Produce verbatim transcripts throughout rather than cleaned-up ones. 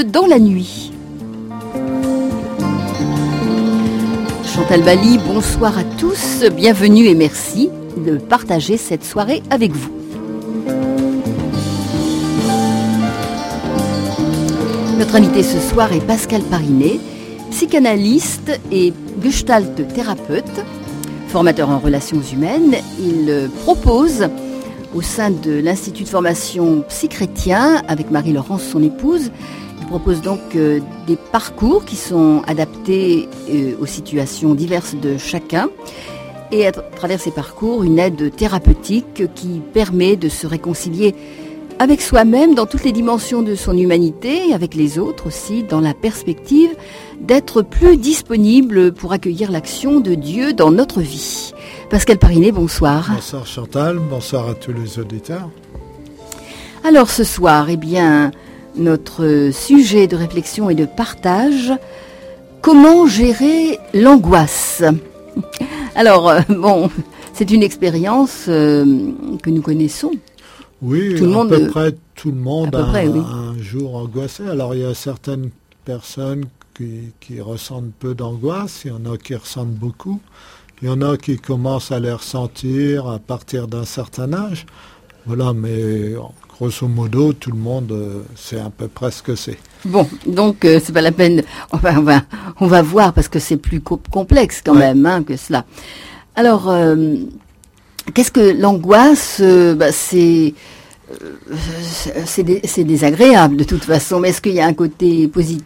dans la nuit. Chantal Bally, bonsoir à tous, bienvenue et merci de partager cette soirée avec vous. Notre invité ce soir est Pascal Parinet, psychanalyste et gestalt thérapeute, formateur en relations humaines. Il propose au sein de l'Institut de formation psychrétien, avec Marie-Laurence, son épouse, il propose donc euh, des parcours qui sont adaptés euh, aux situations diverses de chacun. Et à travers ces parcours, une aide thérapeutique qui permet de se réconcilier avec soi-même dans toutes les dimensions de son humanité, et avec les autres aussi, dans la perspective d'être plus disponible pour accueillir l'action de Dieu dans notre vie. Pascal Parinet, bonsoir. Bonsoir Chantal, bonsoir à tous les auditeurs. Alors ce soir, eh bien, notre sujet de réflexion et de partage, comment gérer l'angoisse ? Alors, euh, bon, c'est une expérience euh, que nous connaissons. Oui, tout le à monde, peu près tout le monde a près, oui. un jour angoissé. Alors il y a certaines personnes qui, qui ressentent peu d'angoisse, il y en a qui ressentent beaucoup, il y en a qui commencent à les ressentir à partir d'un certain âge. Voilà, mais grosso modo, tout le monde euh, sait à peu près ce que c'est. Bon, donc euh, c'est pas la peine, enfin, on va, on va voir parce que c'est plus co- complexe quand ouais. même hein, que cela. Alors, euh, qu'est-ce que l'angoisse euh, bah, c'est, euh, c'est, dé- c'est désagréable de toute façon, mais est-ce qu'il y a un côté positif ?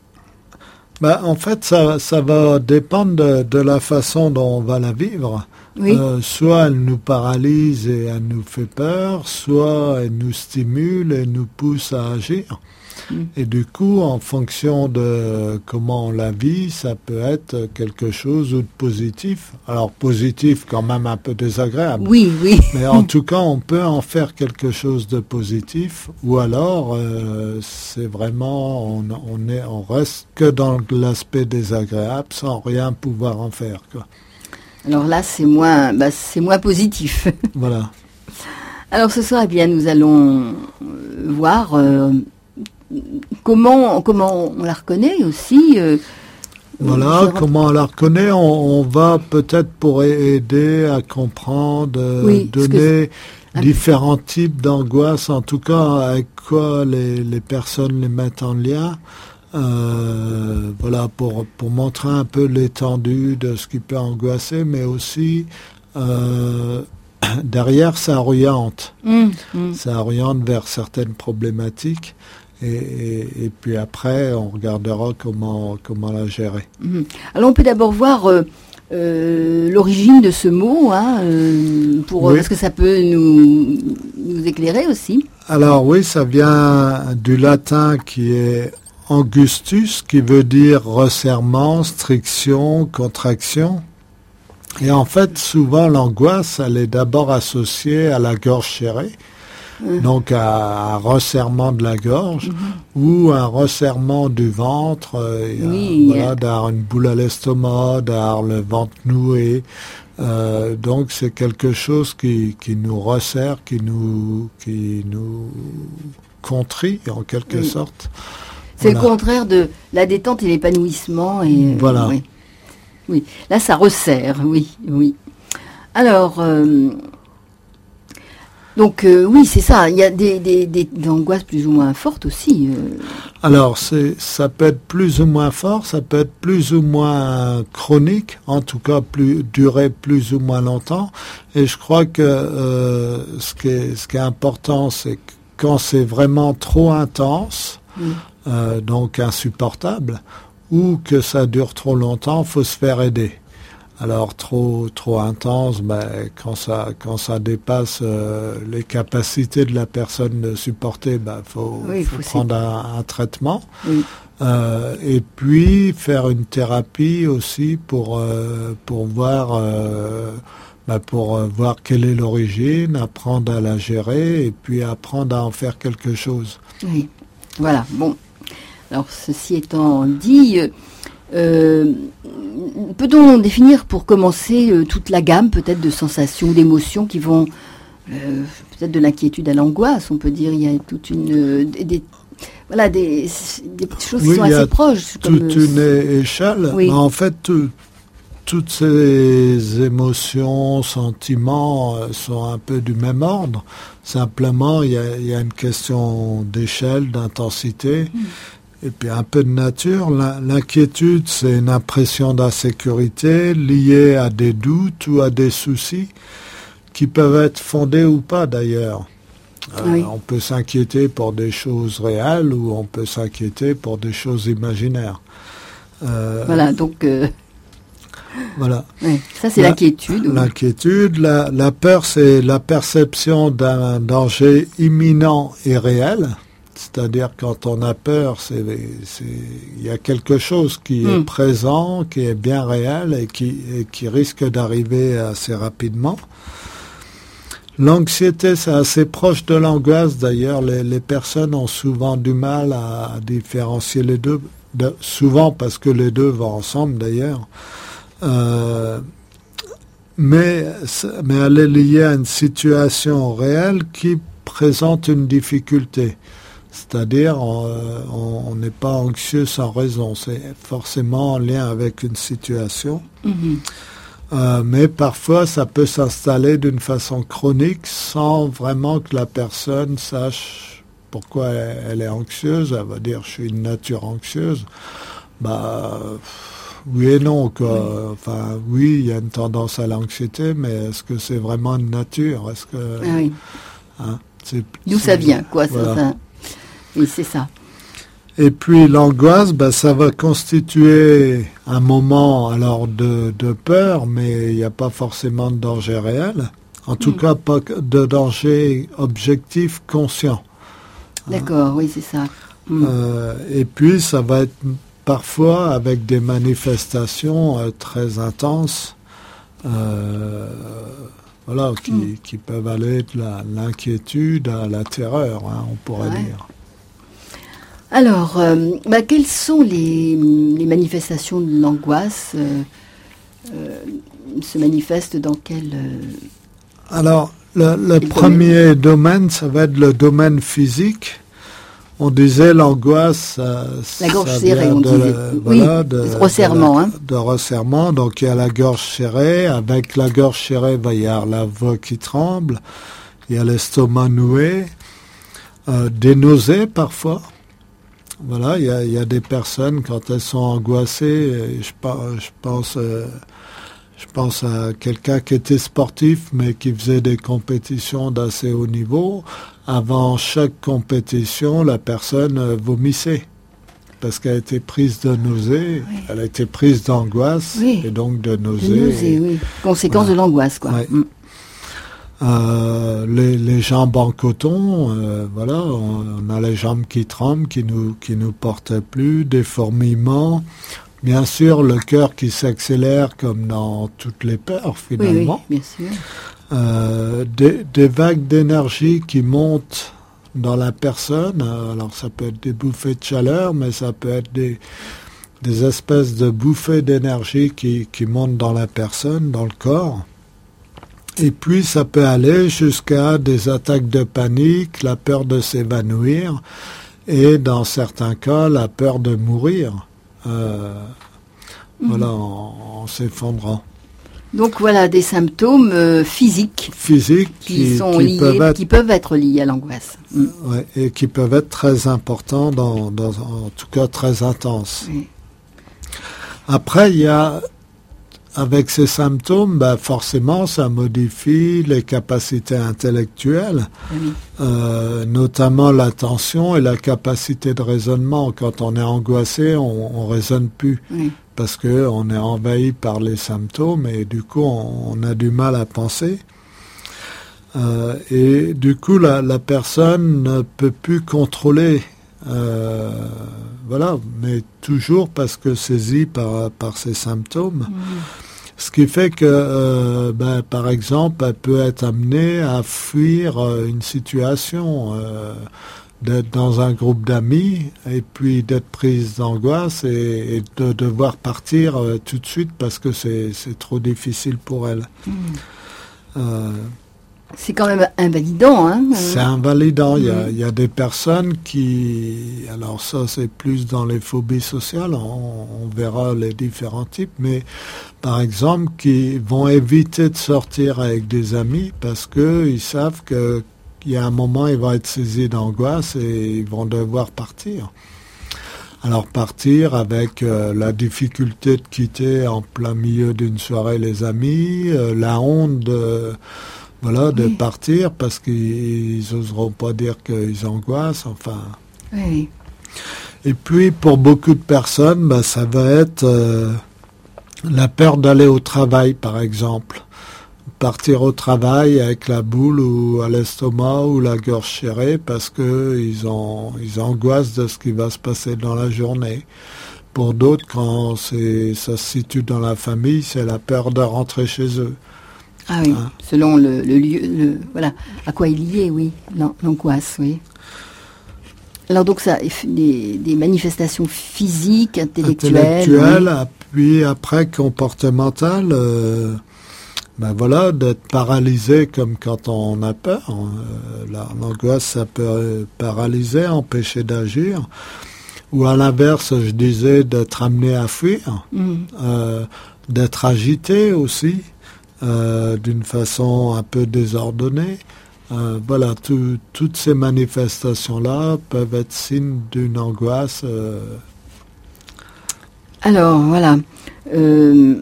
Bah, en fait, ça, ça va dépendre de, de la façon dont on va la vivre. Oui. Euh, soit elle nous paralyse et elle nous fait peur, soit elle nous stimule et nous pousse à agir. Mm. Et du coup, en fonction de comment on la vit, ça peut être quelque chose de positif. Alors positif, quand même un peu désagréable. Oui, oui. Mais en tout cas, on peut en faire quelque chose de positif. Ou alors, euh, c'est vraiment, on, on est, on reste que dans l'aspect désagréable, sans rien pouvoir en faire, quoi. Alors là, c'est moins, bah, c'est moins positif. Voilà. Alors ce soir, eh bien, nous allons voir euh, comment, comment on la reconnaît aussi. Euh, voilà, euh, comment on la reconnaît. On, on va peut-être pour aider à comprendre, euh, oui, donner que... différents types d'angoisse, en tout cas avec quoi les, les personnes les mettent en lien. Euh, voilà, pour, pour montrer un peu l'étendue de ce qui peut angoisser, mais aussi euh, derrière ça oriente, mmh, mmh. ça oriente vers certaines problématiques et, et, et puis après on regardera comment, comment la gérer. Mmh. Alors on peut d'abord voir euh, euh, l'origine de ce mot, hein, euh, pour, oui. parce que ça peut nous, nous éclairer aussi. Alors oui, ça vient du latin qui est angustus, qui veut dire resserrement, striction, contraction. Et en fait, souvent, l'angoisse, elle est d'abord associée à la gorge serrée, mmh. donc à un resserrement de la gorge, mmh. ou un resserrement du ventre, euh, oui, voilà, yeah. d'avoir une boule à l'estomac, d'avoir le ventre noué. Euh, donc, c'est quelque chose qui, qui nous resserre, qui nous, qui nous contrit, en quelque oui. sorte. C'est voilà. Le contraire de la détente et l'épanouissement. Et, voilà. Euh, oui. oui, là ça resserre, oui, oui. Alors, euh, donc euh, oui, c'est ça. Il y a des, des, des, des angoisses plus ou moins fortes aussi. Euh. Alors, c'est, ça peut être plus ou moins fort, ça peut être plus ou moins chronique, en tout cas plus durer plus ou moins longtemps. Et je crois que euh, ce qui est, ce qui est important, c'est que quand c'est vraiment trop intense. Mm. Euh, donc insupportable, ou que ça dure trop longtemps, faut se faire aider. Alors trop trop intense, ben, quand ça quand ça dépasse euh, les capacités de la personne de supporter, ben faut, oui, faut, faut prendre un, un traitement. Oui. Euh, et puis faire une thérapie aussi pour euh, pour voir euh, ben, pour euh, voir quelle est l'origine, apprendre à la gérer et puis apprendre à en faire quelque chose. Oui, voilà. Bon. Alors, ceci étant dit, euh, peut-on définir pour commencer euh, toute la gamme peut-être de sensations, d'émotions qui vont euh, peut-être de l'inquiétude à l'angoisse, on peut dire, il y a toute une... Euh, des, voilà, des, des choses oui, qui sont assez proches. Toute comme, une échelle. Oui. En fait, tout, toutes ces émotions, sentiments euh, sont un peu du même ordre. Simplement, il y a, y a une question d'échelle, d'intensité, mmh. et puis un peu de nature. L'inquiétude, c'est une impression d'insécurité liée à des doutes ou à des soucis qui peuvent être fondés ou pas d'ailleurs. Euh, oui. On peut s'inquiéter pour des choses réelles ou on peut s'inquiéter pour des choses imaginaires. Euh, voilà, donc... Euh... Voilà. Oui, ça, c'est la, l'inquiétude. Oui. L'inquiétude. La, la peur, c'est la perception d'un danger imminent et réel. C'est-à-dire, quand on a peur, c'est, c'est, il y a quelque chose qui mmh. est présent, qui est bien réel et qui, et qui risque d'arriver assez rapidement. L'anxiété, c'est assez proche de l'angoisse. D'ailleurs, les, les personnes ont souvent du mal à, à différencier les deux. De, souvent parce que les deux vont ensemble, d'ailleurs. Euh, mais, mais elle est liée à une situation réelle qui présente une difficulté. C'est-à-dire, on n'est pas anxieux sans raison. C'est forcément en lien avec une situation. Mm-hmm. Euh, mais parfois, ça peut s'installer d'une façon chronique sans vraiment que la personne sache pourquoi elle, elle est anxieuse. Elle va dire, je suis une nature anxieuse. Bah, oui et non, quoi. Oui. Enfin, oui, il y a une tendance à l'anxiété, mais est-ce que c'est vraiment une nature? Est-ce que... Ah oui. Hein, c'est, D'où c'est, ça vient, quoi, voilà. ça, ça. Oui, c'est ça. Et puis l'angoisse, ben, ça va constituer un moment alors de, de peur, mais il n'y a pas forcément de danger réel. En tout mmh. cas, pas de danger objectif conscient. D'accord, hein. Oui, c'est ça. Mmh. Euh, et puis ça va être parfois avec des manifestations euh, très intenses, euh, voilà, qui, mmh. qui peuvent aller de la, l'inquiétude à la terreur, hein, on pourrait ouais. dire. Alors, euh, bah, quelles sont les, les manifestations de l'angoisse euh, euh, se manifestent dans quel... Euh, Alors, le, le premier domaine, ça va être le domaine physique. On disait l'angoisse, euh, la gorge serrée, on de, disait. Voilà, oui, de, resserrement. De, la, hein. de resserrement, donc il y a la gorge serrée. Avec la gorge serrée, il va y avoir la voix qui tremble. Il y a l'estomac noué. Euh, des nausées, parfois. Voilà, il y a, il y a des personnes, quand elles sont angoissées, je, je, pense, euh, je pense à quelqu'un qui était sportif, mais qui faisait des compétitions d'assez haut niveau. Avant chaque compétition, la personne euh, vomissait, parce qu'elle a été prise de nausée, oui. elle a été prise d'angoisse, oui. et donc de nausée. De nausée, et, oui. Conséquence voilà. de l'angoisse, quoi. Ouais. Mm. Euh, les, les jambes en coton, euh, voilà, on, on a les jambes qui tremblent, qui nous qui nous portent plus, des fourmillements, bien sûr le cœur qui s'accélère comme dans toutes les peurs finalement. Oui, oui, bien sûr. Euh, des, des vagues d'énergie qui montent dans la personne. Alors ça peut être des bouffées de chaleur, mais ça peut être des des espèces de bouffées d'énergie qui qui montent dans la personne, dans le corps. Et puis, ça peut aller jusqu'à des attaques de panique, la peur de s'évanouir et, dans certains cas, la peur de mourir, euh, mmh. voilà, en, en s'effondrant. Donc, voilà des symptômes euh, physiques, physiques qui, qui, sont qui, liés, peuvent être, qui peuvent être liés à l'angoisse. Mmh. Ouais, et qui peuvent être très importants, dans, dans, en tout cas très intenses. Oui. Après, il y a... Avec ces symptômes, ben forcément, ça modifie les capacités intellectuelles, oui. euh, notamment l'attention et la capacité de raisonnement. Quand on est angoissé, on, on raisonne plus oui. parce que on est envahi par les symptômes et du coup, on, on a du mal à penser. Euh, et du coup, la, la personne ne peut plus contrôler. Euh, voilà, mais toujours parce que saisie par, par ces symptômes. Mmh. Ce qui fait que, euh, ben, par exemple, elle peut être amenée à fuir euh, une situation, euh, d'être dans un groupe d'amis et puis d'être prise d'angoisse et, et de devoir partir euh, tout de suite parce que c'est, c'est trop difficile pour elle. Mmh. Euh, C'est quand même invalidant, hein. C'est invalidant. Il y a, Mmh. il y a des personnes qui... Alors ça, c'est plus dans les phobies sociales. On, on verra les différents types. Mais par exemple, qui vont éviter de sortir avec des amis parce qu'ils savent que il y a un moment, ils vont être saisis d'angoisse et ils vont devoir partir. Alors partir avec euh, la difficulté de quitter en plein milieu d'une soirée les amis, euh, la honte de... Voilà, de Oui. partir parce qu'ils n'oseront pas dire qu'ils angoissent, enfin. Oui. Et puis, pour beaucoup de personnes, bah, ça va être euh, la peur d'aller au travail, par exemple. Partir au travail avec la boule ou à l'estomac ou la gorge serrée parce qu'ils ont, ils angoissent de ce qui va se passer dans la journée. Pour d'autres, quand c'est, ça se situe dans la famille, c'est la peur de rentrer chez eux. Ah oui, Hein. selon le, le lieu, le, voilà, à quoi il y est, oui, l'an- l'angoisse, oui. Alors donc ça, des, des manifestations physiques, intellectuelles. Intellectuelles, puis après comportementales, euh, ben voilà, d'être paralysé comme quand on a peur. Euh, la- l'angoisse, ça peut paralyser, empêcher d'agir. Ou à l'inverse, je disais d'être amené à fuir, oui. Mm. euh, d'être agité aussi. Euh, d'une façon un peu désordonnée. Euh, voilà, tout, toutes ces manifestations-là peuvent être signes d'une angoisse. Euh... Alors voilà. Euh,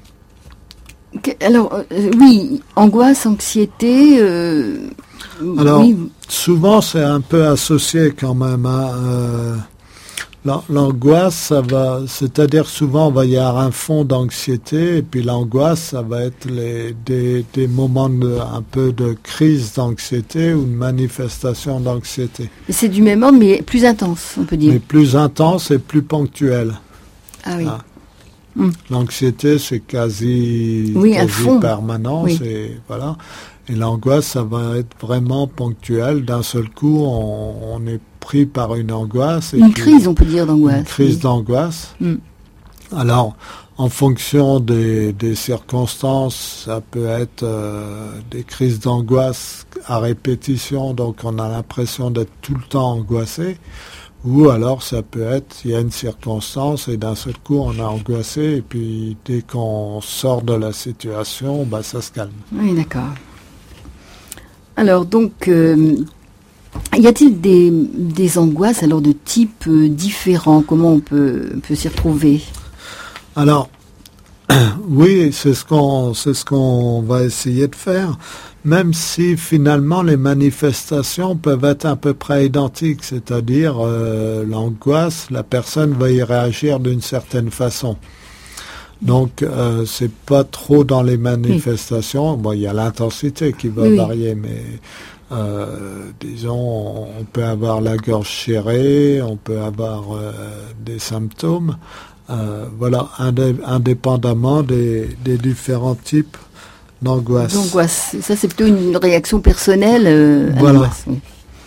que- alors euh, oui, angoisse, anxiété. Euh, Alors, oui. souvent, c'est un peu associé quand même. Hein, euh, l'an- L'angoisse, ça va, c'est-à-dire souvent, il va y avoir un fond d'anxiété, et puis l'angoisse, ça va être les, des, des moments de, un peu de crise d'anxiété ou de manifestation d'anxiété. C'est du même ordre, mais plus intense, on peut dire. Mais plus intense et plus ponctuel. Ah oui. Ah. Mm. L'anxiété, c'est quasi, Oui, un quasi fond. permanent. Oui. C'est, voilà. Et l'angoisse, ça va être vraiment ponctuel. D'un seul coup, on, on est pris par une angoisse. Et Une puis, crise, on peut dire, d'angoisse. Une crise oui. d'angoisse. Mm. Alors, en fonction des, des circonstances, ça peut être euh, des crises d'angoisse à répétition, donc on a l'impression d'être tout le temps angoissé. Ou alors ça peut être, il y a une circonstance et d'un seul coup on a angoissé et puis dès qu'on sort de la situation, bah, ça se calme. Oui, d'accord. Alors donc, euh, y a-t-il des, des angoisses alors de type euh, différent? Comment on peut, peut s'y retrouver? Alors, oui, c'est ce qu'on c'est ce qu'on va essayer de faire, même si finalement les manifestations peuvent être à peu près identiques, c'est-à-dire euh, l'angoisse, la personne va y réagir d'une certaine façon. Donc, euh, c'est pas trop dans les manifestations. Bon, il y a l'intensité qui va Oui. varier, mais euh, disons, on peut avoir la gorge serrée, on peut avoir euh, des symptômes. Euh, voilà, indé- indépendamment des, des différents types d'angoisse. D'angoisse. Ça, c'est plutôt une réaction personnelle euh, à Voilà. l'angoisse. Oui.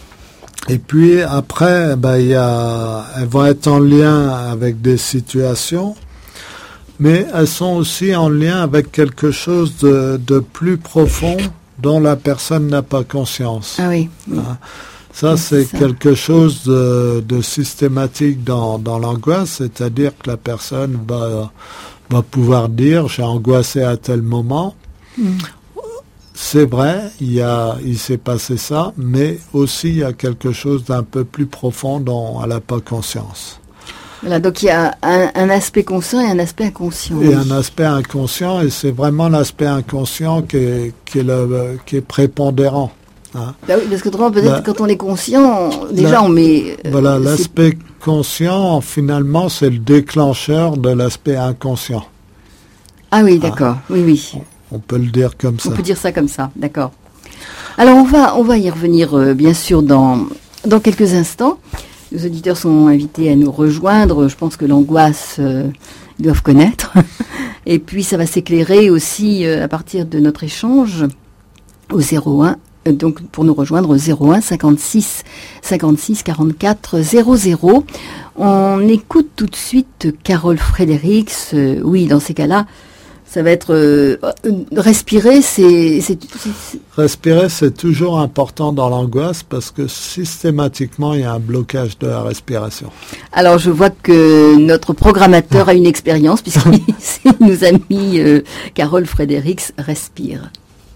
Et puis après, ben, il y a, elles vont être en lien avec des situations, mais elles sont aussi en lien avec quelque chose de, de plus profond dont la personne n'a pas conscience. Ah oui. oui. Hein. Ça, Oui, c'est c'est ça. quelque chose de, de systématique dans, dans l'angoisse, c'est-à-dire que la personne va, va pouvoir dire « j'ai angoissé à tel moment Mm. ». C'est vrai, il y a, il s'est passé ça, mais aussi il y a quelque chose d'un peu plus profond dont elle n'a pas conscience. Voilà, donc il y a un, un aspect conscient et un aspect inconscient. Et oui. un aspect inconscient, et c'est vraiment l'aspect inconscient qui est, qui est, le, qui est prépondérant. Hein. Bah oui, parce qu'autrement, peut-être Bah, quand on est conscient, déjà là, on met... euh, Voilà, c'est- l'aspect conscient, finalement, c'est le déclencheur de l'aspect inconscient. Ah oui, d'accord. Oui, oui. On peut le dire comme ça. On peut dire ça comme ça, d'accord. Alors on va, on va y revenir euh, bien sûr dans, dans quelques instants. Les auditeurs sont invités à nous rejoindre. Je pense que l'angoisse, euh, ils doivent connaître. Et puis ça va s'éclairer aussi euh, à partir de notre échange au zéro un. euh, Donc pour nous rejoindre au zéro un cinquante-six cinquante-six quarante-quatre zéro zéro. On écoute tout de suite Carole Fredericks. Euh, oui, dans ces cas-là, Ça va être euh, respirer, c'est, c'est, c'est... Respirer, c'est toujours important dans l'angoisse parce que systématiquement, il y a un blocage de la respiration. Alors, je vois que notre programmateur a une expérience puisqu'il nous a mis euh, Carole Fredericks, respire.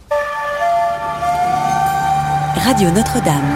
Radio Notre-Dame.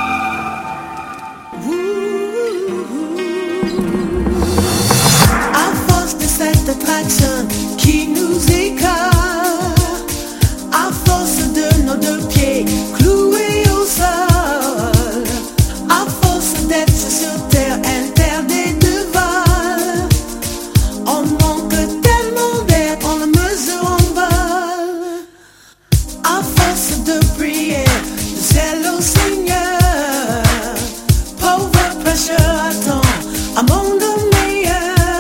À force de cette attraction qui nous écarte, à force de nos deux pieds cloués au sol, à force d'être sur terre interdit de vol, on manque tellement d'air, on le mesure en vol. À force de prier, de ciel au Seigneur, pauvre prêcheur attend un monde meilleur.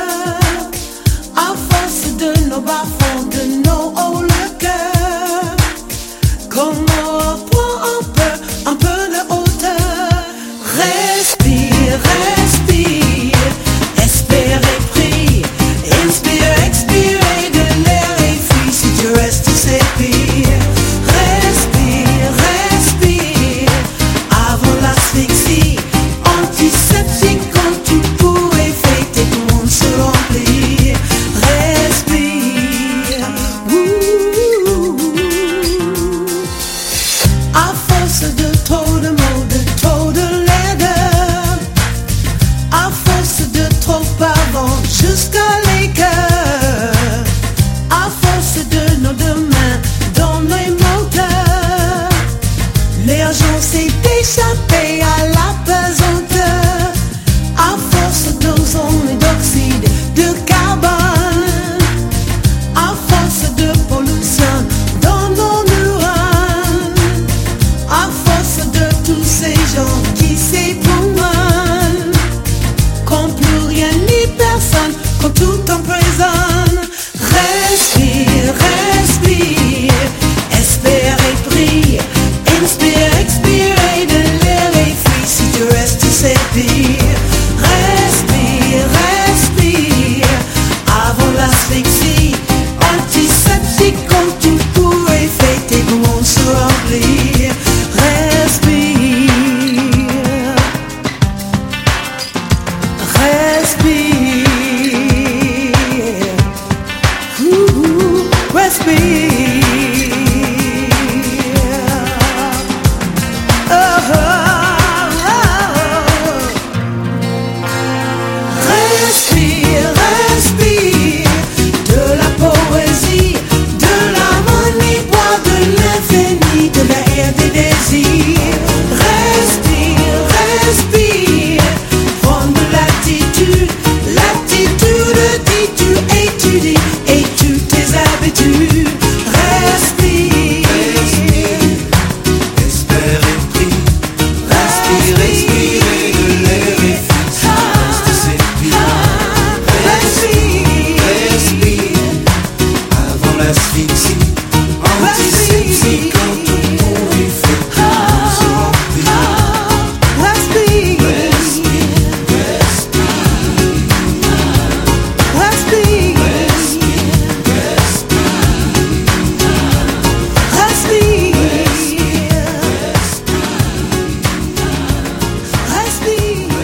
À force de nos bas-fonds, de nos hauts le cœur, comment on prend un peu, un peu de hauteur. Respire, respire, espère et prie, inspire, expire de l'air et fuis si tu restes c'est pire. Respire, respire, avant l'asphyxie, antiseptique quand tu pourrais fêter tout le monde se remplit. Respire, ouh. À force de trop de mots, de trop de laideur, à force de trop avant jusqu'à l'écœur, à force de nos deux mains dans les moteurs, l'argent s'est échappé à la pesanteur, à force d'ozone et d'oxyde de carbone, à force de pollution dans nos neurones, à force de tous ces gens qui s'époumonent, quand plus rien ni personne, quand tout emprisonne. Respire, respire, espère et prie, inspire, expire de l'air et fuis si tu restes c'est pire. Respire, respire, avant l'asphyxie, antiseptique quand tu pourrais fêter tout le monde se remplit. Respire, respire, ouh, respire. Oh, oh, oh. Respire, respire, de la poésie, de l'harmonie, bois de l'infini, de l'air des désirs. Respire, respire, prends de l'attitude, l'attitude dit tu étudies et tu tes habitudes. Respire, Espère et prie, respire, respire de l'air et fuis si tu restes c'est pire. respire, Respire, avant l'asphyxie, antiseptique quand tout pourrait fait tout le monde se remplit. respire, Respire, respire, respire,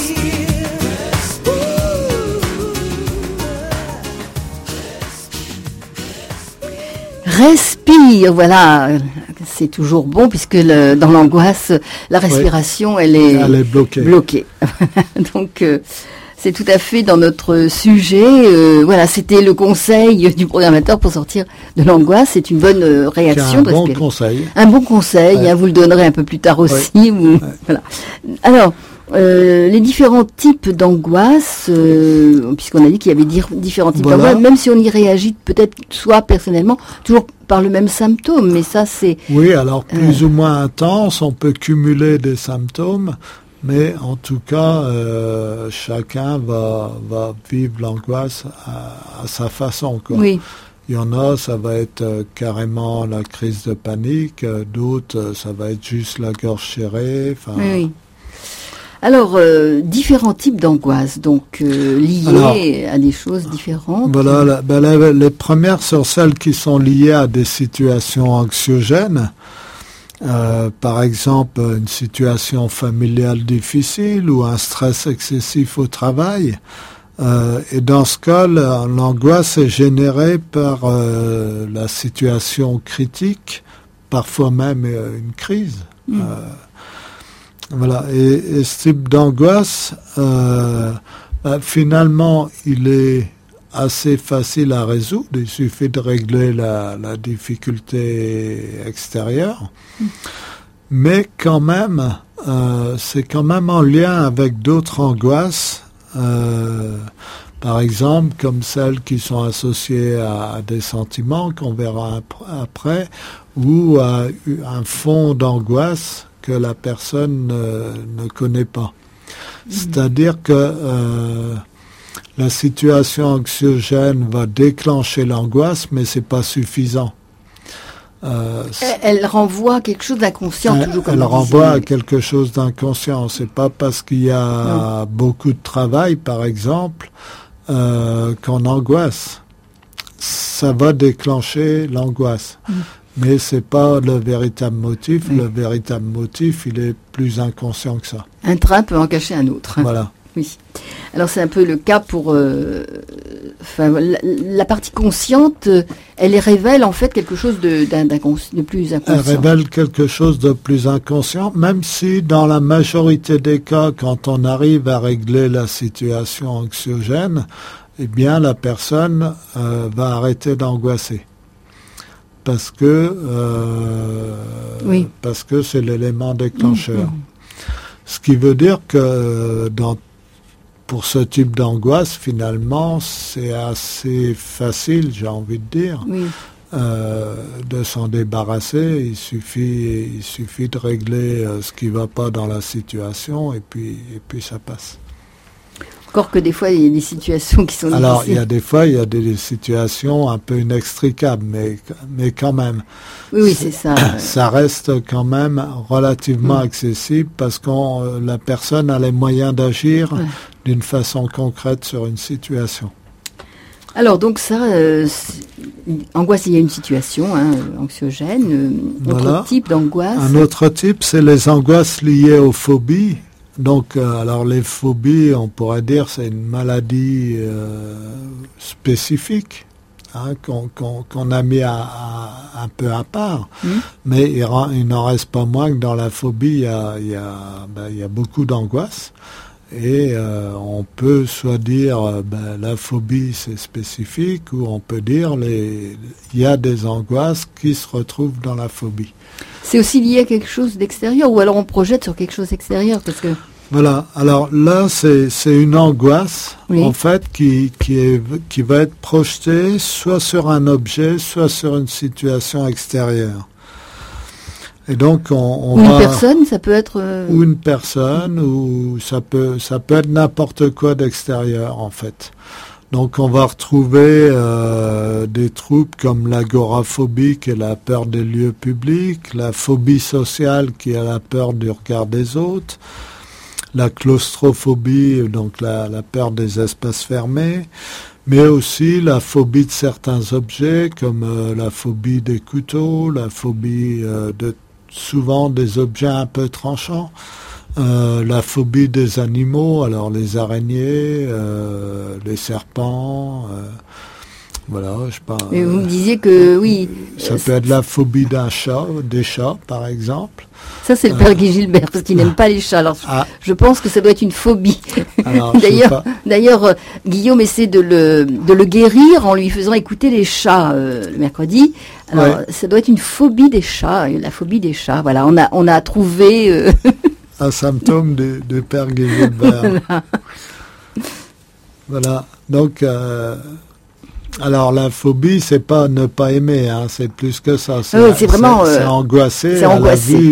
Respire, voilà, c'est toujours bon puisque le, dans l'angoisse, la respiration, elle est, Elle est bloquée. bloquée. Donc, euh, c'est tout à fait dans notre sujet. Euh, voilà, c'était le conseil du programmateur pour sortir de l'angoisse. C'est une bonne euh, C'est réaction un de bon respirer. conseil. Un bon conseil, Ouais. hein, vous le donnerez un peu plus tard aussi. Vous- Voilà. Alors, euh, les différents types d'angoisse, euh, puisqu'on a dit qu'il y avait di- différents types Voilà. d'angoisse, même si on y réagit peut-être soit personnellement, toujours par le même symptôme, mais ça c'est... Oui, alors plus ou moins intense, on peut cumuler des symptômes, mais en tout cas, euh, chacun va, va vivre l'angoisse à, à sa façon, quoi. Oui, Il y en a, ça va être euh, carrément la crise de panique, euh, d'autres, euh, ça va être juste la gorge serrée. Enfin, oui, oui. Alors, euh, différents types d'angoisse, donc euh, liées Alors, à des choses différentes. Voilà, la, ben, la, les premières sont celles qui sont liées à des situations anxiogènes. Euh, par exemple, une situation familiale difficile ou un stress excessif au travail. Euh, et dans ce cas, la, l'angoisse est générée par euh, la situation critique, parfois même euh, une crise. Mmh. Euh, voilà. Et, et ce type d'angoisse, euh, bah, finalement, il est assez facile à résoudre. Il suffit de régler la, la difficulté extérieure. Mmh. Mais quand même, euh, c'est quand même en lien avec d'autres angoisses. Euh, par exemple, comme celles qui sont associées à, à des sentiments qu'on verra après, ou à un fond d'angoisse que la personne euh, ne connaît pas. Mmh. C'est-à-dire que euh, la situation anxiogène va déclencher l'angoisse, mais c'est pas suffisant. Euh, elle, elle renvoie à quelque chose d'inconscient, elle, toujours comme Elle vous renvoie disiez. à quelque chose d'inconscient. C'est pas parce qu'il y a non. beaucoup de travail, par exemple, euh, qu'on angoisse. Ça va déclencher l'angoisse. Mmh. Mais c'est pas le véritable motif. Mmh. Le véritable motif, il est plus inconscient que ça. Un train peut en cacher un autre. Voilà. Oui. Alors c'est un peu le cas pour... Euh, enfin, la, la partie consciente, elle révèle en fait quelque chose de, de plus inconscient. Elle révèle quelque chose de plus inconscient, même si dans la majorité des cas, quand on arrive à régler la situation anxiogène, eh bien la personne euh, va arrêter d'angoisser. Parce que, euh, oui. parce que c'est l'élément déclencheur. Mmh. Ce qui veut dire que dans pour ce type d'angoisse, finalement, c'est assez facile, j'ai envie de dire, oui. euh, de s'en débarrasser. Il suffit, il suffit de régler euh, ce qui ne va pas dans la situation et puis, et puis ça passe. Encore que des fois, il y a des situations qui sont difficiles. Alors, il y a des fois, il y a des situations un peu inextricables, mais, mais quand même. Oui, oui, c'est ça. Ça reste quand même relativement mmh. accessible parce que euh, la personne a les moyens d'agir ouais. d'une façon concrète sur une situation. Alors, donc ça, euh, angoisse, il y a une situation hein, anxiogène. Euh, voilà. Autre type d'angoisse. Un autre type, c'est les angoisses liées aux phobies. Donc, euh, alors les phobies, on pourrait dire, c'est une maladie euh, spécifique hein, qu'on, qu'on, qu'on a mis à, à, un peu à part. Mmh. Mais il, il n'en reste pas moins que dans la phobie, il y a, il y a, ben, il y a beaucoup d'angoisse. Et euh, on peut soit dire ben, la phobie c'est spécifique, ou on peut dire les, il y a des angoisses qui se retrouvent dans la phobie. C'est aussi lié à quelque chose d'extérieur, ou alors on projette sur quelque chose d'extérieur parce que... Voilà, alors là c'est, c'est une angoisse oui. en fait qui, qui, est, qui va être projetée soit sur un objet, soit sur une situation extérieure. Et donc on, on ou une va, personne, ça peut être euh... ou une personne, ou ça peut ça peut être n'importe quoi d'extérieur en fait. Donc on va retrouver euh, des troubles comme l'agoraphobie qui est la peur des lieux publics, la phobie sociale qui est la peur du regard des autres, la claustrophobie donc la, la peur des espaces fermés, mais aussi la phobie de certains objets comme euh, la phobie des couteaux, la phobie euh, de souvent des objets un peu tranchants, euh, la phobie des animaux, alors les araignées, euh, les serpents, euh, voilà, je sais pas. Mais vous me disiez que oui. Ça peut être la phobie d'un chat, des chats par exemple. Ça c'est le père euh, Guy Gilbert parce qu'il n'aime pas les chats. Alors ah, je pense que ça doit être une phobie. Alors, d'ailleurs, d'ailleurs euh, Guillaume essaie de le de le guérir en lui faisant écouter les chats euh, le mercredi. Alors ouais. Ça doit être une phobie des chats, la phobie des chats. Voilà, on a on a trouvé euh... un symptôme du, du père Guy Gilbert. Voilà. Voilà. Donc euh, alors la phobie, c'est pas ne pas aimer, hein, c'est plus que ça. C'est, oui, c'est vraiment c'est, euh, c'est angoissé, c'est angoissé. À la vue,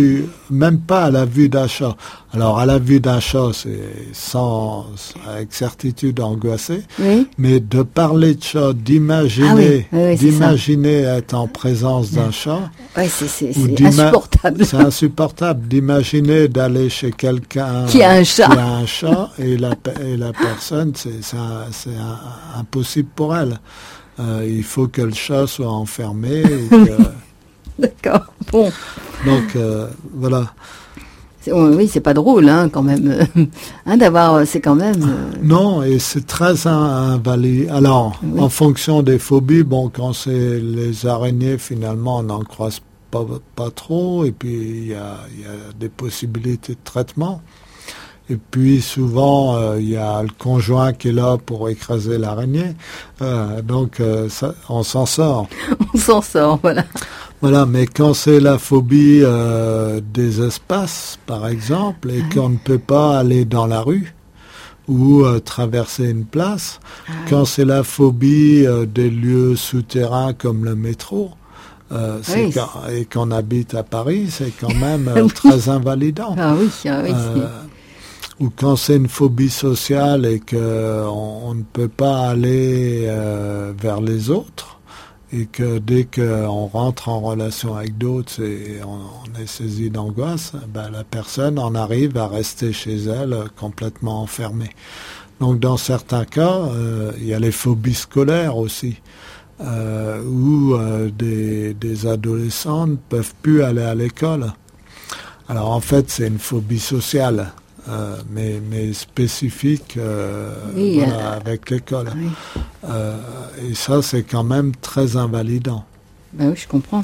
même pas à la vue d'un chat. Alors à la vue d'un chat, c'est sans avec certitude angoissé, Oui. mais de parler de chat, d'imaginer, Ah oui, oui, oui, c'est d'imaginer être en présence d'un chat, Ouais, c'est, c'est, ou c'est d'ima- insupportable. c'est insupportable d'imaginer d'aller chez quelqu'un Qui a un chat. qui a un chat et la pe- et la personne, c'est c'est, un- c'est un- impossible pour elle. Euh, il faut que le chat soit enfermé. Et que, D'accord. Bon. donc euh, voilà. C'est- oui, c'est pas drôle, hein, quand même. hein, d'avoir, c'est quand même. euh, Non, et c'est très in- invalide. Alors, Oui. en fonction des phobies, bon, quand c'est les araignées, finalement, on n'en croise pas, pas trop. Et puis, il y a, il y a des possibilités de traitement. Et puis, souvent, euh, il y a le conjoint qui est là pour écraser l'araignée. Euh, donc, euh, ça, on s'en sort. on s'en sort, voilà. Voilà, mais quand c'est la phobie euh, des espaces, par exemple, et qu'on ne peut pas aller dans la rue ou euh, traverser une place, quand c'est la phobie euh, des lieux souterrains comme le métro, euh, c'est Oui. quand- et qu'on habite à Paris, c'est quand même euh, très invalidant. Ah oui, ah oui. Euh, ou quand c'est une phobie sociale et que on, on ne peut pas aller euh, vers les autres, et que dès qu'on rentre en relation avec d'autres, c'est, on, on est saisi d'angoisse, ben la personne en arrive à rester chez elle euh, complètement enfermée. Donc dans certains cas, euh, il y a les phobies scolaires aussi, euh, où euh, des, des adolescents ne peuvent plus aller à l'école. Alors en fait, c'est une phobie sociale. Euh, mais, mais spécifique euh, Oui, voilà, euh, avec l'école. Oui. Euh, et ça, c'est quand même très invalidant. Ben oui, je comprends.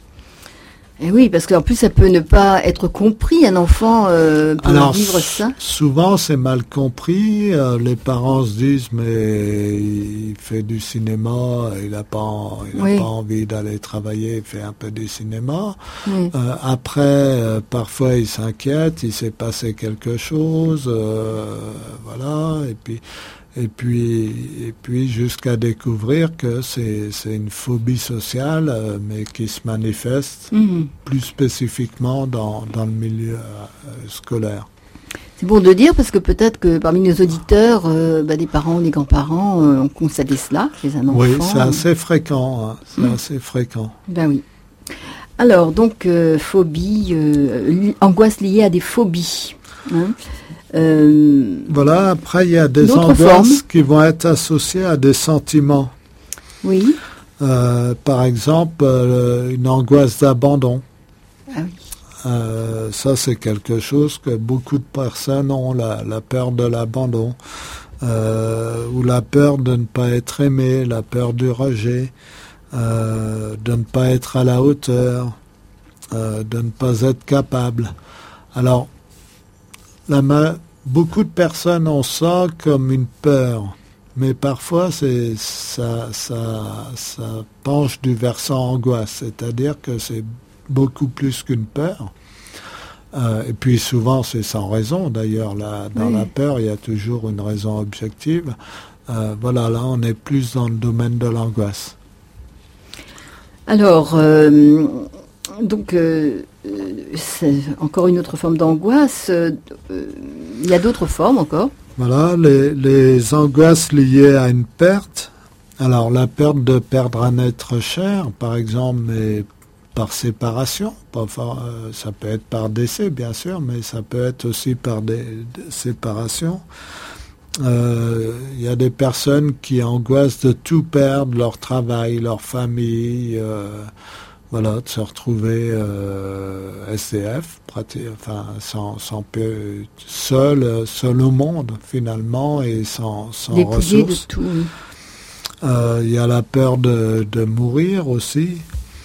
Et oui, parce qu'en plus, ça peut ne pas être compris. Un enfant euh, peut Alors, vivre s- ça. souvent, c'est mal compris. Euh, les parents se disent, mais il fait du cinéma, il n'a pas, en- il a Oui. pas envie d'aller travailler, il fait un peu du cinéma. Oui. Euh, après, euh, parfois, il s'inquiète, il s'est passé quelque chose, euh, voilà, et puis, et puis, et puis jusqu'à découvrir que c'est, c'est une phobie sociale, euh, mais qui se manifeste Mhm. plus spécifiquement dans, dans le milieu euh, scolaire. C'est bon de dire parce que peut-être que parmi nos auditeurs, euh, bah, des parents ou des grands-parents euh, ont constaté cela chez un enfant. Oui, c'est assez fréquent, hein, c'est Mm. assez fréquent. Ben oui. Alors, donc, euh, phobie, euh, li- angoisse liée à des phobies. Hein. Euh, Voilà, après il y a des D'autres angoisses formes. qui vont être associées à des sentiments. oui. Euh, par exemple, euh, une angoisse d'abandon. Ah oui. Euh, ça, c'est quelque chose que beaucoup de personnes ont, la, la peur de l'abandon, euh, ou la peur de ne pas être aimé, la peur du rejet, euh, de ne pas être à la hauteur, euh, de ne pas être capable. Alors, la ma- beaucoup de personnes ont ça comme une peur, mais parfois c'est ça, ça, ça penche du versant angoisse, c'est-à-dire que c'est beaucoup plus qu'une peur. Euh, et puis souvent c'est sans raison d'ailleurs. Là, dans Oui. la peur, il y a toujours une raison objective. Euh, voilà, là on est plus dans le domaine de l'angoisse. Alors, euh, donc, euh, euh, c'est encore une autre forme d'angoisse. Euh, euh, il y a d'autres formes encore. Voilà, les, les angoisses liées à une perte. Alors la perte de perdre un être cher, par exemple, mais par séparation. Pas for- euh, ça peut être par décès, bien sûr, mais ça peut être aussi par des, des séparations. Euh, Il y a des personnes qui angoissent de tout perdre, leur travail, leur famille, euh, voilà, de se retrouver euh, S D F, prati- enfin, sans, sans peu, seul, euh, seul au monde finalement et sans, sans Dépouillé de ressources. tout. oui. Euh, Il y a la peur de, de mourir aussi.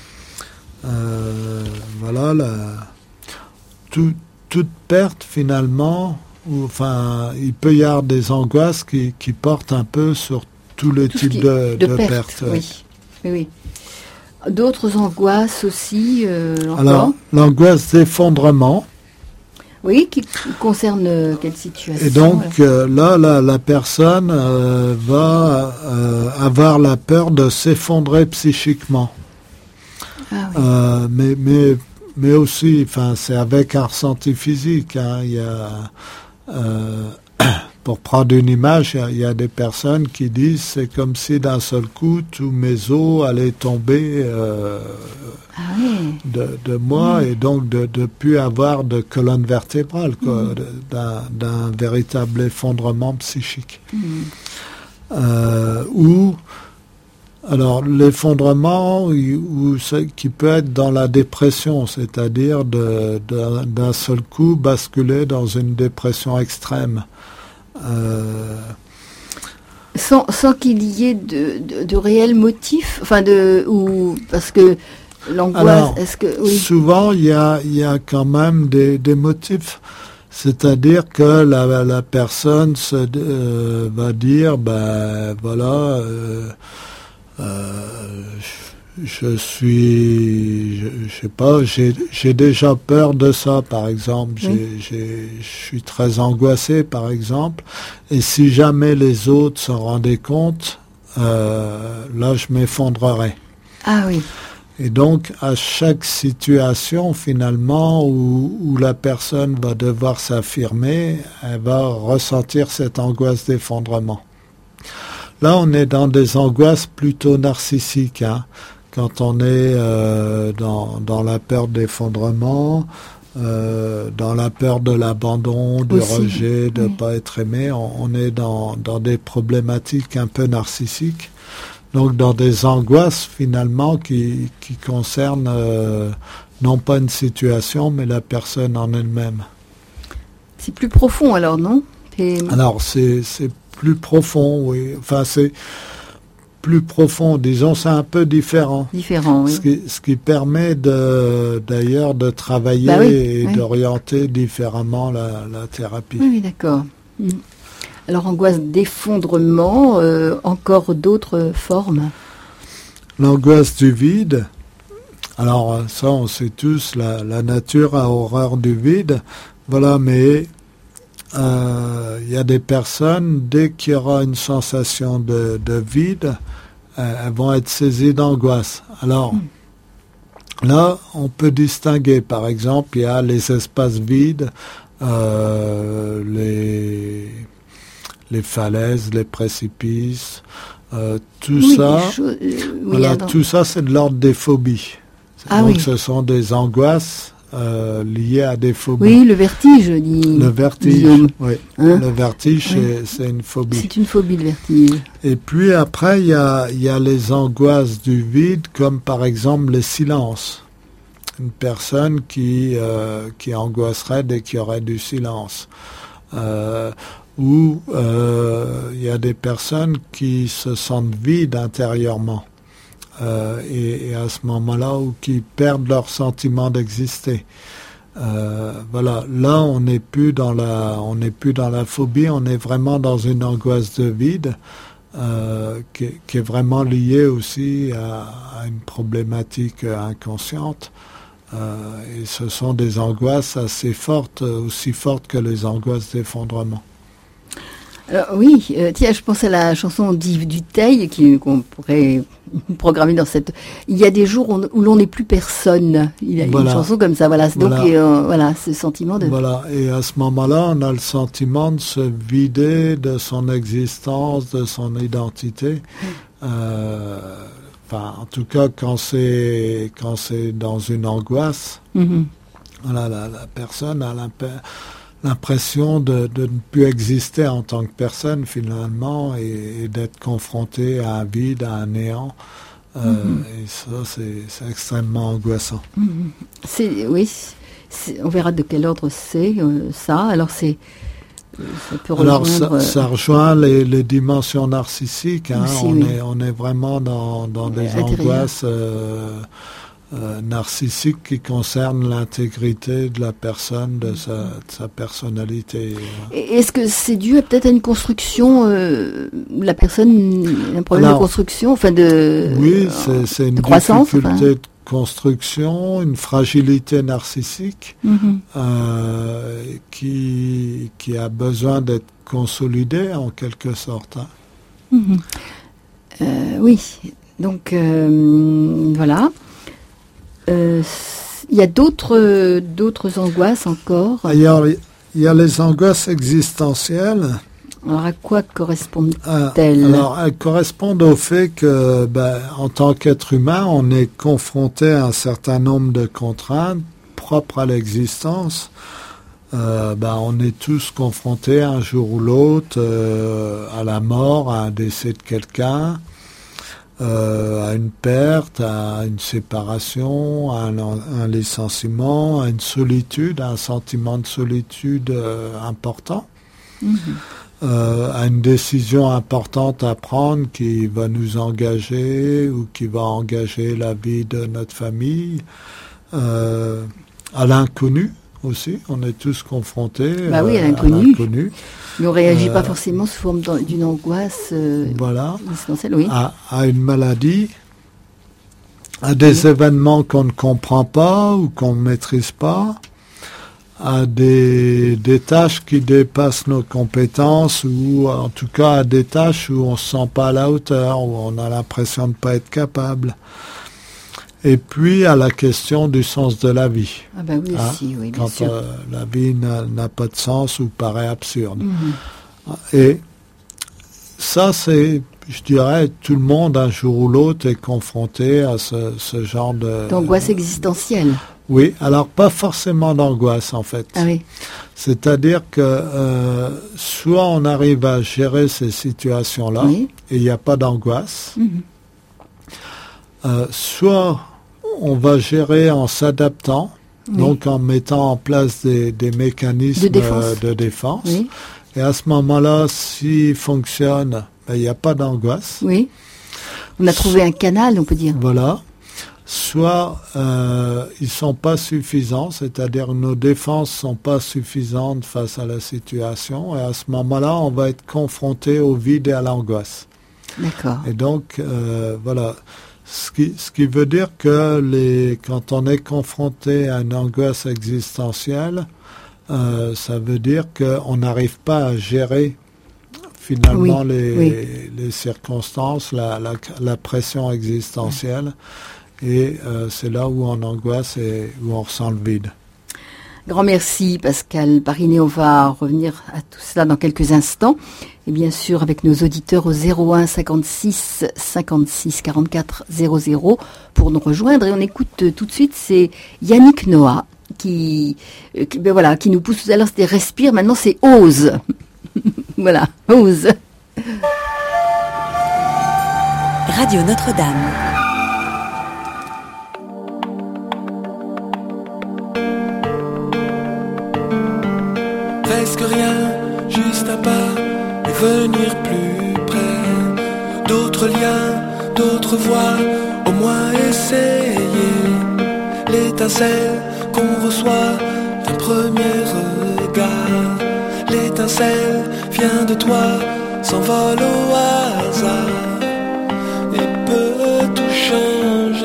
Euh, voilà, la, tout- toute perte finalement, ou, enfin, il peut y avoir des angoisses qui, qui portent un peu sur tous les Tout ce types qui- de, de de perte, pertes. ouais. oui. Oui, oui. D'autres angoisses aussi, euh, encore. Alors, l'angoisse d'effondrement. Oui, qui concerne euh, quelle situation? Et donc euh, là, la, la personne euh, va euh, avoir la peur de s'effondrer psychiquement. alors Ah oui. Euh, mais, mais mais aussi, enfin, c'est avec un ressenti physique. Hein, il y a, euh, pour prendre une image, il y, a, il y a des personnes qui disent c'est comme si d'un seul coup tous mes os allaient tomber euh, ah oui. de, de moi mmh. et donc de ne plus avoir de colonne vertébrale, quoi, mmh. d'un, d'un véritable effondrement psychique. Mmh. Euh, ou alors l'effondrement ou qui peut être dans la dépression, c'est-à-dire de, de, d'un seul coup basculer dans une dépression extrême. Euh... Sans, sans qu'il y ait de, de, de réels motifs, enfin de ou parce que l'angoisse. Alors, est-ce que oui. souvent il y a il y a quand même des, des motifs, c'est-à-dire que la, la personne se, euh, va dire ben voilà euh, euh, je suis, je, je sais pas, j'ai, j'ai déjà peur de ça, par exemple. J'ai, oui. j'ai, je suis très angoissé, par exemple. Et si jamais les autres s'en rendaient compte, euh, là, je m'effondrerais. Ah oui. Et donc, à chaque situation, finalement, où, où la personne va devoir s'affirmer, elle va ressentir cette angoisse d'effondrement. Là, on est dans des angoisses plutôt narcissiques, hein. Quand on est euh, dans, dans la peur d'effondrement, euh, dans la peur de l'abandon, du Aussi, rejet, de ne oui. pas être aimé, on, on est dans, dans des problématiques un peu narcissiques, donc dans des angoisses finalement qui, qui concernent euh, non pas une situation, mais la personne en elle-même. C'est plus profond alors, non ? Et... Alors c'est, c'est plus profond, oui. Enfin, c'est... plus profond, disons, c'est un peu différent. Différent, oui. Ce qui, ce qui permet de, d'ailleurs de travailler bah oui, et oui. d'orienter différemment la, la thérapie. Oui, oui, d'accord. Alors, angoisse d'effondrement, euh, encore d'autres formes ? L'angoisse du vide. Alors, ça, on sait tous, la, la nature a horreur du vide. Voilà, mais... Il euh, y a des personnes, dès qu'il y aura une sensation de, de vide, euh, elles vont être saisies d'angoisse. Alors, mmh. là, on peut distinguer, par exemple, il y a les espaces vides, euh, les, les falaises, les précipices, euh, tout oui, ça, choses, euh, voilà, oui, tout ça, c'est de l'ordre des phobies. Ah, Donc, oui. ce sont des angoisses Euh, lié à des phobies. Oui, le vertige, dit Le vertige, Guillaume. oui. Hein le vertige, oui. c'est, c'est une phobie. C'est une phobie, le vertige. Et puis après, il y a, y a les angoisses du vide, comme par exemple le silence. Une personne qui, euh, qui angoisserait dès qu'il y aurait du silence. Euh, ou il euh, y a des personnes qui se sentent vides intérieurement. Euh, et, et à ce moment-là, où qui perdent leur sentiment d'exister. Euh, voilà, là on n'est plus dans la, on n'est plus dans la phobie, on est vraiment dans une angoisse de vide euh, qui, qui est vraiment liée aussi à, à une problématique inconsciente. Euh, et ce sont des angoisses assez fortes, aussi fortes que les angoisses d'effondrement. Alors, oui, euh, tiens, je pense à la chanson d'Yves Duteil qui, qu'on pourrait programmer dans cette... Il y a des jours où, où l'on n'est plus personne. Il a voilà. une chanson comme ça, voilà. Donc, voilà. Et, euh, voilà, ce sentiment de... Voilà, et à ce moment-là, on a le sentiment de se vider de son existence, de son identité. Mmh. Euh, enfin, en tout cas, quand c'est, quand c'est dans une angoisse, mmh. voilà, la, la personne a l'impression... l'impression de, de ne plus exister en tant que personne finalement et, et d'être confronté à un vide, à un néant. Euh, mm-hmm. Et ça, c'est, c'est extrêmement angoissant. Mm-hmm. C'est, oui, c'est, on verra de quel ordre c'est euh, ça. Alors c'est, ça peut Alors rejoindre, ça, ça rejoint les, les dimensions narcissiques. Hein. Aussi, on, oui. est, on est vraiment dans, dans des Intérieur. angoisses euh, Euh, narcissique qui concerne l'intégrité de la personne, de sa, de sa personnalité. Et est-ce que c'est dû à, peut-être à une construction, euh, la personne a un problème Alors, de construction, enfin de Oui, c'est, c'est une difficulté enfin. de construction, une fragilité narcissique mm-hmm. euh, qui, qui a besoin d'être consolidée en quelque sorte. Hein. Mm-hmm. Euh, oui, donc euh, voilà. Euh, Il y a d'autres, euh, d'autres angoisses encore. Ailleurs, il y a les angoisses existentielles. Alors à quoi correspondent-elles? Euh, alors, elles correspondent au fait que, ben, en tant qu'être humain, on est confronté à un certain nombre de contraintes propres à l'existence. Euh, ben, on est tous confrontés un jour ou l'autre euh, à la mort, à un décès de quelqu'un, euh, à une perte, à une séparation, à un, un licenciement, à une solitude, à un sentiment de solitude euh, important, mmh. euh, à une décision importante à prendre qui va nous engager ou qui va engager la vie de notre famille, euh, à l'inconnu. Aussi, on est tous confrontés bah oui, à euh, l'inconnu. l'inconnu. Mais on ne réagit euh, pas forcément sous forme d'une angoisse euh, voilà. existentielle, oui. À, à une maladie, à des oui. événements qu'on ne comprend pas ou qu'on ne maîtrise pas, à des, des tâches qui dépassent nos compétences ou en tout cas à des tâches où on ne se sent pas à la hauteur, où on a l'impression de ne pas être capable. Et puis à la question du sens de la vie. Ah ben oui, hein, aussi, oui, bien quand sûr. Euh, la vie n'a, n'a pas de sens ou paraît absurde. Mm-hmm. Et ça, c'est, je dirais, tout le monde un jour ou l'autre est confronté à ce, ce genre de... D'angoisse existentielle. Oui, alors pas forcément d'angoisse en fait. Ah oui. C'est-à-dire que euh, soit on arrive à gérer ces situations-là oui. et il n'y a pas d'angoisse, mm-hmm. euh, soit on va gérer en s'adaptant, oui. donc en mettant en place des, des mécanismes de défense. Euh, de défense. Oui. Et à ce moment-là, s'ils fonctionnent, ben, il n'y a pas d'angoisse. Oui. On a trouvé un canal, on peut dire. Voilà. Soit euh, ils ne sont pas suffisants, c'est-à-dire nos défenses ne sont pas suffisantes face à la situation. Et à ce moment-là, on va être confronté au vide et à l'angoisse. D'accord. Et donc, euh, voilà. Ce qui, ce qui veut dire que les, quand on est confronté à une angoisse existentielle, euh, ça veut dire qu'on n'arrive pas à gérer finalement oui, les, oui. les circonstances, la, la, la pression existentielle. Et euh, c'est là où on angoisse et où on ressent le vide. Grand merci Pascal Parinet, on va revenir à tout cela dans quelques instants. Et bien sûr avec nos auditeurs au zéro un cinquante-six cinquante-six quarante-quatre zéro zéro pour nous rejoindre. Et on écoute tout de suite, c'est Yannick Noah qui, qui, ben voilà, qui nous pousse tout à l'heure, c'était Respire, maintenant c'est Ose. Voilà, Ose. Radio Notre-Dame. Presque rien, juste un pas et venir plus près. D'autres liens, d'autres voies, au moins essayer. L'étincelle qu'on reçoit d'un premier regard. L'étincelle vient de toi, s'envole au hasard et peut tout changer.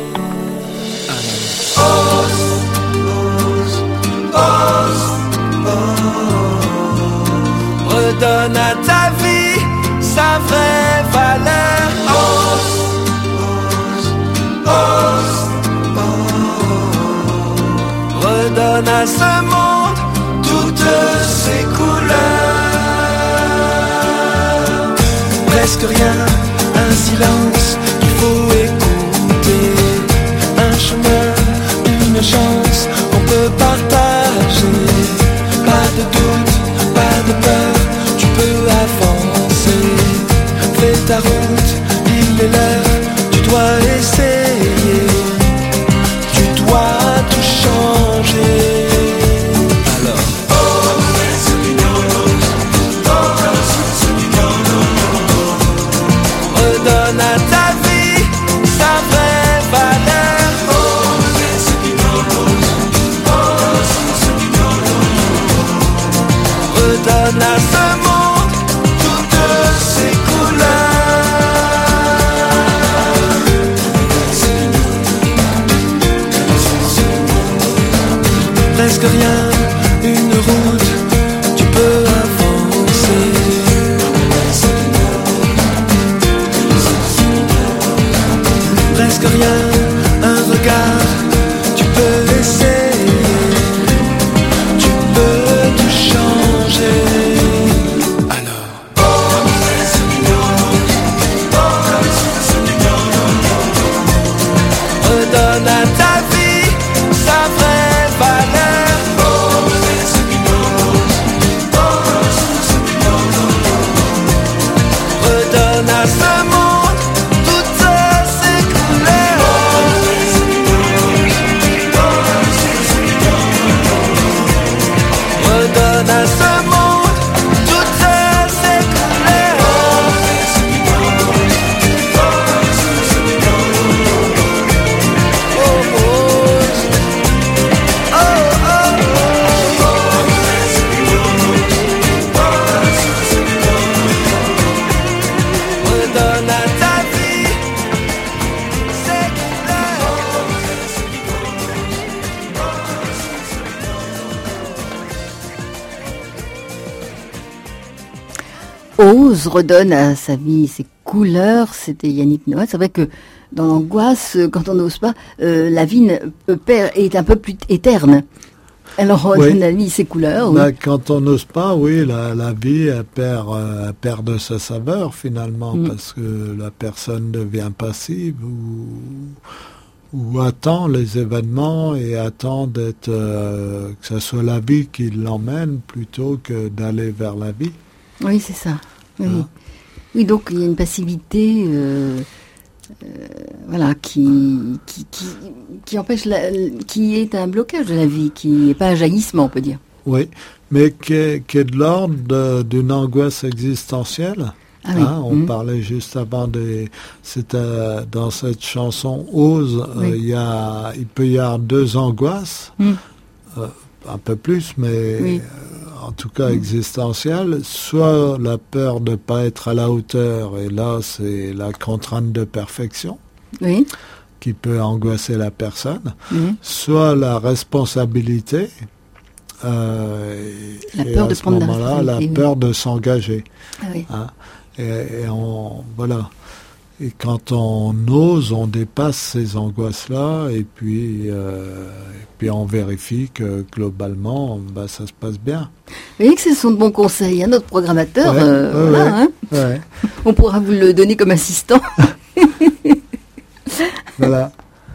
Ose, ose, ose. Redonne à ta vie sa vraie valeur. Ose, ose, ose, ose. Redonne à ce monde toutes ses couleurs. Presque rien, un silence qu'il faut écouter. Un chemin, une chance qu'on peut partager. Pas de doute, pas de peur, tu peux avancer. Fais ta route, il est l'heure, tu dois essayer. Tu dois tout changer. Redonne à ta vie sa vraie valeur. Redonne à ce monde toutes ses couleurs. Presque rien, une route, tu peux avancer. Presque rien, un regard, tu peux essayer. ose, redonne à sa vie ses couleurs. C'était Yannick Noah. C'est vrai que dans l'angoisse, quand on n'ose pas, euh, la vie ne, perd, est un peu plus est terne. Alors, on oui. donne à la vie ses couleurs. Bah, oui. Quand on n'ose pas, oui, la, la vie elle perd, euh, elle perd de sa saveur finalement, mm. parce que la personne devient passive ou... ou attend les événements et attend d'être euh, que ce soit la vie qui l'emmène plutôt que d'aller vers la vie. Oui, c'est ça. Oui, hein? Oui, donc il y a une passivité, euh, euh, voilà, qui qui, qui qui empêche, la, qui est un blocage de la vie, qui n'est pas un jaillissement, on peut dire. Oui, mais qui est, qui est de l'ordre de, d'une angoisse existentielle. Ah oui. Hein, on mmh. parlait juste avant des, c'était dans cette chanson Ose, oui. euh, il y a, il peut y avoir deux angoisses, mmh. euh, un peu plus, mais oui. euh, en tout cas mmh. existentielles. Soit la peur de pas être à la hauteur, et là c'est la contrainte de perfection, oui. qui peut angoisser la personne. Mmh. Soit la responsabilité. Euh, la et peur à de ce prendre la moment-là, la oui. peur de s'engager. Ah oui. Hein. Et, et on, voilà. Et quand on ose, on dépasse ces angoisses-là, et puis, euh, et puis on vérifie que globalement, bah, ça se passe bien. Vous voyez que ce sont de bons conseils, hein, notre programmateur. Ouais, euh, ouais, voilà, ouais, hein. ouais. On pourra vous le donner comme assistant. Voilà.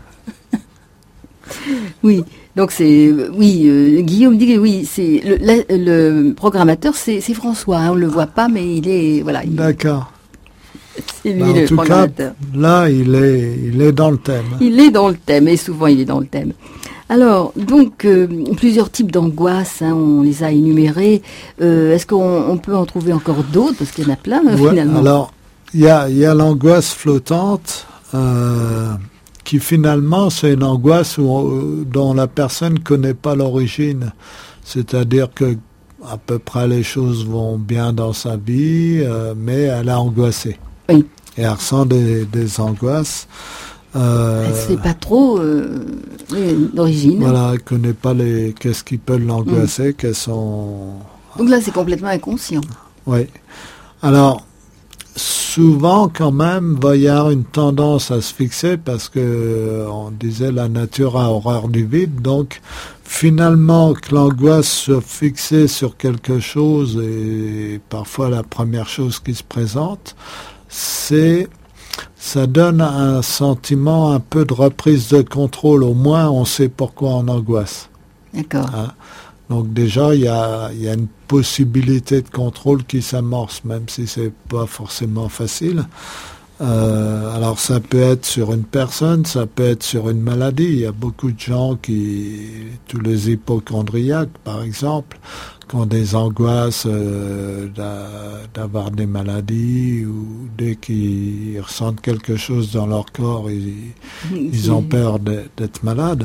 Oui. Donc c'est oui, euh, Guillaume dit que oui, c'est le, la, le programmateur, c'est, c'est François. Hein, on le voit pas, mais il est voilà. Il, D'accord. C'est lui bah, le en tout programmateur. Cas, là, il est, il est dans le thème. Il est dans le thème, et souvent il est dans le thème. Alors, donc, euh, plusieurs types d'angoisse, hein, on les a énumérés. Euh, est-ce qu'on on peut en trouver encore d'autres? Parce qu'il y en a plein, ouais, finalement. Alors, il y a, y a l'angoisse flottante, euh, qui finalement, c'est une angoisse où on, dont la personne ne connaît pas l'origine. C'est-à-dire que à peu près les choses vont bien dans sa vie, euh, mais elle a angoissé. Oui. Et elle ressent des, des angoisses. Euh, elle ne sait pas trop euh, l'origine. Voilà, elle ne connaît pas les, qu'est-ce qui peut l'angoisser, mmh. qu'elles sont... Donc là, c'est complètement inconscient. Oui. Alors, souvent, quand même, va y avoir une tendance à se fixer parce que, on disait, la nature a horreur du vide. Donc, finalement, que l'angoisse soit fixée sur quelque chose, et parfois la première chose qui se présente, c'est, ça donne un sentiment un peu de reprise de contrôle. Au moins, on sait pourquoi on angoisse. D'accord. Hein? Donc déjà, il y a, y a une possibilité de contrôle qui s'amorce, même si c'est pas forcément facile. Euh, alors ça peut être sur une personne, ça peut être sur une maladie. Il y a beaucoup de gens qui, tous les hypochondriaques par exemple, qui ont des angoisses euh, d'avoir des maladies, ou dès qu'ils ressentent quelque chose dans leur corps, ils, ils ont peur d'être malades.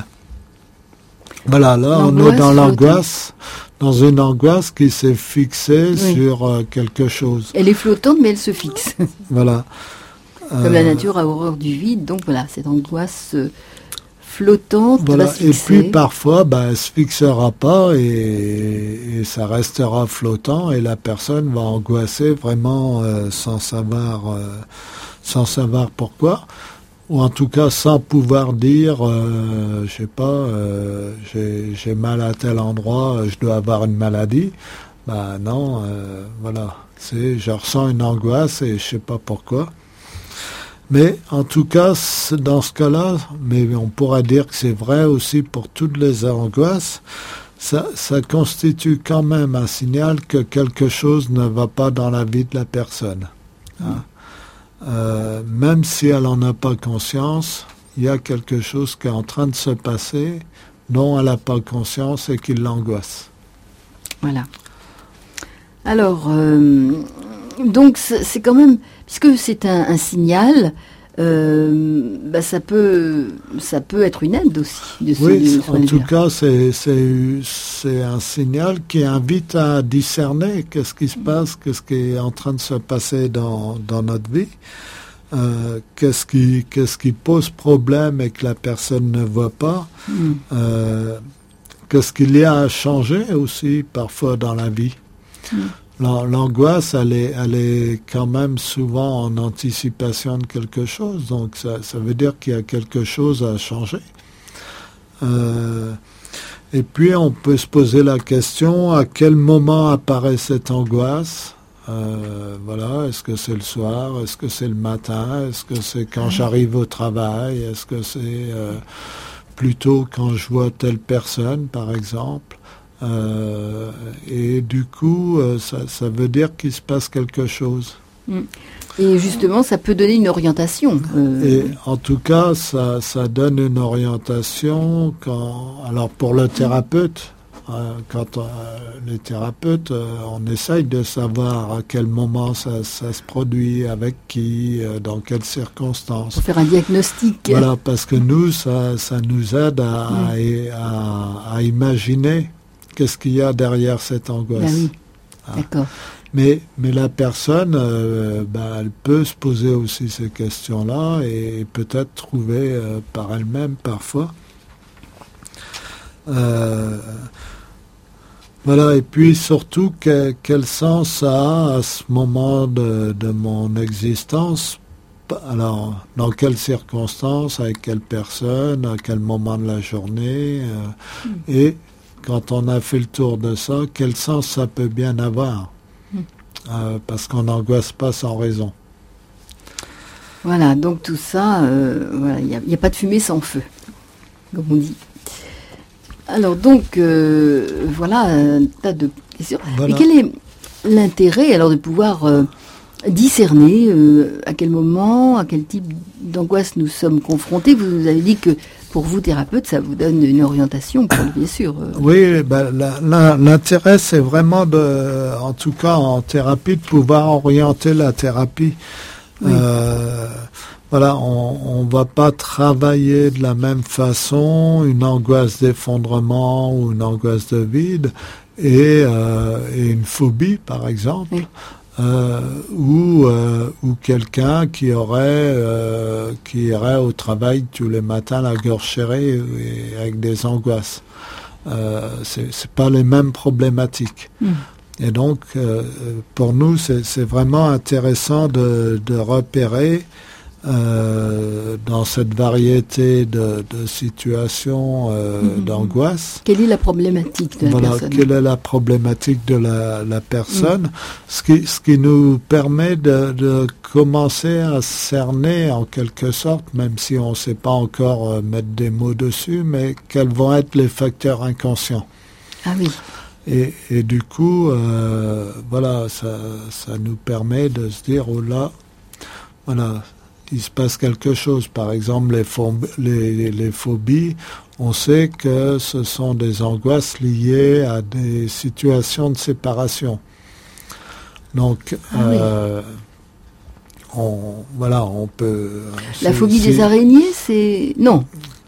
Voilà, là on est dans l'angoisse, dans une angoisse qui s'est fixée oui. sur euh, quelque chose. Elle est flottante, mais elle se fixe. Voilà. Comme euh, la nature a horreur du vide, donc voilà, cette angoisse euh, flottante voilà. va se fixer. Et puis parfois, bah, elle ne se fixera pas et, et ça restera flottant et la personne va angoisser vraiment euh, sans savoir, euh, sans savoir pourquoi. Ou en tout cas sans pouvoir dire, euh, je sais pas, euh, j'ai, j'ai mal à tel endroit, je dois avoir une maladie. Bah non, euh, voilà, c'est, je ressens une angoisse et je sais pas pourquoi. Mais en tout cas, dans ce cas-là, mais on pourra dire que c'est vrai aussi pour toutes les angoisses, ça, ça constitue quand même un signal que quelque chose ne va pas dans la vie de la personne. Hein. Euh, même si elle n'en a pas conscience, il y a quelque chose qui est en train de se passer dont elle n'a pas conscience et qui l'angoisse. Voilà. Alors, euh, donc c'est, c'est quand même, puisque c'est un, un signal, euh, bah ça peut, ça peut être une aide aussi. De ce, oui, de ce en tout cas, c'est, c'est, c'est un signal qui invite à discerner qu'est-ce qui se passe, qu'est-ce qui est en train de se passer dans, dans notre vie, euh, qu'est-ce qui, qu'est-ce qui pose problème et que la personne ne voit pas, mm. euh, qu'est-ce qu'il y a à changer aussi parfois dans la vie. Mm. l'angoisse, elle est, elle est quand même souvent en anticipation de quelque chose. Donc ça, ça veut dire qu'il y a quelque chose à changer. Euh, et puis on peut se poser la question, à quel moment apparaît cette angoisse ? Euh, voilà, est-ce que c'est le soir, est-ce que c'est le matin, est-ce que c'est quand j'arrive au travail, est-ce que c'est euh, plutôt quand je vois telle personne, par exemple. Euh, et du coup, euh, ça, ça veut dire qu'il se passe quelque chose. Et justement, ça peut donner une orientation. Euh... Et en tout cas, ça, ça donne une orientation quand, alors pour le thérapeute, quand euh, les thérapeutes, euh, on essaye de savoir à quel moment ça, ça se produit, avec qui, euh, dans quelles circonstances. Pour faire un diagnostic. Voilà, parce que nous, ça, ça nous aide à, mmh. à, à, à imaginer qu'est-ce qu'il y a derrière cette angoisse. Ben oui. Ah. D'accord. Mais, mais la personne, euh, bah, elle peut se poser aussi ces questions-là et, et peut-être trouver euh, par elle-même parfois. Euh, Voilà, et puis surtout, que, quel sens ça a à ce moment de, de mon existence? Alors, dans quelles circonstances, avec quelle personne, à quel moment de la journée? Euh, mm. Et quand on a fait le tour de ça, quel sens ça peut bien avoir? Mm. Euh, parce qu'on n'angoisse pas sans raison. Voilà, donc tout ça, euh, voilà, il n'y a, a pas de fumée sans feu, comme on dit. Alors donc, euh, voilà un tas de questions. Voilà. Et quel est l'intérêt alors de pouvoir euh, discerner euh, à quel moment, à quel type d'angoisse nous sommes confrontés? Vous nous avez dit que pour vous, thérapeute, ça vous donne une orientation, bien sûr. Euh. Oui, ben, la, la, l'intérêt, c'est vraiment, de, en tout cas en thérapie, de pouvoir orienter la thérapie. Oui. Euh, Voilà, on ne va pas travailler de la même façon une angoisse d'effondrement ou une angoisse de vide et, euh, et une phobie, par exemple, oui. euh, ou, euh, ou quelqu'un qui aurait euh, qui irait au travail tous les matins la gorge serrée et avec des angoisses. Euh, c'est, c'est pas les mêmes problématiques. Mm. Et donc, euh, pour nous, c'est, c'est vraiment intéressant de, de repérer Euh, dans cette variété de, de situations euh, mmh. d'angoisse. Quelle est la problématique de la voilà, personne? Quelle est la problématique de la, la personne mmh. ce, qui, ce qui nous permet de, de commencer à cerner en quelque sorte, même si on ne sait pas encore euh, mettre des mots dessus, mais quels vont être les facteurs inconscients. Ah oui. Et, et du coup, euh, voilà, ça, ça nous permet de se dire, oh là, voilà, il se passe quelque chose. Par exemple, les, phob- les, les phobies, on sait que ce sont des angoisses liées à des situations de séparation. Donc, ah euh, oui. on, voilà, on peut... La phobie des araignées, c'est... Non.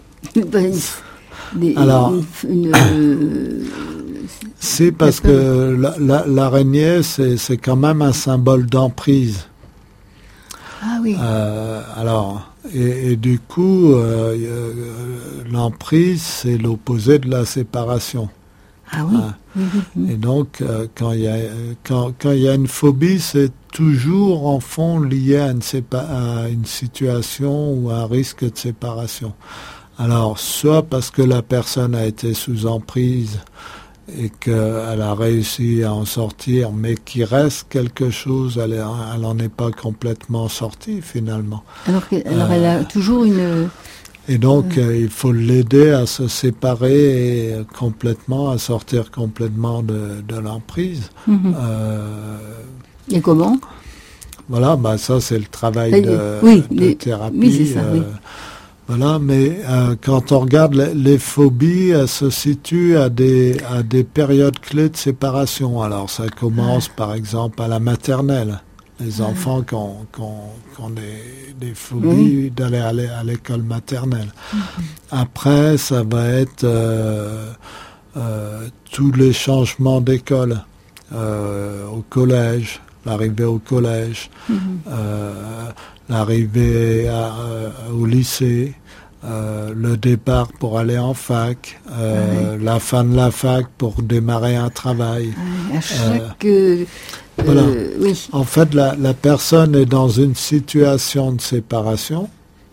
Des, Alors, une, euh, c'est parce que la, la, l'araignée, c'est, c'est quand même un symbole d'emprise. Ah oui. Euh, alors, et, et du coup, euh, euh, l'emprise, c'est l'opposé de la séparation. Ah oui. Hein. Mmh. Et donc, euh, quand il y a quand quand il y a une phobie, c'est toujours en fond lié à une, sépa- à une situation ou à un risque de séparation. Alors, soit parce que la personne a été sous emprise et qu'elle a réussi à en sortir, mais qu'il reste quelque chose, elle n'en est pas complètement sortie finalement. Alors, que, alors euh, elle a toujours une... Et donc, euh, il faut l'aider à se séparer et complètement, à sortir complètement de, de l'emprise. Mm-hmm. Euh, et comment? Voilà, bah ça c'est le travail de, oui, de les, thérapie. Oui, c'est ça, euh, oui. Voilà, mais euh, quand on regarde les, les phobies, elles se situent à des à des périodes clés de séparation. Alors ça commence ah. par exemple à la maternelle. Les ah. enfants qui ont, qui ont, qui ont des, des phobies oui. d'aller aller à l'école maternelle. Mm-hmm. Après, ça va être euh, euh, tous les changements d'école euh, au collège, l'arrivée au collège. Mm-hmm. Euh, l'arrivée à, euh, au lycée, euh, le départ pour aller en fac, euh, oui. la fin de la fac pour démarrer un travail. Oui, à chaque... Euh, voilà. Euh, oui. En fait, la, la personne est dans une situation de séparation,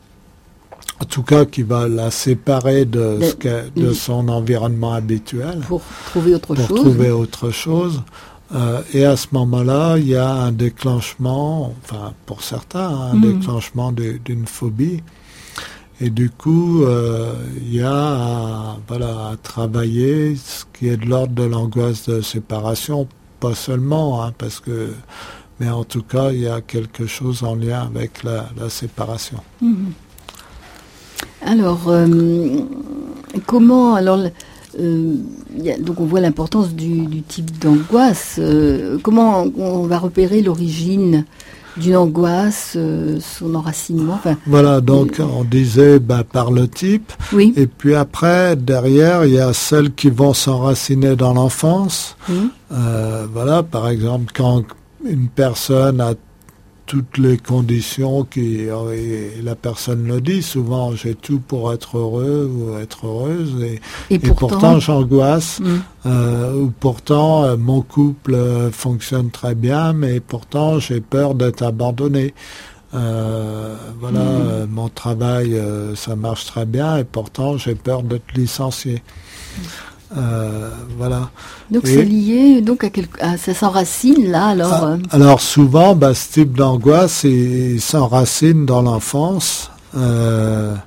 en tout cas qui va la séparer de, de, ce de oui. son environnement habituel. Pour trouver autre pour chose. Pour trouver autre chose. Euh, et à ce moment-là, il y a un déclenchement, enfin pour certains, un mmh. déclenchement de, d'une phobie. Et du coup, euh, il y a à, voilà, à travailler ce qui est de l'ordre de l'angoisse de séparation. Pas seulement, hein, parce que, mais en tout cas, il y a quelque chose en lien avec la, la séparation. Mmh. Alors, euh, comment, alors, euh, y a, donc on voit l'importance du, du type d'angoisse. Euh, comment on, on va repérer l'origine d'une angoisse, euh, son enracinement. Enfin, voilà, donc euh, on disait bah, par le type. Oui. Et puis après, derrière, il y a celles qui vont s'enraciner dans l'enfance. Oui. Euh, voilà, par exemple, quand une personne a toutes les conditions qui, et la personne le dit souvent, j'ai tout pour être heureux ou être heureuse, et, et, et pourtant, pourtant j'angoisse, mm. euh, ou pourtant euh, mon couple euh, fonctionne très bien, mais pourtant j'ai peur d'être abandonné. Euh, voilà, mm. euh, mon travail, euh, ça marche très bien, et pourtant j'ai peur d'être licencié. Mm. Euh, voilà. Donc et, c'est lié, donc à, quelque, à ça s'enracine là alors. À, euh... Alors souvent, bah, ce type d'angoisse, il, il s'enracine dans l'enfance euh,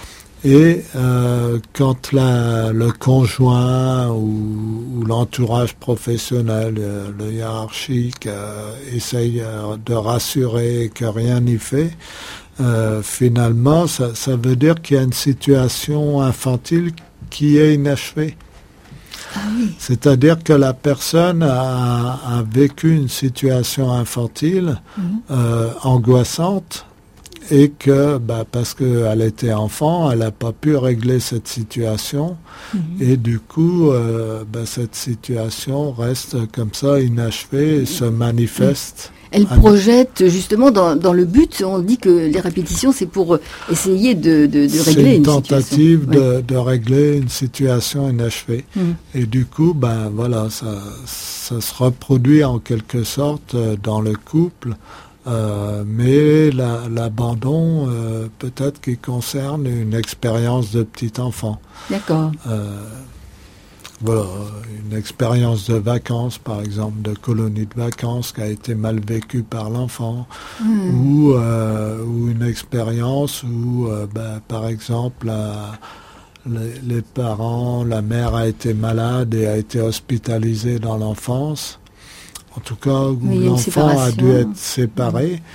et euh, quand la, le conjoint ou, ou l'entourage professionnel, euh, le hiérarchique, euh, essaye euh, de rassurer que rien n'y fait. Euh, finalement, ça, ça veut dire qu'il y a une situation infantile qui est inachevée. Ah oui. C'est-à-dire que la personne a, a vécu une situation infantile mmh. euh, angoissante et que, bah, parce qu'elle était enfant, elle n'a pas pu régler cette situation mmh. et du coup, euh, bah, cette situation reste comme ça inachevée et se manifeste. Mmh. Elle projette justement dans, dans le but, on dit que les répétitions, c'est pour essayer de, de, de régler une, une tentative situation. de, ouais. de régler une situation inachevée. Mmh. Et du coup, ben voilà, ça, ça se reproduit en quelque sorte dans le couple, euh, mais la, l'abandon, euh, peut-être qu'il concerne une expérience de petit enfant. D'accord. Euh, Voilà, une expérience de vacances, par exemple, de colonie de vacances qui a été mal vécue par l'enfant, mmh. ou, euh, ou une expérience où, euh, ben, par exemple, la, les, les parents, la mère a été malade et a été hospitalisée dans l'enfance, en tout cas où oui, l'enfant a dû être séparé. Mmh.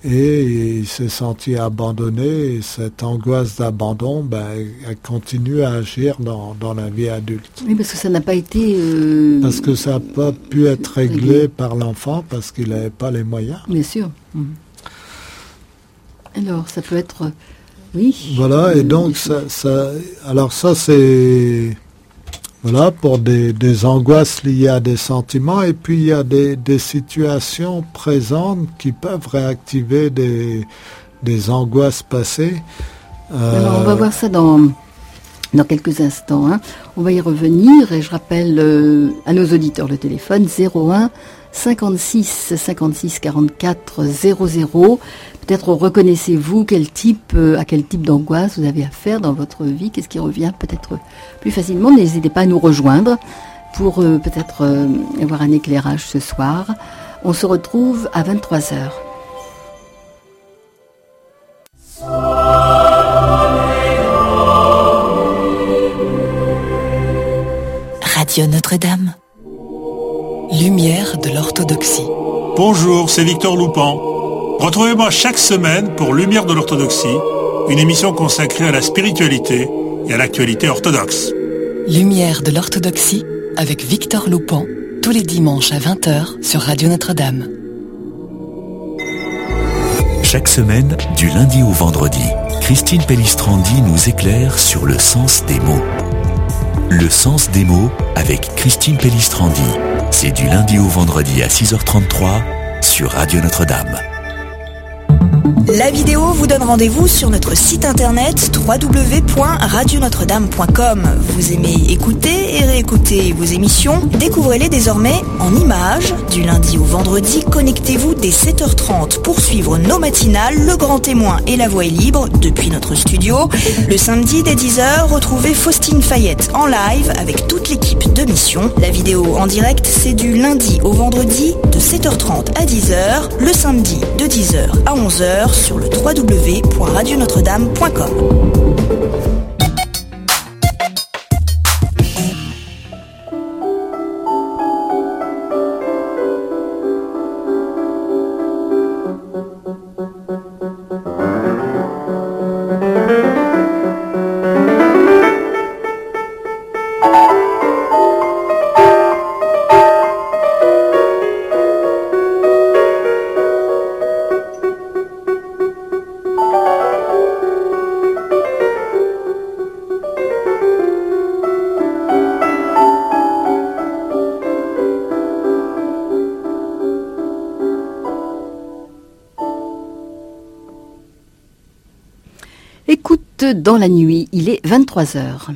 Et il s'est senti abandonné et cette angoisse d'abandon, ben, elle continue à agir dans, dans la vie adulte. Oui, parce que ça n'a pas été... Euh... Parce que ça n'a pas pu être réglé, réglé par l'enfant parce qu'il n'avait pas les moyens. Bien sûr. Mmh. Alors, ça peut être... Oui. Voilà, et donc, ça, ça, alors ça, c'est... Voilà, pour des, des angoisses liées à des sentiments, et puis il y a des, des situations présentes qui peuvent réactiver des, des angoisses passées. Euh... Alors on va voir ça dans, dans quelques instants. Hein. On va y revenir, et je rappelle euh, à nos auditeurs le téléphone zéro un cinquante-six cinquante-six quarante-quatre zéro zéro. Peut-être reconnaissez-vous quel type, euh, à quel type d'angoisse vous avez affaire dans votre vie, qu'est-ce qui revient peut-être plus facilement. N'hésitez pas à nous rejoindre pour euh, peut-être euh, avoir un éclairage ce soir. On se retrouve à vingt-trois heures. Radio Notre-Dame. Lumière de l'orthodoxie. Bonjour, c'est Victor Loupan. Retrouvez-moi chaque semaine pour Lumière de l'orthodoxie, une émission consacrée à la spiritualité et à l'actualité orthodoxe. Lumière de l'orthodoxie avec Victor Loupan, tous les dimanches à vingt heures sur Radio Notre-Dame. Chaque semaine, du lundi au vendredi, Christine Pellistrandi nous éclaire sur le sens des mots. Le sens des mots avec Christine Pellistrandi. C'est du lundi au vendredi à six heures trente-trois sur Radio Notre-Dame. La vidéo vous donne rendez-vous sur notre site internet w w w point radio notre dame point com. Vous aimez écouter et réécouter vos émissions? Découvrez-les désormais en images. Du lundi au vendredi, connectez-vous dès sept heures trente pour suivre nos matinales, Le Grand Témoin et La Voix est libre depuis notre studio. Le samedi dès dix heures, retrouvez Faustine Fayette en live avec toute l'équipe de Mission. La vidéo en direct, c'est du lundi au vendredi de sept heures trente à dix heures, le samedi de dix heures à onze heures sur le w w w point radio notre dame point com. Dans la nuit, il est vingt-trois heures.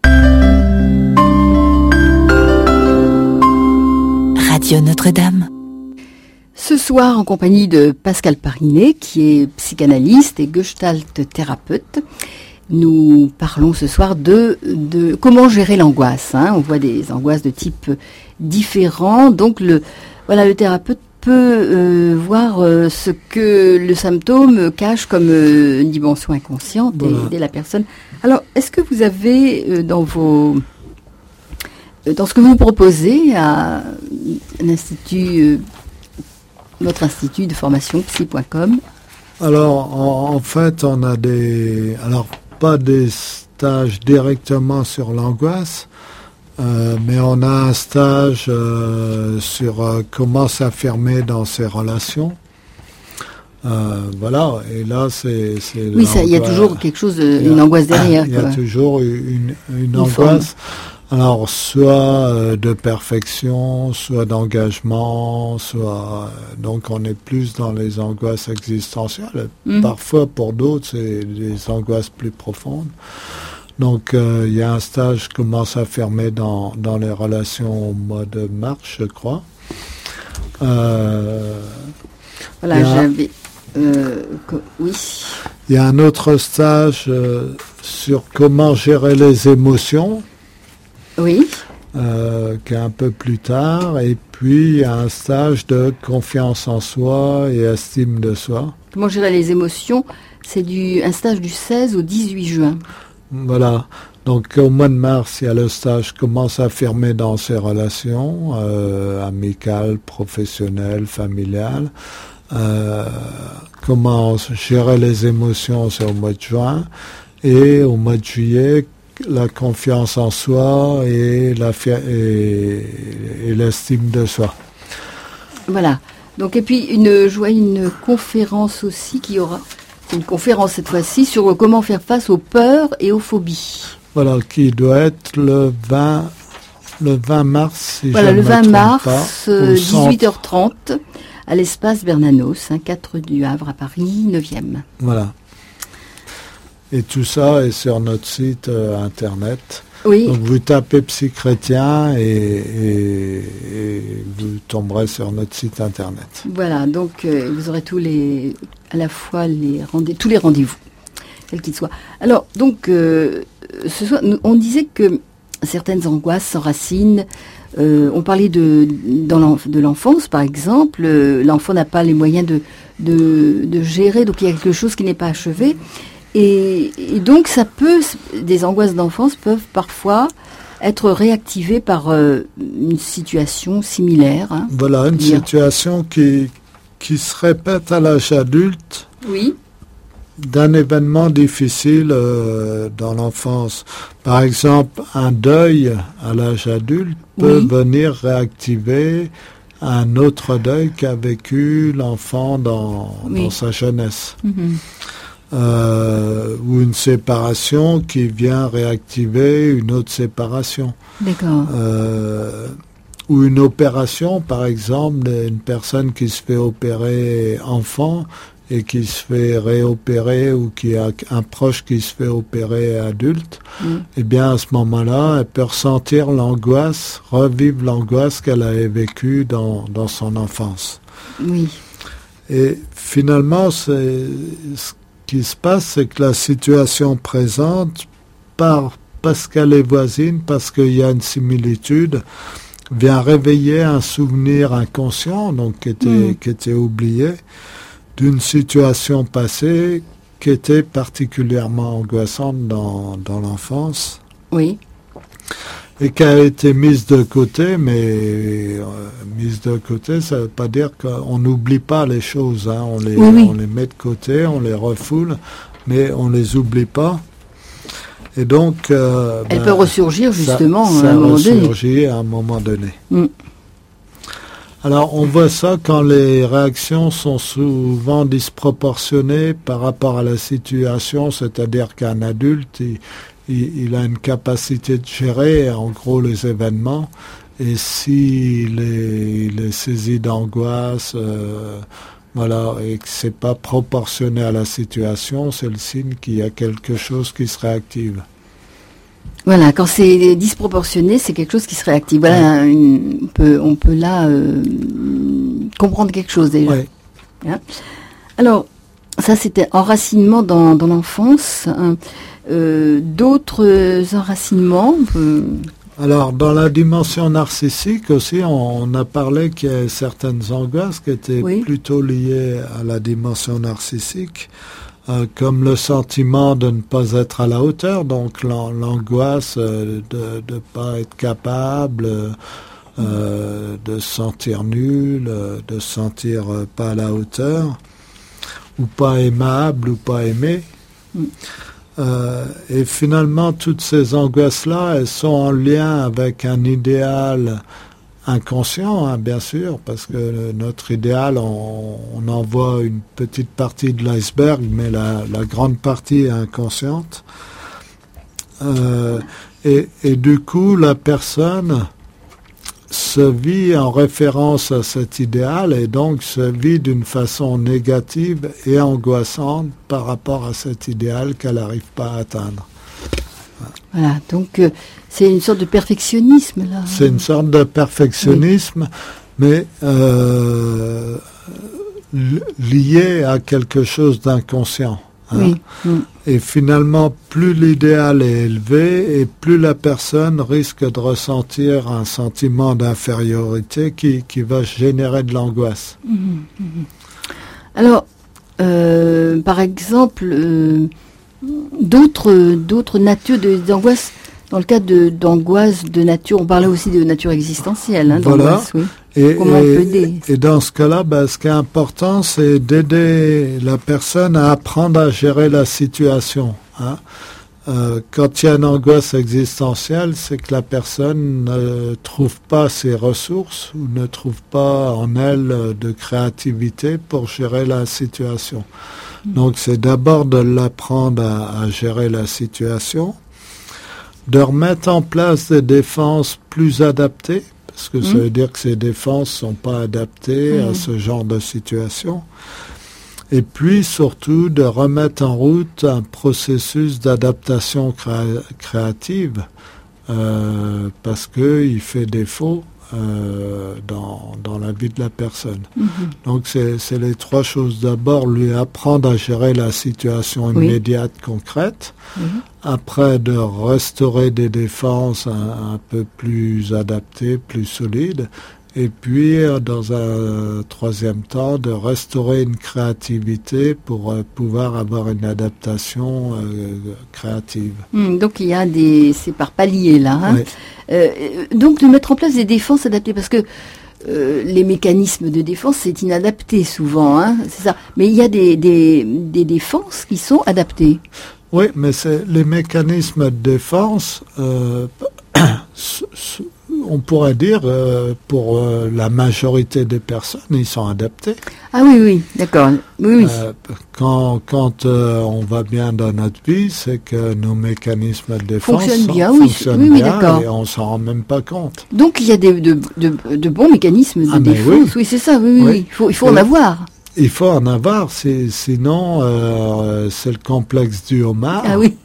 Radio Notre-Dame. Ce soir, en compagnie de Pascal Parinet, qui est psychanalyste et gestalt thérapeute, nous parlons ce soir de, de comment gérer l'angoisse. Hein. On voit des angoisses de type différent. Donc, le, voilà, le thérapeute peut euh, voir euh, ce que le symptôme cache comme euh, une dimension inconsciente et voilà. aider la personne. Alors, est-ce que vous avez euh, dans vos euh, dans ce que vous proposez à un institut, euh, notre institut de formation psy point com? Alors, en, en fait, on a des, alors pas des stages directement sur l'angoisse. Euh, mais on a un stage euh, sur euh, comment s'affirmer dans ses relations. Euh, voilà, et là c'est... c'est oui, il y a toujours quelque chose, de, une a, angoisse derrière. Il y a quoi. toujours une, une, une angoisse, forme. Alors soit euh, de perfection, soit d'engagement, soit... Donc on est plus dans les angoisses existentielles. Mm. Parfois pour d'autres c'est des angoisses plus profondes. Donc, euh, il y a un stage qui commence à fermer dans, dans les relations au mois de mars, je crois. Euh, voilà, j'avais... Euh, que, oui. Il y a un autre stage euh, sur comment gérer les émotions. Oui. Euh, qui est un peu plus tard. Et puis, il y a un stage de confiance en soi et estime de soi. Comment gérer les émotions? C'est du, un stage du seize au dix-huit juin. Voilà, donc au mois de mars, il y a le stage comment s'affirmer dans ses relations, euh, amicales, professionnelles, familiales. Euh, comment gérer les émotions, c'est au mois de juin. Et au mois de juillet, la confiance en soi et, la fi- et, et l'estime de soi. Voilà, donc et puis une, je vois une conférence aussi qui aura... C'est une conférence cette fois-ci sur comment faire face aux peurs et aux phobies. Voilà, qui doit être le vingt, le vingt mars, si voilà, je le ne vingt me mars, trompe euh, dix-huit heures trente, à l'espace Bernanos, hein, quatre du Havre à Paris, neuvième. Voilà. Et tout ça est sur notre site euh, internet. Oui. Donc vous tapez Psy Chrétien et, et, et vous tomberez sur notre site internet. Voilà, donc euh, vous aurez tous les, à la fois les rendez, tous les rendez-vous, quels qu'ils soient. Alors, donc, euh, ce soir, on disait que certaines angoisses s'enracinent. Euh, on parlait de, dans l'enf- de l'enfance, par exemple. Euh, l'enfant n'a pas les moyens de, de, de gérer, donc il y a quelque chose qui n'est pas achevé. Et, et donc, ça peut, des angoisses d'enfance peuvent parfois être réactivées par euh, une situation similaire. Hein, voilà, une dire. situation qui, qui se répète à l'âge adulte. Oui. D'un événement difficile euh, dans l'enfance. Par exemple, un deuil à l'âge adulte peut oui. venir réactiver un autre deuil qu'a vécu l'enfant dans, oui. dans sa jeunesse. Mm-hmm. Euh, ou une séparation qui vient réactiver une autre séparation. D'accord. Euh, ou une opération, par exemple, une personne qui se fait opérer enfant et qui se fait réopérer ou qui a un proche qui se fait opérer adulte, mmh. eh bien à ce moment-là, elle peut ressentir l'angoisse, revivre l'angoisse qu'elle avait vécue dans, dans son enfance. Oui. Et finalement, c'est, ce qui se passe, c'est que la situation présente, par, parce qu'elle est voisine, parce qu'il y a une similitude, vient réveiller un souvenir inconscient, donc qui était, mmh. qui était oublié, d'une situation passée qui était particulièrement angoissante dans, dans l'enfance. Oui. Et qui a été mise de côté, mais euh, mise de côté, ça ne veut pas dire qu'on n'oublie pas les choses. Hein. On, les, oui, oui. on les met de côté, on les refoule, mais on ne les oublie pas. Et donc... Euh, Elle ben, peut ressurgir justement ça, ça à un moment donné. ressurgit à un moment donné. Mm. Alors, on voit ça quand les réactions sont souvent disproportionnées par rapport à la situation, c'est-à-dire qu'un adulte, il, il, il a une capacité de gérer, en gros, les événements, et s'il est, il est saisi d'angoisse, euh, voilà, et que c'est pas proportionné à la situation, c'est le signe qu'il y a quelque chose qui se réactive. Voilà, quand c'est disproportionné, c'est quelque chose qui se réactive. Voilà, ouais. une, on, peut, on peut là euh, comprendre quelque chose déjà. Ouais. Hein. Alors, ça c'était enracinement dans, dans l'enfance. Hein. Euh, d'autres enracinements euh... Alors, dans la dimension narcissique aussi, on, on a parlé qu'il y a certaines angoisses qui étaient oui. plutôt liées à la dimension narcissique. Euh, comme le sentiment de ne pas être à la hauteur, donc l'an, l'angoisse euh, de ne pas être capable, euh, de se sentir nul, euh, de se sentir euh, pas à la hauteur, ou pas aimable, ou pas aimé. Mm. Euh, et finalement, toutes ces angoisses-là, elles sont en lien avec un idéal inconscient, hein, bien sûr, parce que notre idéal, on, on en voit une petite partie de l'iceberg, mais la, la grande partie est inconsciente. Euh, et, et du coup, la personne se vit en référence à cet idéal et donc se vit d'une façon négative et angoissante par rapport à cet idéal qu'elle n'arrive pas à atteindre. Voilà, donc euh, c'est une sorte de perfectionnisme là. C'est une sorte de perfectionnisme, oui. mais euh, lié à quelque chose d'inconscient. Hein. Oui. Mm. Et finalement, plus l'idéal est élevé, et plus la personne risque de ressentir un sentiment d'infériorité qui, qui va générer de l'angoisse. Mm, mm. Alors, euh, par exemple, euh, d'autres, d'autres natures de, d'angoisse, dans le cas de, d'angoisse de nature, on parlait aussi de nature existentielle, hein, voilà. d'angoisse, oui. Et, Comment et, on peut aider ? Et dans ce cas-là, ben, ce qui est important, c'est d'aider la personne à apprendre à gérer la situation. Hein. Euh, quand il y a une angoisse existentielle, c'est que la personne ne trouve pas ses ressources ou ne trouve pas en elle de créativité pour gérer la situation. Mmh. Donc c'est d'abord de l'apprendre à, à gérer la situation, de remettre en place des défenses plus adaptées, parce que mmh. ça veut dire que ces défenses ne sont pas adaptées mmh. à ce genre de situation. Et puis, surtout, de remettre en route un processus d'adaptation créa- créative, euh, parce qu'il fait défaut euh, dans, dans la vie de la personne. Mmh. Donc, c'est, c'est les trois choses. D'abord, lui apprendre à gérer la situation immédiate, oui. concrète. Mmh. Après, de restaurer des défenses un, un peu plus adaptées, plus solides. Et puis, dans un troisième temps, de restaurer une créativité pour euh, pouvoir avoir une adaptation euh, créative. Mmh, donc, il y a des... C'est par paliers, là. Hein. Oui. Euh, donc, de mettre en place des défenses adaptées, parce que euh, les mécanismes de défense, c'est inadapté souvent, hein, c'est ça. Mais il y a des, des, des défenses qui sont adaptées. Oui, mais c'est les mécanismes de défense... Euh, on pourrait dire, euh, pour euh, la majorité des personnes, ils sont adaptés. Ah oui, oui, d'accord. Oui, oui. Euh, quand quand euh, on va bien dans notre vie, c'est que nos mécanismes de défense fonctionnent bien, sont, oui, fonctionnent oui, oui, bien d'accord. Et on s'en rend même pas compte. Donc il y a des, de, de, de bons mécanismes de ah, défense, oui. oui, c'est ça, oui, oui, oui. oui. Il faut, il faut et, en avoir. il faut en avoir, c'est, sinon euh, c'est le complexe du homard ah oui.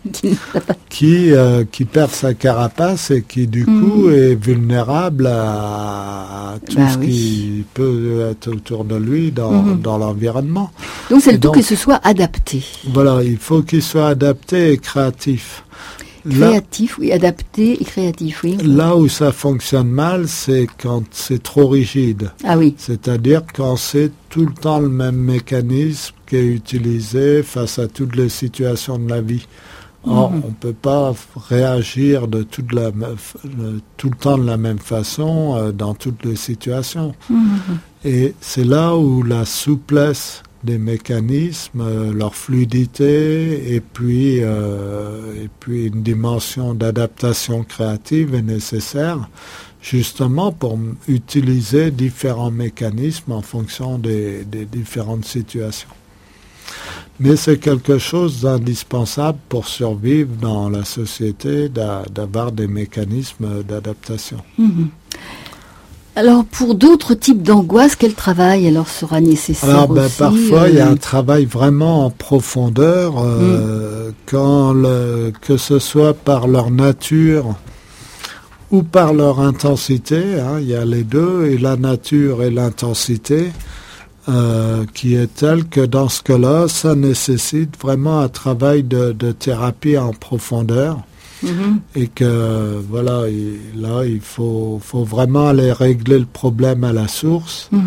qui, euh, qui perd sa carapace et qui du mmh. coup est vulnérable à, à tout bah, ce oui. qui peut être autour de lui dans, mmh. dans l'environnement. Donc c'est le et tout donc, qu'il se soit adapté. Voilà, il faut qu'il soit adapté et créatif. Créatif, là, oui, adapté et créatif, oui. Là où ça fonctionne mal, c'est quand c'est trop rigide. Ah oui. C'est-à-dire quand c'est tout le temps le même mécanisme qui est utilisé face à toutes les situations de la vie. Or, mmh. on ne peut pas réagir de toute la, tout le temps de la même façon euh, dans toutes les situations. Mmh. Et c'est là où la souplesse des mécanismes, euh, leur fluidité et puis, euh, et puis une dimension d'adaptation créative est nécessaire justement pour m- utiliser différents mécanismes en fonction des, des différentes situations. Mais c'est quelque chose d'indispensable pour survivre dans la société, d'a- d'avoir des mécanismes d'adaptation. Mmh. Alors, pour d'autres types d'angoisse, quel travail alors sera nécessaire alors, ben, aussi parfois, il euh... y a un travail vraiment en profondeur, euh, mm. quand le, que ce soit par leur nature ou par leur intensité, hein, il y a les deux, et la nature et l'intensité, euh, qui est telle que dans ce cas-là, ça nécessite vraiment un travail de, de thérapie en profondeur. Mmh. Et que voilà, il, là il faut, faut vraiment aller régler le problème à la source mmh.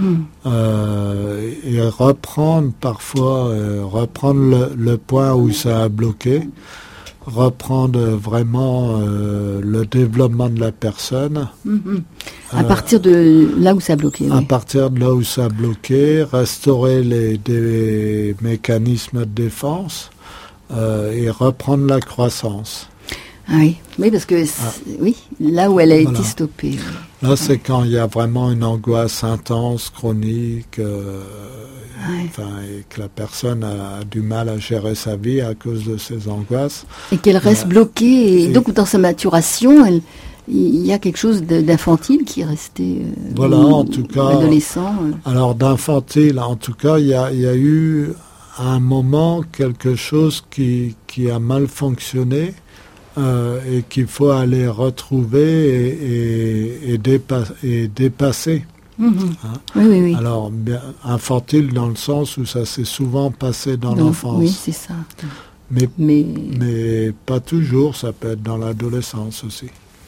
euh, et reprendre parfois euh, reprendre le, le point où ça a bloqué, reprendre vraiment euh, le développement de la personne mmh. à euh, partir de là où ça a bloqué. À oui. partir de là où ça a bloqué, restaurer les des mécanismes de défense euh, et reprendre la croissance. Ah oui, oui, parce que ah. oui, là où elle a voilà. été stoppée. Oui. Là, ouais. c'est quand il y a vraiment une angoisse intense, chronique, euh, ouais. enfin, et que la personne a, a du mal à gérer sa vie à cause de ces angoisses. Et qu'elle reste euh, bloquée. Et, et donc, dans sa maturation, elle, il y a quelque chose de, d'infantile qui est resté. Euh, voilà, ou, en tout cas. Adolescent. Euh. Alors, d'infantile, en tout cas, il y a, il y a eu à un moment quelque chose qui, qui a mal fonctionné. Euh, et qu'il faut aller retrouver et, et, et, dépa- et dépasser. Mmh. Hein? Oui, oui, oui. Alors, bien, infantile dans le sens où ça s'est souvent passé dans non, l'enfance. Oui, c'est ça. Mais, mais... mais pas toujours, ça peut être dans l'adolescence aussi.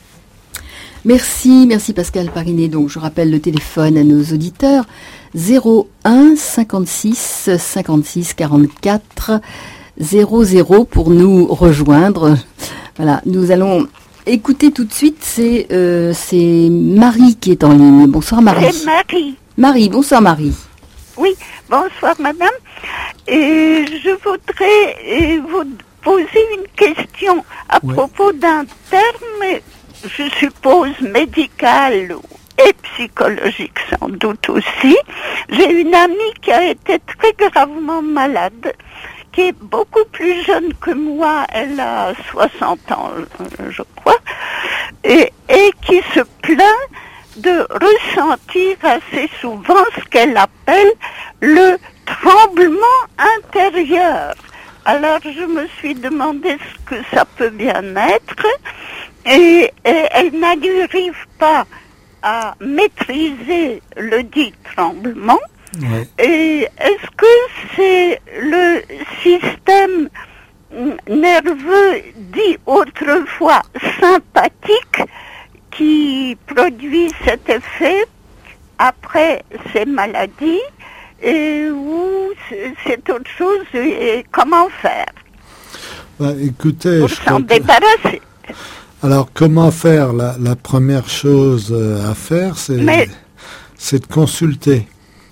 Merci, merci Pascal Parinet. Donc, je rappelle le téléphone à nos auditeurs, zéro un cinquante-six cinquante-six quarante-quatre zéro zéro pour nous rejoindre. Voilà, nous allons écouter tout de suite, c'est, euh, c'est Marie qui est en ligne. Bonsoir Marie. C'est Marie. Marie, bonsoir Marie. Oui, bonsoir madame. Et je voudrais euh, vous poser une question à ouais. propos d'un terme, je suppose médical et psychologique sans doute aussi. J'ai une amie qui a été très gravement malade, qui est beaucoup plus jeune que moi, elle a soixante ans, je crois, et, et qui se plaint de ressentir assez souvent ce qu'elle appelle le tremblement intérieur. Alors je me suis demandé ce que ça peut bien être, et, et elle n'arrive pas à maîtriser le dit tremblement. Ouais. Et est-ce que c'est le système nerveux dit autrefois sympathique qui produit cet effet après ces maladies, et ou c'est autre chose, et comment faire bah, écoutez, pour s'en débarrasser? Alors comment faire? La, la première chose à faire, c'est, Mais... c'est de consulter.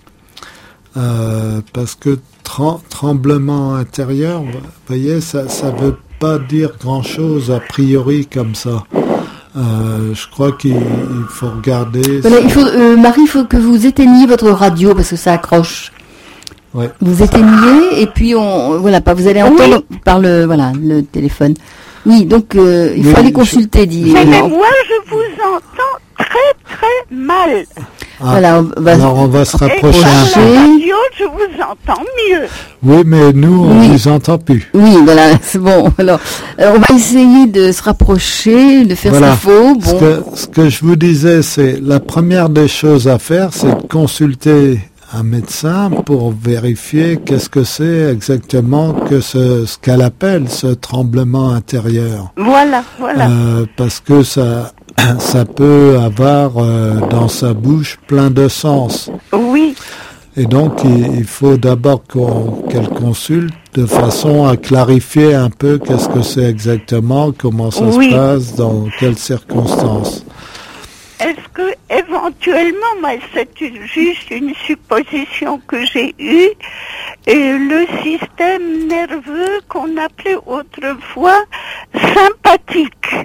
Euh, parce que trem- tremblement intérieur, vous voyez, ça ne veut pas dire grand-chose a priori comme ça. Euh, je crois qu'il il faut regarder... Voilà, il faut, euh, Marie, il faut que vous éteigniez votre radio parce que ça accroche. Ouais. Vous éteignez et puis on, voilà, pas, vous allez entendre oui. par le, voilà, le téléphone. Oui, donc euh, il faut Mais aller consulter, je... dit. Mais moi, je vous entends très très mal. Ah, voilà, on va, alors on va se rapprocher Et un par peu. la radio, je vous entends mieux. Oui, mais nous, on Oui. ne vous entend plus. Oui, voilà, c'est bon. Alors, euh, on va essayer de se rapprocher, de faire Voilà. ce qu'il faut. Ce Bon, que, ce que je vous disais, c'est la première des choses à faire, c'est de consulter un médecin pour vérifier qu'est-ce que c'est exactement que ce, ce qu'elle appelle ce tremblement intérieur. Voilà, voilà. Euh, parce que ça, ça peut avoir euh, dans sa bouche plein de sens. Oui, Et donc, il, il faut d'abord qu'on, qu'elle consulte de façon à clarifier un peu qu'est-ce que c'est exactement, comment ça Oui. se passe, dans quelles circonstances. est-ce que éventuellement, moi, c'est une- juste une supposition que j'ai eue, et le système nerveux qu'on appelait autrefois sympathique.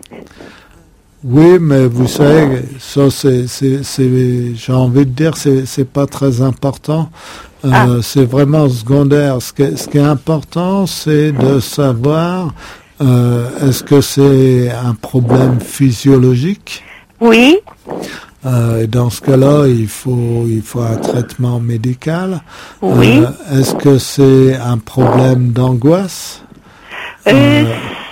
Oui, mais vous savez, ça, c'est, c'est, c'est, j'ai envie de dire, c'est, c'est pas très important. Euh, Ah. C'est vraiment secondaire. Ce qui est, ce qui est important, c'est de savoir euh, est-ce que c'est un problème physiologique. Oui, Euh, et dans ce cas-là, il faut, il faut un traitement médical. oui. Euh, est-ce que c'est un problème d'angoisse? Euh,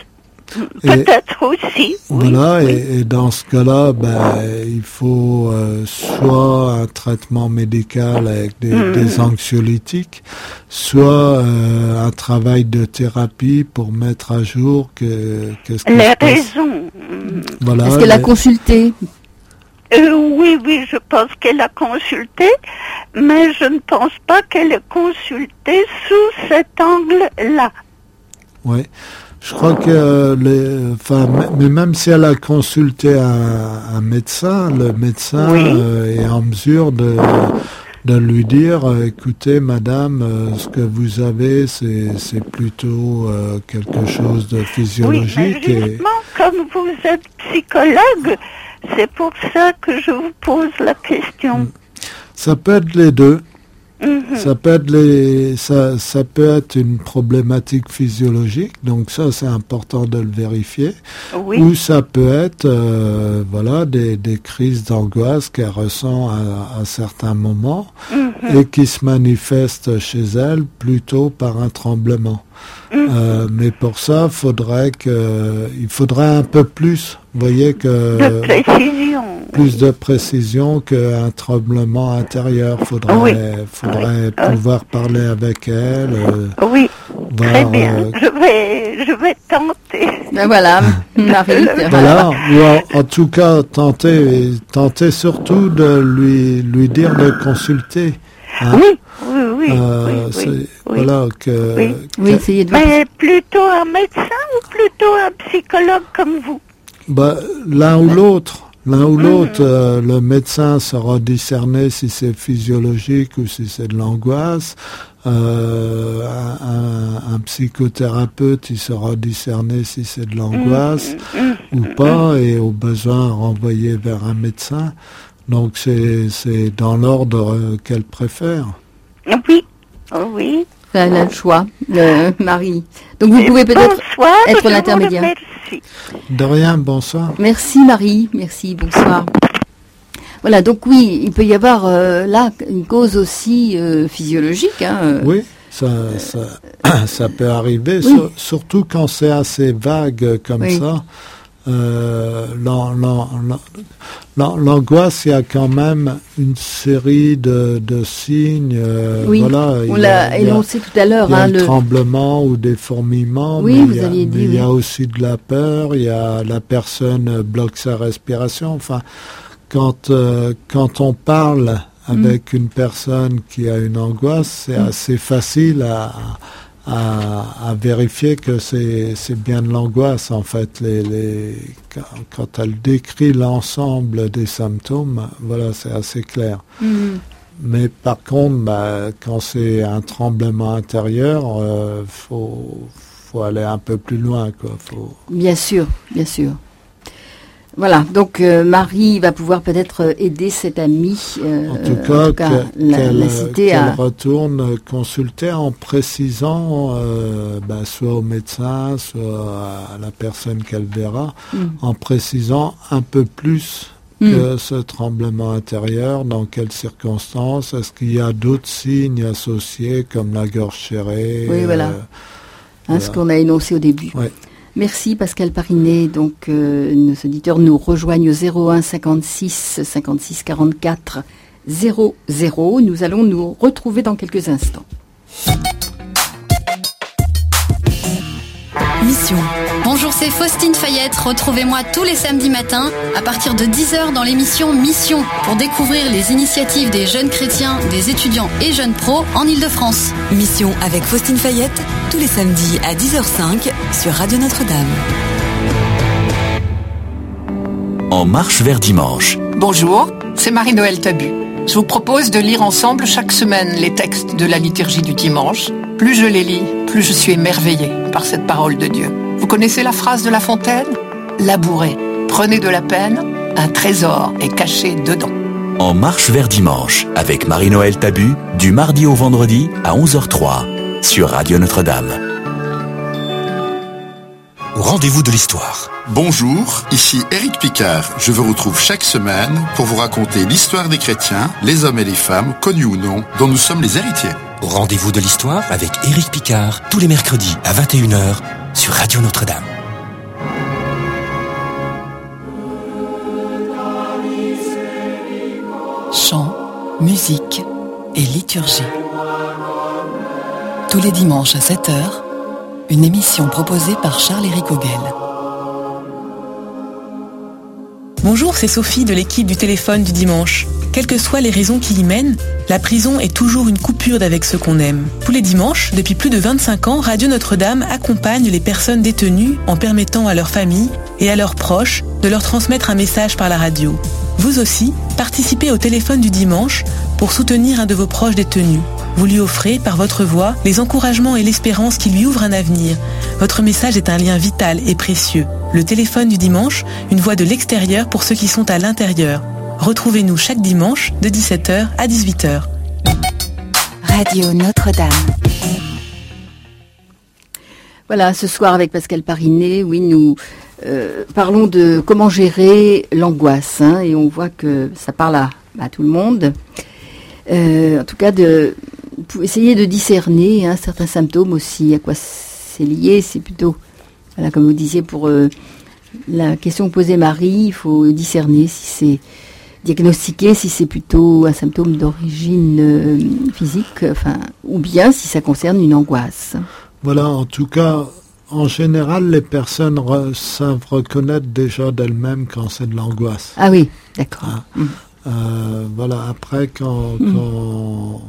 et- peut-être aussi. Oui, Voilà, oui. et, et dans ce cas-là, ben, il faut euh, soit un traitement médical avec des, Mm. des anxiolytiques, soit euh, un travail de thérapie pour mettre à jour que, qu'est-ce qui Les se passe. raisons. Voilà, est-ce qu'elle a les- consulté? Euh, oui, oui, je pense qu'elle a consulté, mais je ne pense pas qu'elle ait consulté sous cet angle-là. Oui, je crois que euh, les, enfin, m- mais même si elle a consulté un, un médecin, le médecin Oui. euh, est en mesure de de lui dire, euh, écoutez, madame, euh, ce que vous avez, c'est c'est plutôt euh, quelque chose de Oui, mais physiologique. et justement, comme vous êtes psychologue, c'est pour ça que je vous pose la question. ça peut être les deux. Mhm. Ça peut être les, ça, ça peut être une problématique physiologique, donc ça c'est important de le vérifier. Oui, Ou ça peut être, euh, voilà, des, des crises d'angoisse qu'elle ressent à, à certains moments mhm. et qui se manifestent chez elle plutôt par un tremblement. Mhm. Euh, mais pour ça, faudrait que, il faudrait un peu plus, vous voyez que de précision. plus de précision qu'un tremblement intérieur. Faudrait, Oui. faudrait Oui. pouvoir parler avec elle. euh, Oui, très voir, bien. euh, Je vais, je vais tenter. Ben voilà, Marie. Voilà, ou en, en tout cas, tenter, tenter surtout de lui, lui dire de consulter. hein. Oui, oui, oui, Euh, oui, c'est- oui, oui. Voilà, que, Oui. Oui, que- essayez de voir. Mais plutôt un médecin ou plutôt un psychologue comme vous? bah, l'un ou l'autre. L'un ou l'autre, euh, le médecin saura discerner si c'est physiologique ou si c'est de l'angoisse. Euh, un, un- un psychothérapeute, il saura discerner si c'est de l'angoisse ou pas, et au besoin renvoyer vers un médecin. Donc c'est c'est dans l'ordre euh, qu'elle préfère. Oui, oh oui. Elle a le choix, euh, Marie. Donc vous pouvez peut-être Bonsoir, être je vous l'intermédiaire. remercie. De rien, bonsoir. Merci Marie, merci, bonsoir. Voilà, donc oui, il peut y avoir euh, là une cause aussi euh, physiologique. Hein, euh. Oui, ça, ça, ça peut arriver, Oui. sur- surtout quand c'est assez vague comme Oui. ça. Euh, l'an- l'an- l'an- l'an- L'angoisse, il y a quand même une série de, de signes. euh, Oui, voilà, on il y a- l'a il y a- énoncé tout à l'heure. Il y a Hein, le le... tremblement ou des fourmillements, Oui, mais, vous il y a, aviez dit, mais il y a oui. aussi de la peur, il y a la personne bloque sa respiration. Enfin, quand, euh, quand on parle avec une personne qui a une angoisse, c'est Mm. assez facile à, à, à vérifier que c'est c'est bien de l'angoisse. En fait, les, les, quand, quand elle décrit l'ensemble des symptômes, voilà, c'est assez clair. Mhm. Mais par contre, bah, quand c'est un tremblement intérieur, euh, faut, faut aller un peu plus loin, quoi. Faut... Bien sûr, bien sûr. Voilà, donc euh, Marie va pouvoir peut-être euh, aider cette amie, euh, En tout cas, que- la, qu'elle la citer qu'elle à... retourne consulter en précisant, euh, bah, soit au médecin, soit à la personne qu'elle verra, Mm. en précisant un peu plus que mmh. ce tremblement intérieur, dans quelles circonstances, est-ce qu'il y a d'autres signes associés comme la gorge serrée? Oui, voilà. Euh, hein, voilà. Ce qu'on a énoncé au début. Ouais. Merci Pascal Parinet. Donc, euh, nos auditeurs nous rejoignent au zéro un cinquante-six cinquante-six quarante-quatre zéro zéro. Nous allons nous retrouver dans quelques instants. Mission. Bonjour, c'est Faustine Fayette. Retrouvez-moi tous les samedis matins à partir de dix heures dans l'émission Mission pour découvrir les initiatives des jeunes chrétiens, des étudiants et jeunes pros en Ile-de-France. Mission avec Faustine Fayette, tous les samedis à dix heures cinq sur Radio Notre-Dame. En marche vers dimanche. Bonjour, c'est Marie-Noël Tabu. Je vous propose de lire ensemble chaque semaine les textes de la liturgie du dimanche. Plus je les lis, plus je suis émerveillée par cette parole de Dieu. Vous connaissez la phrase de La Fontaine ? Labourez, prenez de la peine, un trésor est caché dedans. En marche vers dimanche, avec Marie-Noël Tabu, du mardi au vendredi à onze heures trois, sur Radio Notre-Dame. Au rendez-vous de l'histoire. Bonjour, ici Éric Picard. Je vous retrouve chaque semaine pour vous raconter l'histoire des chrétiens, les hommes et les femmes, connus ou non, dont nous sommes les héritiers. Au rendez-vous de l'histoire avec Éric Picard, tous les mercredis à vingt et une heures sur Radio Notre-Dame. Chant, musique et liturgie. Tous les dimanches à sept heures, une émission proposée par Charles-Éric Auguel. Bonjour, c'est Sophie de l'équipe du téléphone du dimanche. Quelles que soient les raisons qui y mènent, la prison est toujours une coupure d'avec ceux qu'on aime. Tous les dimanches, depuis plus de vingt-cinq ans, Radio Notre-Dame accompagne les personnes détenues en permettant à leurs familles et à leurs proches de leur transmettre un message par la radio. Vous aussi, participez au téléphone du dimanche pour soutenir un de vos proches détenus. Vous lui offrez, par votre voix, les encouragements et l'espérance qui lui ouvrent un avenir. Votre message est un lien vital et précieux. Le téléphone du dimanche, une voix de l'extérieur pour ceux qui sont à l'intérieur. Retrouvez-nous chaque dimanche de dix-sept heures à dix-huit heures. Radio Notre-Dame. Voilà, ce soir avec Pascal Parinet, oui, nous euh, parlons de comment gérer l'angoisse. Hein, et on voit que ça parle à, à tout le monde. Euh, en tout cas, de pour essayer de discerner hein, certains symptômes aussi, à quoi c'est lié. C'est plutôt, voilà, comme vous disiez, pour euh, la question que posait Marie, il faut discerner si c'est diagnostiquer si c'est plutôt un symptôme d'origine euh, physique, enfin, ou bien si ça concerne une angoisse. Voilà, en tout cas, en général, les personnes re- savent reconnaître déjà d'elles-mêmes quand c'est de l'angoisse. Ah oui, d'accord. Hein. Mmh. Euh, voilà, après, quand... Mmh. quand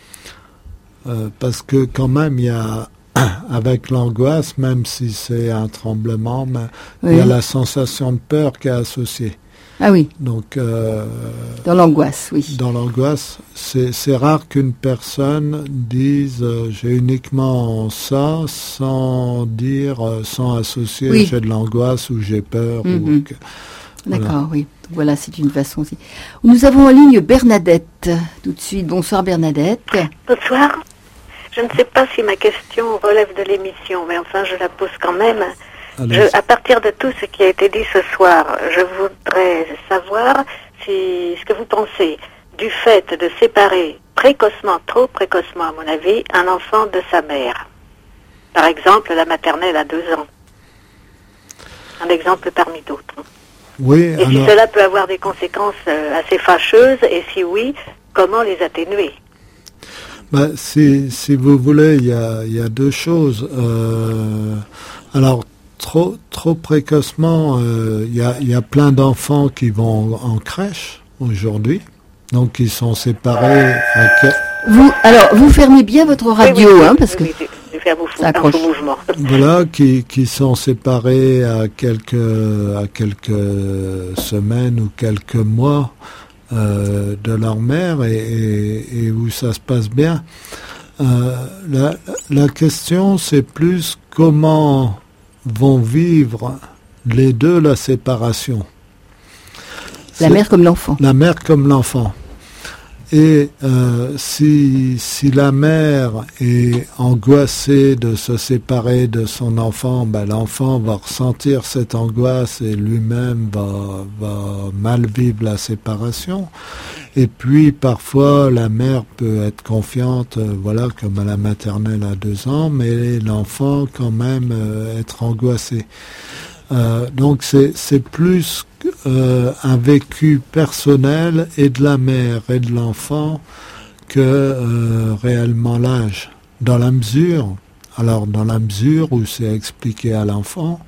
euh, parce que quand même, il y a... avec l'angoisse, même si c'est un tremblement, mais oui. il y a la sensation de peur qui est associée. Ah oui. Donc, euh, dans l'angoisse, oui. Dans l'angoisse, c'est, c'est rare qu'une personne dise euh, j'ai uniquement ça, sans dire, euh, sans associer oui. j'ai de l'angoisse ou j'ai peur. Mm-hmm. Ou que, D'accord, voilà. oui. Voilà, c'est une façon aussi. Nous avons en ligne Bernadette, tout de suite. Bonsoir Bernadette. Bonsoir. Je ne sais pas si ma question relève de l'émission, mais enfin je la pose quand même. Je, à partir de tout ce qui a été dit ce soir, je voudrais savoir si ce que vous pensez du fait de séparer précocement, trop précocement à mon avis, un enfant de sa mère. Par exemple, la maternelle à deux ans. Un exemple parmi d'autres. Oui, et alors... si cela peut avoir des conséquences euh, assez fâcheuses, et si oui, comment les atténuer ? Ben, si, si vous voulez, il y a, il y a deux choses. Euh, alors, trop, trop précocement, euh, il y a, il y a plein d'enfants qui vont en crèche aujourd'hui, donc ils sont séparés. À quel... Vous, alors, vous fermez bien votre radio, oui, oui, hein, parce oui, que oui, je fais un fou, un fou mouvement. Voilà, qui, qui sont séparés à quelques, à quelques semaines ou quelques mois. Euh, de leur mère et, et, et où ça se passe bien. Euh, la, la question, c'est plus comment vont vivre les deux la séparation. La c'est mère comme l'enfant. La mère comme l'enfant. Et euh, si, si la mère est angoissée de se séparer de son enfant, ben l'enfant va ressentir cette angoisse et lui-même va, va mal vivre la séparation. Et puis parfois la mère peut être confiante, euh, voilà, comme à la maternelle à deux ans, mais l'enfant quand même euh, être angoissé. Euh, donc c'est, c'est plus euh, un vécu personnel et de la mère et de l'enfant que euh, réellement l'âge. Dans la mesure, alors dans la mesure où c'est expliqué à l'enfant,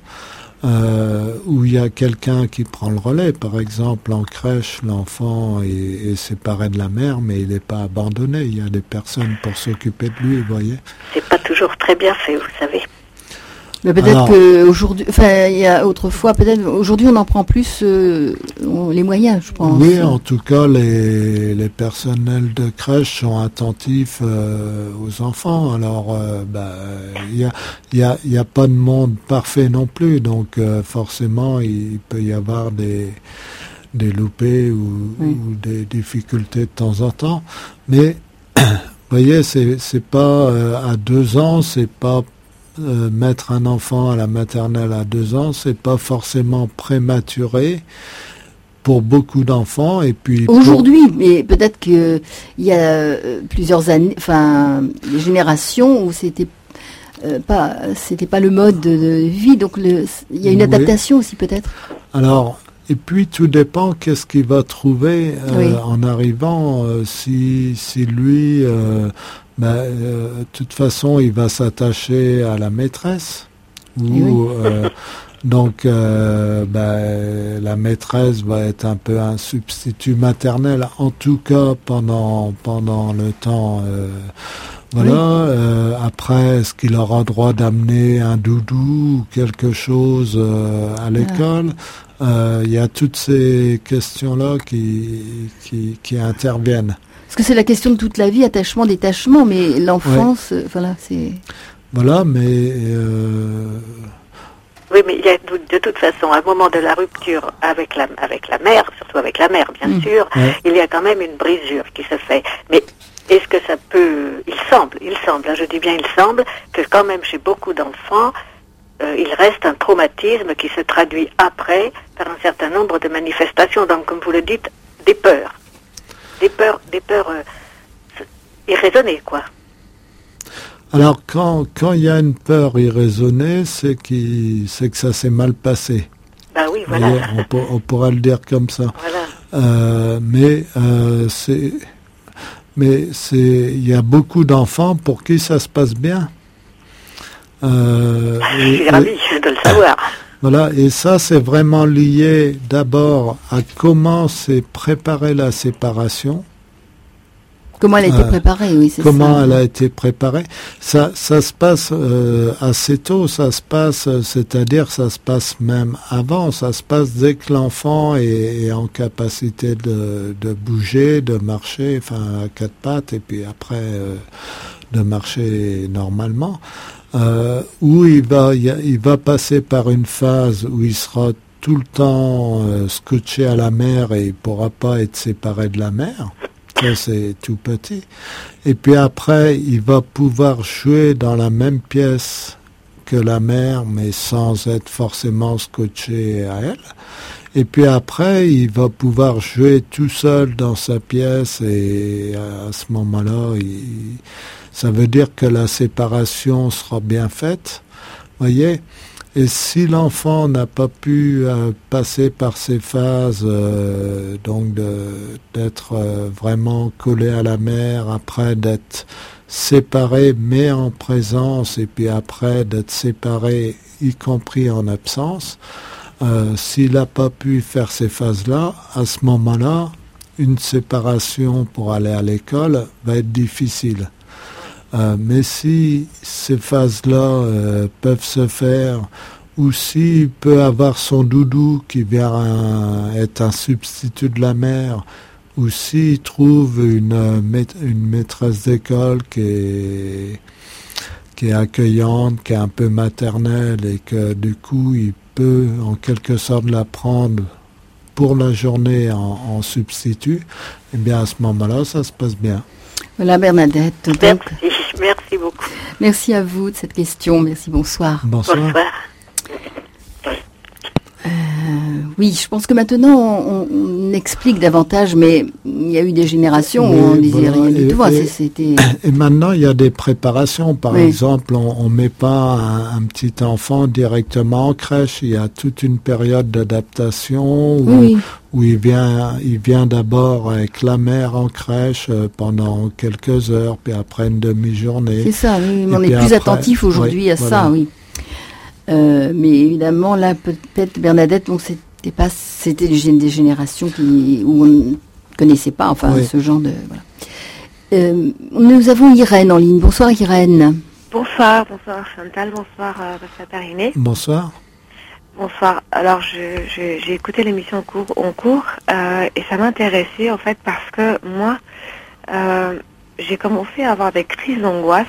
euh, où il y a quelqu'un qui prend le relais, par exemple en crèche, l'enfant est, est séparé de la mère, mais il n'est pas abandonné. Il y a des personnes pour s'occuper de lui, vous voyez. C'est pas toujours très bien fait, vous savez. Mais peut-être qu'aujourd'hui, enfin, il y a autrefois, peut-être, aujourd'hui, on en prend plus euh, les moyens, je pense. Oui, en tout cas, les, les personnels de crèche sont attentifs euh, aux enfants. Alors, euh, bah, il y a, il y a, il y a pas de monde parfait non plus, donc euh, forcément, il peut y avoir des, des loupés ou, oui. ou des difficultés de temps en temps. Mais, vous voyez, c'est, c'est pas euh, à deux ans, c'est pas Euh, mettre un enfant à la maternelle à deux ans, c'est pas forcément prématuré pour beaucoup d'enfants. Et puis aujourd'hui, pour... mais peut-être que il y a euh, plusieurs années, enfin, des générations où c'était euh, pas, c'était pas le mode de, de vie, donc le, il y a une oui. adaptation aussi peut-être. Alors. Et puis tout dépend qu'est-ce qu'il va trouver euh, oui. en arrivant. Euh, si, si lui, euh, ben, euh, de toute façon, il va s'attacher à la maîtresse. Ou oui. euh, donc, euh, ben, la maîtresse va être un peu un substitut maternel, en tout cas pendant pendant le temps. Euh, Voilà. Oui. Euh, après, est-ce qu'il aura droit d'amener un doudou ou quelque chose euh, à l'école? Il euh, y a toutes ces questions-là qui, qui, qui interviennent. Parce que c'est la question de toute la vie, attachement, détachement, mais l'enfance, ouais. voilà, c'est... Voilà, mais... Euh... Oui, mais il y a de toute façon, à un moment de la rupture avec la, avec la mère, surtout avec la mère, bien mmh. sûr, ouais. il y a quand même une brisure qui se fait. Mais est-ce que ça peut... Il semble, il semble, hein, je dis bien il semble, que quand même chez beaucoup d'enfants, euh, il reste un traumatisme qui se traduit après par un certain nombre de manifestations. Donc, comme vous le dites, des peurs. Des peurs, des peurs euh, irraisonnées, quoi. Alors, quand quand il y a une peur irraisonnée, c'est, qu'il, c'est que ça s'est mal passé. Ben oui, voilà. Voyez, on, pour, on pourra le dire comme ça. Voilà. Euh, mais euh, c'est... Mais c'est, il y a beaucoup d'enfants pour qui ça se passe bien. Euh, Je suis ravi de le savoir. Voilà, et ça c'est vraiment lié d'abord à comment s'est préparée la séparation. Comment elle a été préparée, oui, c'est comment ça. elle a été préparée. Ça, ça se passe euh, assez tôt, ça se passe, c'est-à-dire ça se passe même avant, ça se passe dès que l'enfant est, est en capacité de, de bouger, de marcher, enfin à quatre pattes, et puis après euh, de marcher normalement, euh, où il va, il va passer par une phase où il sera tout le temps euh, scotché à la mère et il pourra pas être séparé de la mère. Ça, c'est tout petit. Et puis après, il va pouvoir jouer dans la même pièce que la mère, mais sans être forcément scotché à elle. Et puis après, il va pouvoir jouer tout seul dans sa pièce et à ce moment-là, il, ça veut dire que la séparation sera bien faite. Voyez ? Et si l'enfant n'a pas pu euh, passer par ces phases, euh, donc de, d'être euh, vraiment collé à la mère, après d'être séparé mais en présence, et puis après d'être séparé y compris en absence, euh, s'il n'a pas pu faire ces phases-là, à ce moment-là, une séparation pour aller à l'école va être difficile. Euh, mais si ces phases-là euh, peuvent se faire, ou s'il peut avoir son doudou qui vient un, être un substitut de la mère, ou s'il trouve une, une maîtresse d'école qui est, qui est accueillante, qui est un peu maternelle, et que du coup il peut en quelque sorte la prendre pour la journée en, en substitut, eh bien à ce moment-là, ça se passe bien. Voilà Bernadette. Donc, merci, merci beaucoup. Merci à vous de cette question. Merci, bonsoir. Bonsoir. Bonsoir. Euh, oui, je pense que maintenant on, on explique davantage, mais il y a eu des générations oui, où on ne disait voilà, rien du et, tout. Et, c'était... et maintenant, il y a des préparations. Par oui. exemple, on ne met pas un, un petit enfant directement en crèche. Il y a toute une période d'adaptation où, oui. où il vient, il vient d'abord avec la mère en crèche pendant quelques heures, puis après une demi-journée. C'est ça, oui, on est plus après, attentif aujourd'hui oui, à voilà. ça, oui. Euh, mais évidemment, là, peut-être Bernadette, donc c'était pas, c'était des générations qui, où on ne connaissait pas, enfin, oui. ce genre de. Voilà. Euh, nous avons Irène en ligne. Bonsoir, Irène. Bonsoir, bonsoir Chantal, bonsoir euh, Pascal Parinet. Bonsoir. Bonsoir. Alors, je, je, j'ai écouté l'émission en cours, en cours euh, et ça m'intéressait en fait parce que moi, euh, j'ai commencé à avoir des crises d'angoisse.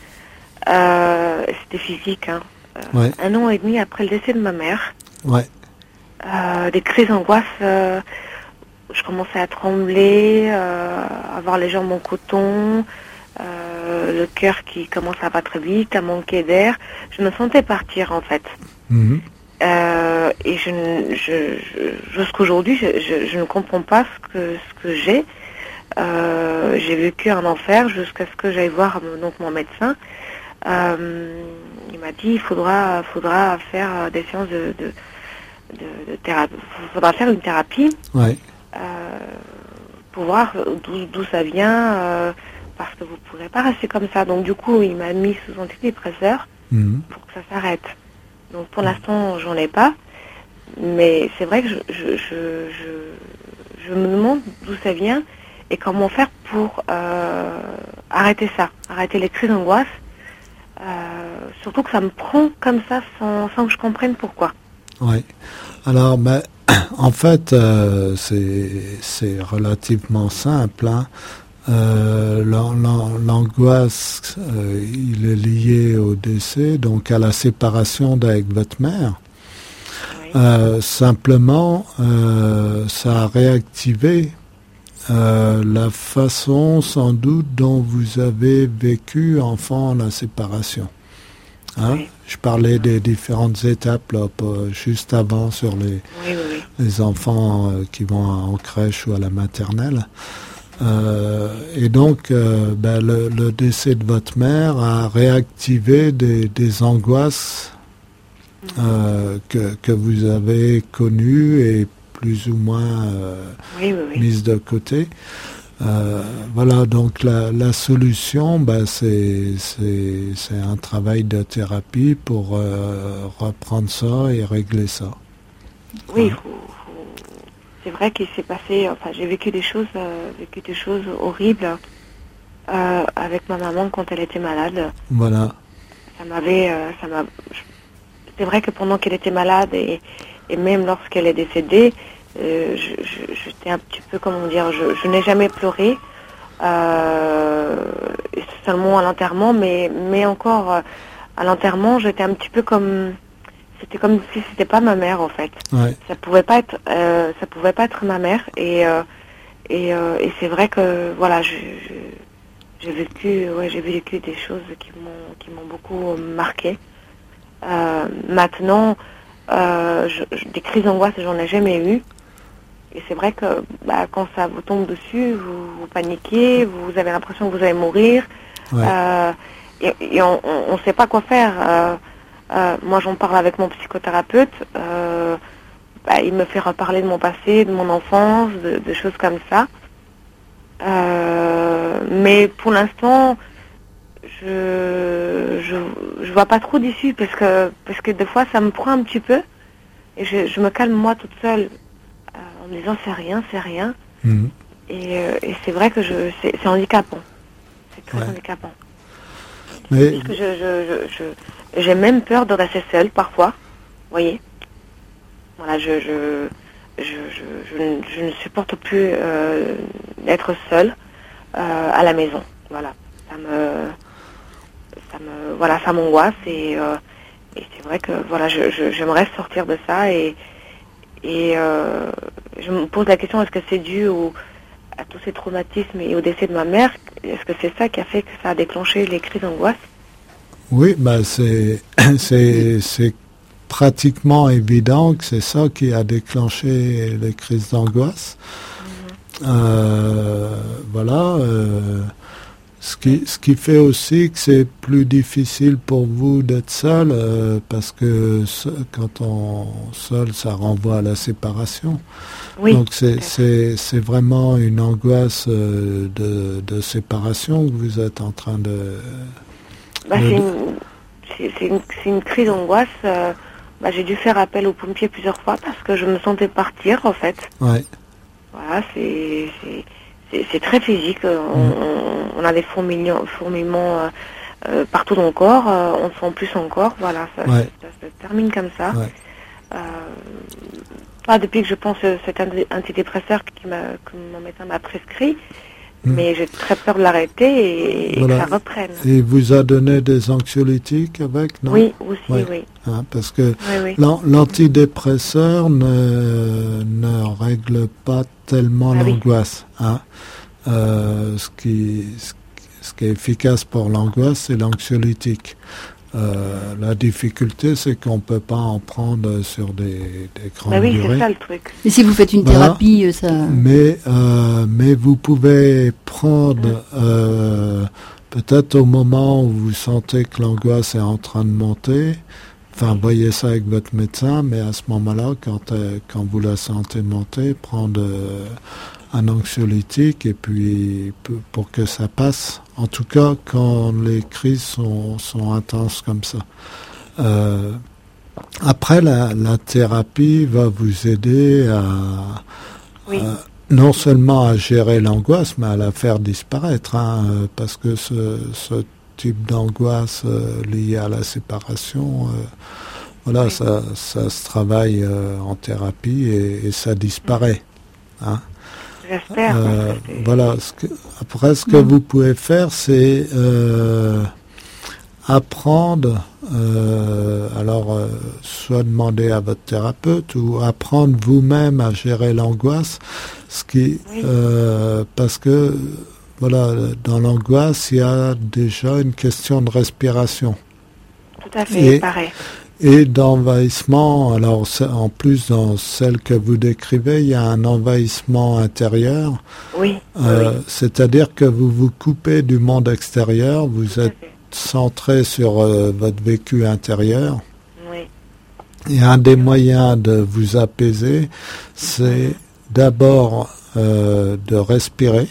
Euh, c'était physique, hein. Euh, ouais. Un an et demi après le décès de ma mère. Ouais. Euh, des crises d'angoisse, euh, je commençais à trembler, euh, à avoir les jambes en coton, euh, le cœur qui commence à battre vite, à manquer d'air. Je me sentais partir en fait. Mmh. Euh, et je, je, je, jusqu'aujourd'hui, je, je, je ne comprends pas ce que, ce que j'ai. Euh, j'ai vécu un enfer jusqu'à ce que j'aille voir donc mon médecin. Euh, il m'a dit il faudra faudra faire des séances de de, de, de thérapie, faudra faire une thérapie ouais. euh, pour voir d'où d'où ça vient euh, parce que vous ne pourrez pas rester comme ça. Donc du coup il m'a mis sous antidépresseur mmh. pour que ça s'arrête. Donc pour l'instant j'en ai pas, mais c'est vrai que je je je, je, je me demande d'où ça vient et comment faire pour euh, arrêter ça, arrêter les crises d'angoisse. Euh, surtout que ça me prend comme ça sans, sans que je comprenne pourquoi. Oui. Alors, ben, en fait, euh, c'est, c'est relativement simple. Hein. Euh, l'angoisse, euh, il est lié au décès, donc à la séparation d'avec votre mère. Oui. Euh, simplement, euh, ça a réactivé Euh, la façon sans doute dont vous avez vécu enfant la séparation. Hein? Oui. Je parlais des différentes étapes là, juste avant sur les, oui, oui, oui. les enfants euh, qui vont en crèche ou à la maternelle. Euh, et donc, euh, ben, le, le décès de votre mère a réactivé des, des angoisses euh, que, que vous avez connues et plus ou moins euh, oui, oui, oui. mise de côté. Euh, voilà, donc la, la solution, bah, c'est, c'est, c'est un travail de thérapie pour euh, reprendre ça et régler ça. Oui, ouais. faut, faut... c'est vrai qu'il s'est passé, enfin j'ai vécu des choses, euh, vécu des choses horribles euh, avec ma maman quand elle était malade. Voilà. Ça m'avait, euh, ça m'a. C'est vrai que pendant qu'elle était malade et Et même lorsqu'elle est décédée, euh, je, je, j'étais un petit peu, comment dire, je, je n'ai jamais pleuré, euh, seulement à l'enterrement, mais, mais encore euh, à l'enterrement, j'étais un petit peu comme, c'était comme si c'était pas ma mère en fait. Ouais. Ça pouvait pas être, euh, ça pouvait pas être ma mère, et euh, et, euh, et c'est vrai que voilà, je, je, j'ai vécu, ouais, j'ai vécu des choses qui m'ont, qui m'ont beaucoup marqué. Euh, maintenant. Euh, je, je, des crises d'angoisse, j'en ai jamais eu. Et c'est vrai que bah, quand ça vous tombe dessus, vous, vous paniquez, vous avez l'impression que vous allez mourir. Ouais. Euh, et, et on ne sait pas quoi faire. Euh, euh, moi, j'en parle avec mon psychothérapeute. Euh, bah, il me fait reparler de mon passé, de mon enfance, de, de choses comme ça. Euh, mais pour l'instant, je, je je vois pas trop d'issue parce que parce que des fois ça me prend un petit peu et je, je me calme moi toute seule euh, en me disant c'est rien, c'est rien. Mmh. Et, euh, et c'est vrai que je c'est, c'est handicapant. C'est très ouais. handicapant. Mais... Parce que je, je, je, je j'ai même peur de rester seule parfois. Vous voyez. Voilà, je je je, je, je, je ne supporte plus euh, d'être seule euh, à la maison. Voilà. Ça me Ça me, voilà, ça m'angoisse et, euh, et c'est vrai que voilà, je, je, j'aimerais sortir de ça et, et, euh, je me pose la question, est-ce que c'est dû au, à tous ces traumatismes et au décès de ma mère? Est-ce que c'est ça qui a fait que ça a déclenché les crises d'angoisse? Oui, bah c'est, c'est, c'est pratiquement évident que c'est ça qui a déclenché les crises d'angoisse. Mmh. Euh, voilà. Euh, Ce qui, ce qui fait aussi que c'est plus difficile pour vous d'être seul, euh, parce que ce, quand on seul, ça renvoie à la séparation. Oui. Donc c'est, c'est, c'est vraiment une angoisse euh, de, de séparation que vous êtes en train de... Bah, de... C'est, une, c'est, c'est, une, c'est une crise d'angoisse. Euh, bah, j'ai dû faire appel aux pompiers plusieurs fois parce que je me sentais partir, en fait. Ouais. Voilà, c'est... c'est... C'est, c'est très physique, on, on, on a des fourmillements, fourmillements euh, euh, partout dans le corps, euh, on sent plus encore, voilà, ça, ouais. ça, ça se termine comme ça. Ouais. Euh, pas depuis que je pense euh, cet antidépresseur qui m'a, que mon médecin m'a prescrit, mmh. mais j'ai très peur de l'arrêter et, voilà. et que ça reprenne. Et il vous a donné des anxiolytiques avec, non? Oui, aussi, ouais. oui. Hein, parce que oui, oui. l'an, l'antidépresseur ne, ne règle pas tellement ah, l'angoisse. Oui. Hein. Euh, ce, qui, ce qui est efficace pour l'angoisse, c'est l'anxiolytique. Euh, la difficulté, c'est qu'on ne peut pas en prendre sur des, des grandes bah oui, durées. C'est ça le truc. Et si vous faites une voilà. thérapie, ça... Mais, euh, mais vous pouvez prendre, mmh. euh, peut-être au moment où vous sentez que l'angoisse est en train de monter, enfin, voyez ça avec votre médecin, mais à ce moment-là, quand, euh, quand vous la sentez monter, prendre... Euh, un anxiolytique et puis pour que ça passe, en tout cas quand les crises sont, sont intenses comme ça. Euh, après, la, la thérapie va vous aider à, oui. à non seulement à gérer l'angoisse, mais à la faire disparaître, hein, parce que ce, ce type d'angoisse euh, liée à la séparation, euh, voilà, oui. ça, ça se travaille euh, en thérapie et, et ça disparaît. Hein. J'espère. Euh, voilà. Ce que, après, ce que mmh. vous pouvez faire, c'est euh, apprendre, euh, alors, euh, soit demander à votre thérapeute ou apprendre vous-même à gérer l'angoisse, ce qui, oui. euh, parce que, voilà, dans l'angoisse, il y a déjà une question de respiration. Tout à fait, et, pareil. Et d'envahissement, alors en plus dans celle que vous décrivez, il y a un envahissement intérieur. Oui. Euh, oui. C'est-à-dire que vous vous coupez du monde extérieur, vous êtes centré sur euh, votre vécu intérieur. Oui. Et un des moyens de vous apaiser, c'est d'abord euh, de respirer.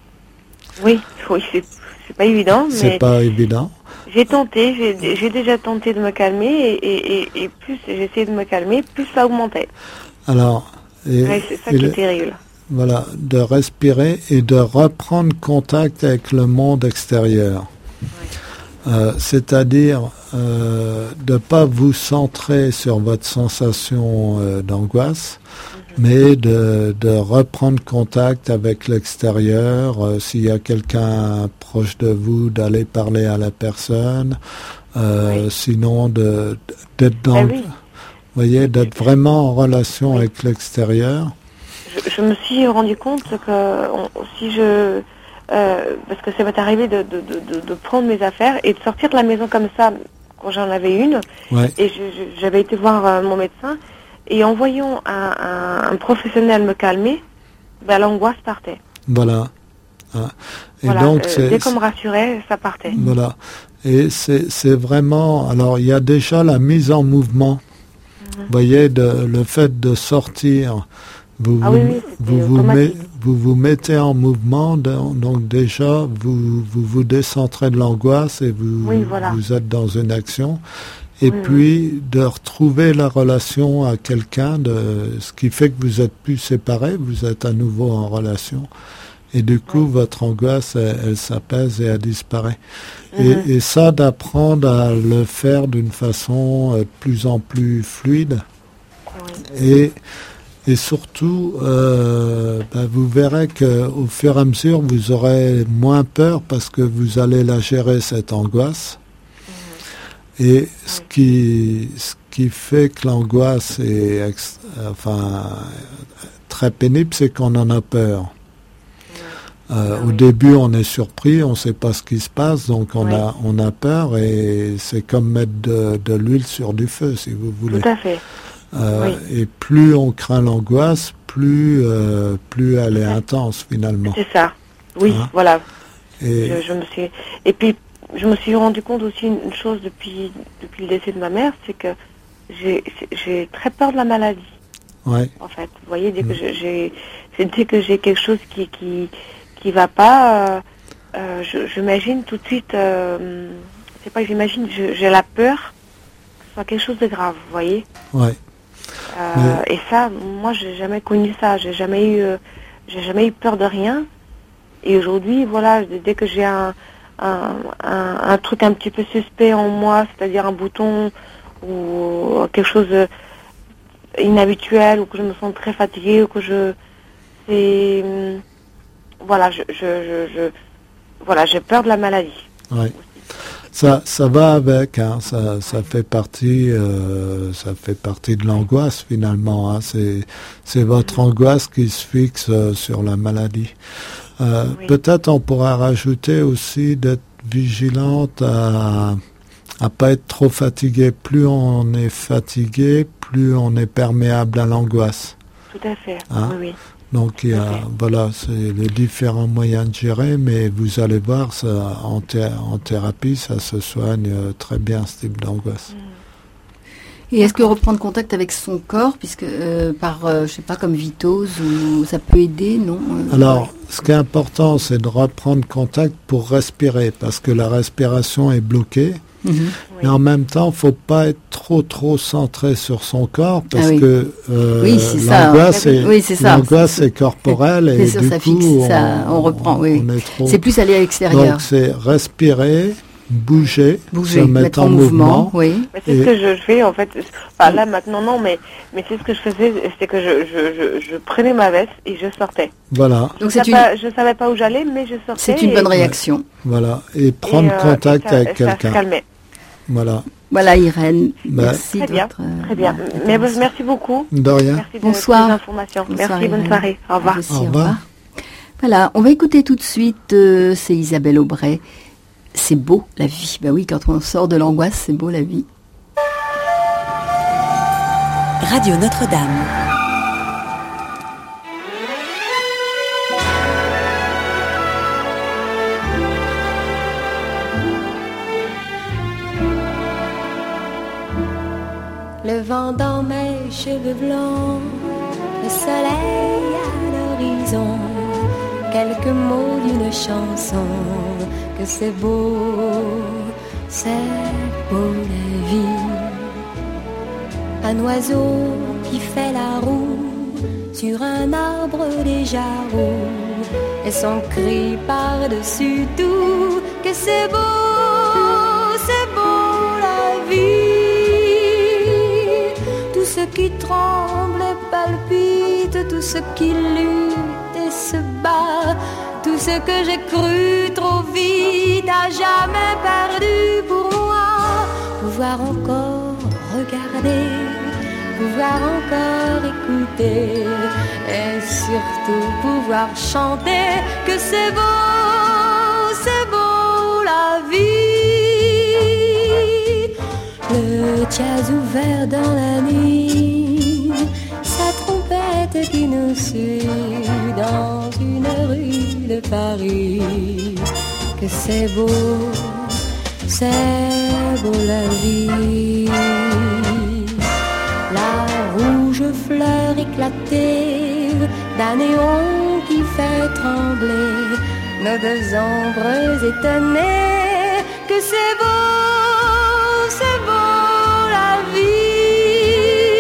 Oui, oui, c'est, c'est pas évident. C'est mais... pas évident. J'ai tenté, j'ai, j'ai déjà tenté de me calmer et, et, et plus j'ai essayé de me calmer, plus ça augmentait. Alors, et, ouais, c'est ça qui le, est terrible. Voilà, de respirer et de reprendre contact avec le monde extérieur. Ouais. Euh, c'est-à-dire euh, de ne pas vous centrer sur votre sensation euh, d'angoisse, mm-hmm. mais de, de reprendre contact avec l'extérieur. Euh, s'il y a quelqu'un proche de vous, d'aller parler à la personne. Euh, oui. Sinon, de, d'être dans, ben oui. vous voyez, d'être vraiment en relation oui. avec l'extérieur. Je, je me suis rendu compte que on, si je Euh, parce que ça m'est arrivé de, de, de, de prendre mes affaires et de sortir de la maison comme ça quand j'en avais une. Ouais. Et je, je, j'avais été voir euh, mon médecin et en voyant un, un, un professionnel me calmer, ben, l'angoisse partait. Voilà. Ah. Et voilà. donc, euh, c'est, dès qu'on me rassurait, ça partait. Voilà. Et c'est, c'est vraiment... Alors, il y a déjà la mise en mouvement. Mm-hmm. Vous voyez, de, le fait de sortir... Vous, ah vous, oui, oui, vous, vous, met, vous vous mettez en mouvement, donc déjà vous vous, vous décentrez de l'angoisse et vous, oui, voilà. vous êtes dans une action. Et oui, puis oui. de retrouver la relation à quelqu'un, de, ce qui fait que vous êtes plus séparés, vous êtes à nouveau en relation. Et du coup, oui. votre angoisse, elle, elle s'apaise et elle disparaît. Mm-hmm. Et, et ça, d'apprendre à le faire d'une façon de plus en plus fluide. Oui. Et Et surtout, euh, ben vous verrez qu'au fur et à mesure, vous aurez moins peur parce que vous allez la gérer, cette angoisse. Mmh. Et ce qui, ce qui fait que l'angoisse est ex, enfin, très pénible, c'est qu'on en a peur. Euh, au début, on est surpris, on ne sait pas ce qui se passe, donc on, oui. a, on a peur et c'est comme mettre de, de l'huile sur du feu, si vous voulez. Tout à fait. Euh, oui. Et plus on craint l'angoisse, plus, euh, plus elle est intense finalement. C'est ça, oui, hein? Voilà. Et... Je, je me suis... et puis, je me suis rendu compte aussi une chose depuis, depuis le décès de ma mère, c'est que j'ai, j'ai très peur de la maladie. Ouais. En fait, vous voyez, dès que mmh. j'ai, c'est dès que j'ai quelque chose qui... qui qui va pas, euh, euh, je, j'imagine tout de suite, euh, c'est pas que j'imagine, je, j'ai la peur que ce soit quelque chose de grave, vous voyez. Ouais. Euh, Mais... Et ça, moi, j'ai jamais connu ça, j'ai jamais eu, euh, j'ai jamais eu peur de rien. Et aujourd'hui, voilà, dès que j'ai un, un, un, un truc un petit peu suspect en moi, c'est-à-dire un bouton ou quelque chose inhabituel, ou que je me sens très fatiguée, ou que je, c'est Voilà, je, je, je, je, voilà, j'ai peur de la maladie. Oui. Ça, ça va avec, hein, ça, ça fait partie, euh, ça fait partie de l'angoisse finalement. Hein, c'est, c'est votre angoisse qui se fixe euh, sur la maladie. Euh, oui. Peut-être on pourra rajouter aussi d'être vigilante à, à pas être trop fatigué. Plus on est fatigué, plus on est perméable à l'angoisse. Tout à fait. Hein? Oui, oui. Donc il y a, okay. voilà, c'est les différents moyens de gérer, mais vous allez voir, ça, en, thé- en thérapie, ça se soigne très bien, ce type d'angoisse. Et est-ce que reprendre contact avec son corps, puisque euh, par, euh, je sais pas, comme Vitose, ou ça peut aider, non? Alors, ce qui est important, c'est de reprendre contact pour respirer, parce que la respiration est bloquée. Mmh. Et en même temps, faut pas être trop trop centré sur son corps parce ah oui. que euh, oui, c'est l'angoisse, ça. Est, oui, c'est ça. l'angoisse est corporelle et sûr, du ça coup, fixe, on, ça, on reprend. Oui. On est trop... C'est plus aller à l'extérieur. Donc c'est respirer, bouger, bouger se mettre, mettre en, en mouvement. mouvement oui. Mais c'est et... ce que je fais en fait. Enfin, là maintenant non, mais mais c'est ce que je faisais, c'est que je je, je je prenais ma veste et je sortais. Voilà. Donc je, c'est une... je savais pas où j'allais, mais je sortais. C'est une et... bonne réaction. Ouais. Voilà. Et prendre et, euh, contact et ça, avec ça quelqu'un. Se calmait. Voilà. Voilà Irène, bah, merci très de bien, votre, très bien. Euh, Mais bon, merci beaucoup. De rien. Merci de Bonsoir. toutes les informations. Bonsoir, merci, Irène. bonne soirée. Au revoir. Aussi, au revoir. Au revoir. Voilà, on va écouter tout de suite, euh, c'est Isabelle Aubray. C'est beau la vie. Ben oui, quand on sort de l'angoisse, c'est beau la vie. Radio Notre-Dame. Le vent dans mes cheveux blancs, le soleil à l'horizon, quelques mots d'une chanson, que c'est beau, c'est beau la vie. Un oiseau qui fait la roue sur un arbre déjà roux, et son cri par-dessus tout, que c'est beau, c'est beau la vie. Tout ce qui tremble et palpite, tout ce qui lutte et se bat, tout ce que j'ai cru trop vite, à jamais perdu pour moi. Pouvoir encore regarder, pouvoir encore écouter, et surtout pouvoir chanter, que c'est beau, c'est beau la vie. Le jazz ouvert dans la nuit, sa trompette qui nous suit dans une rue de Paris, que c'est beau, c'est beau la vie. La rouge fleur éclatée d'un néon qui fait trembler nos deux ombres étonnées, que c'est beau, c'est beau la vie.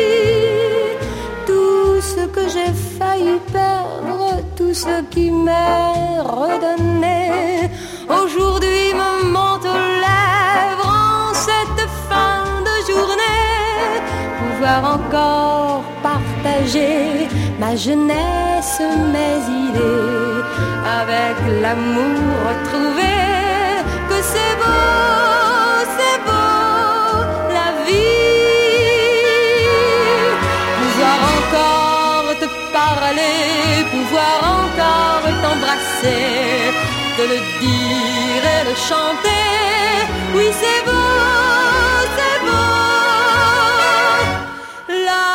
Tout ce que j'ai failli perdre, tout ce qui m'est redonné, aujourd'hui me monte aux lèvres en cette fin de journée. Pouvoir encore partager ma jeunesse, mes idées, avec l'amour retrouvé, que c'est beau, c'est beau la vie. Pouvoir encore te parler parler, pouvoir encore t'embrasser, te le dire et le chanter. Oui, c'est beau, c'est beau, la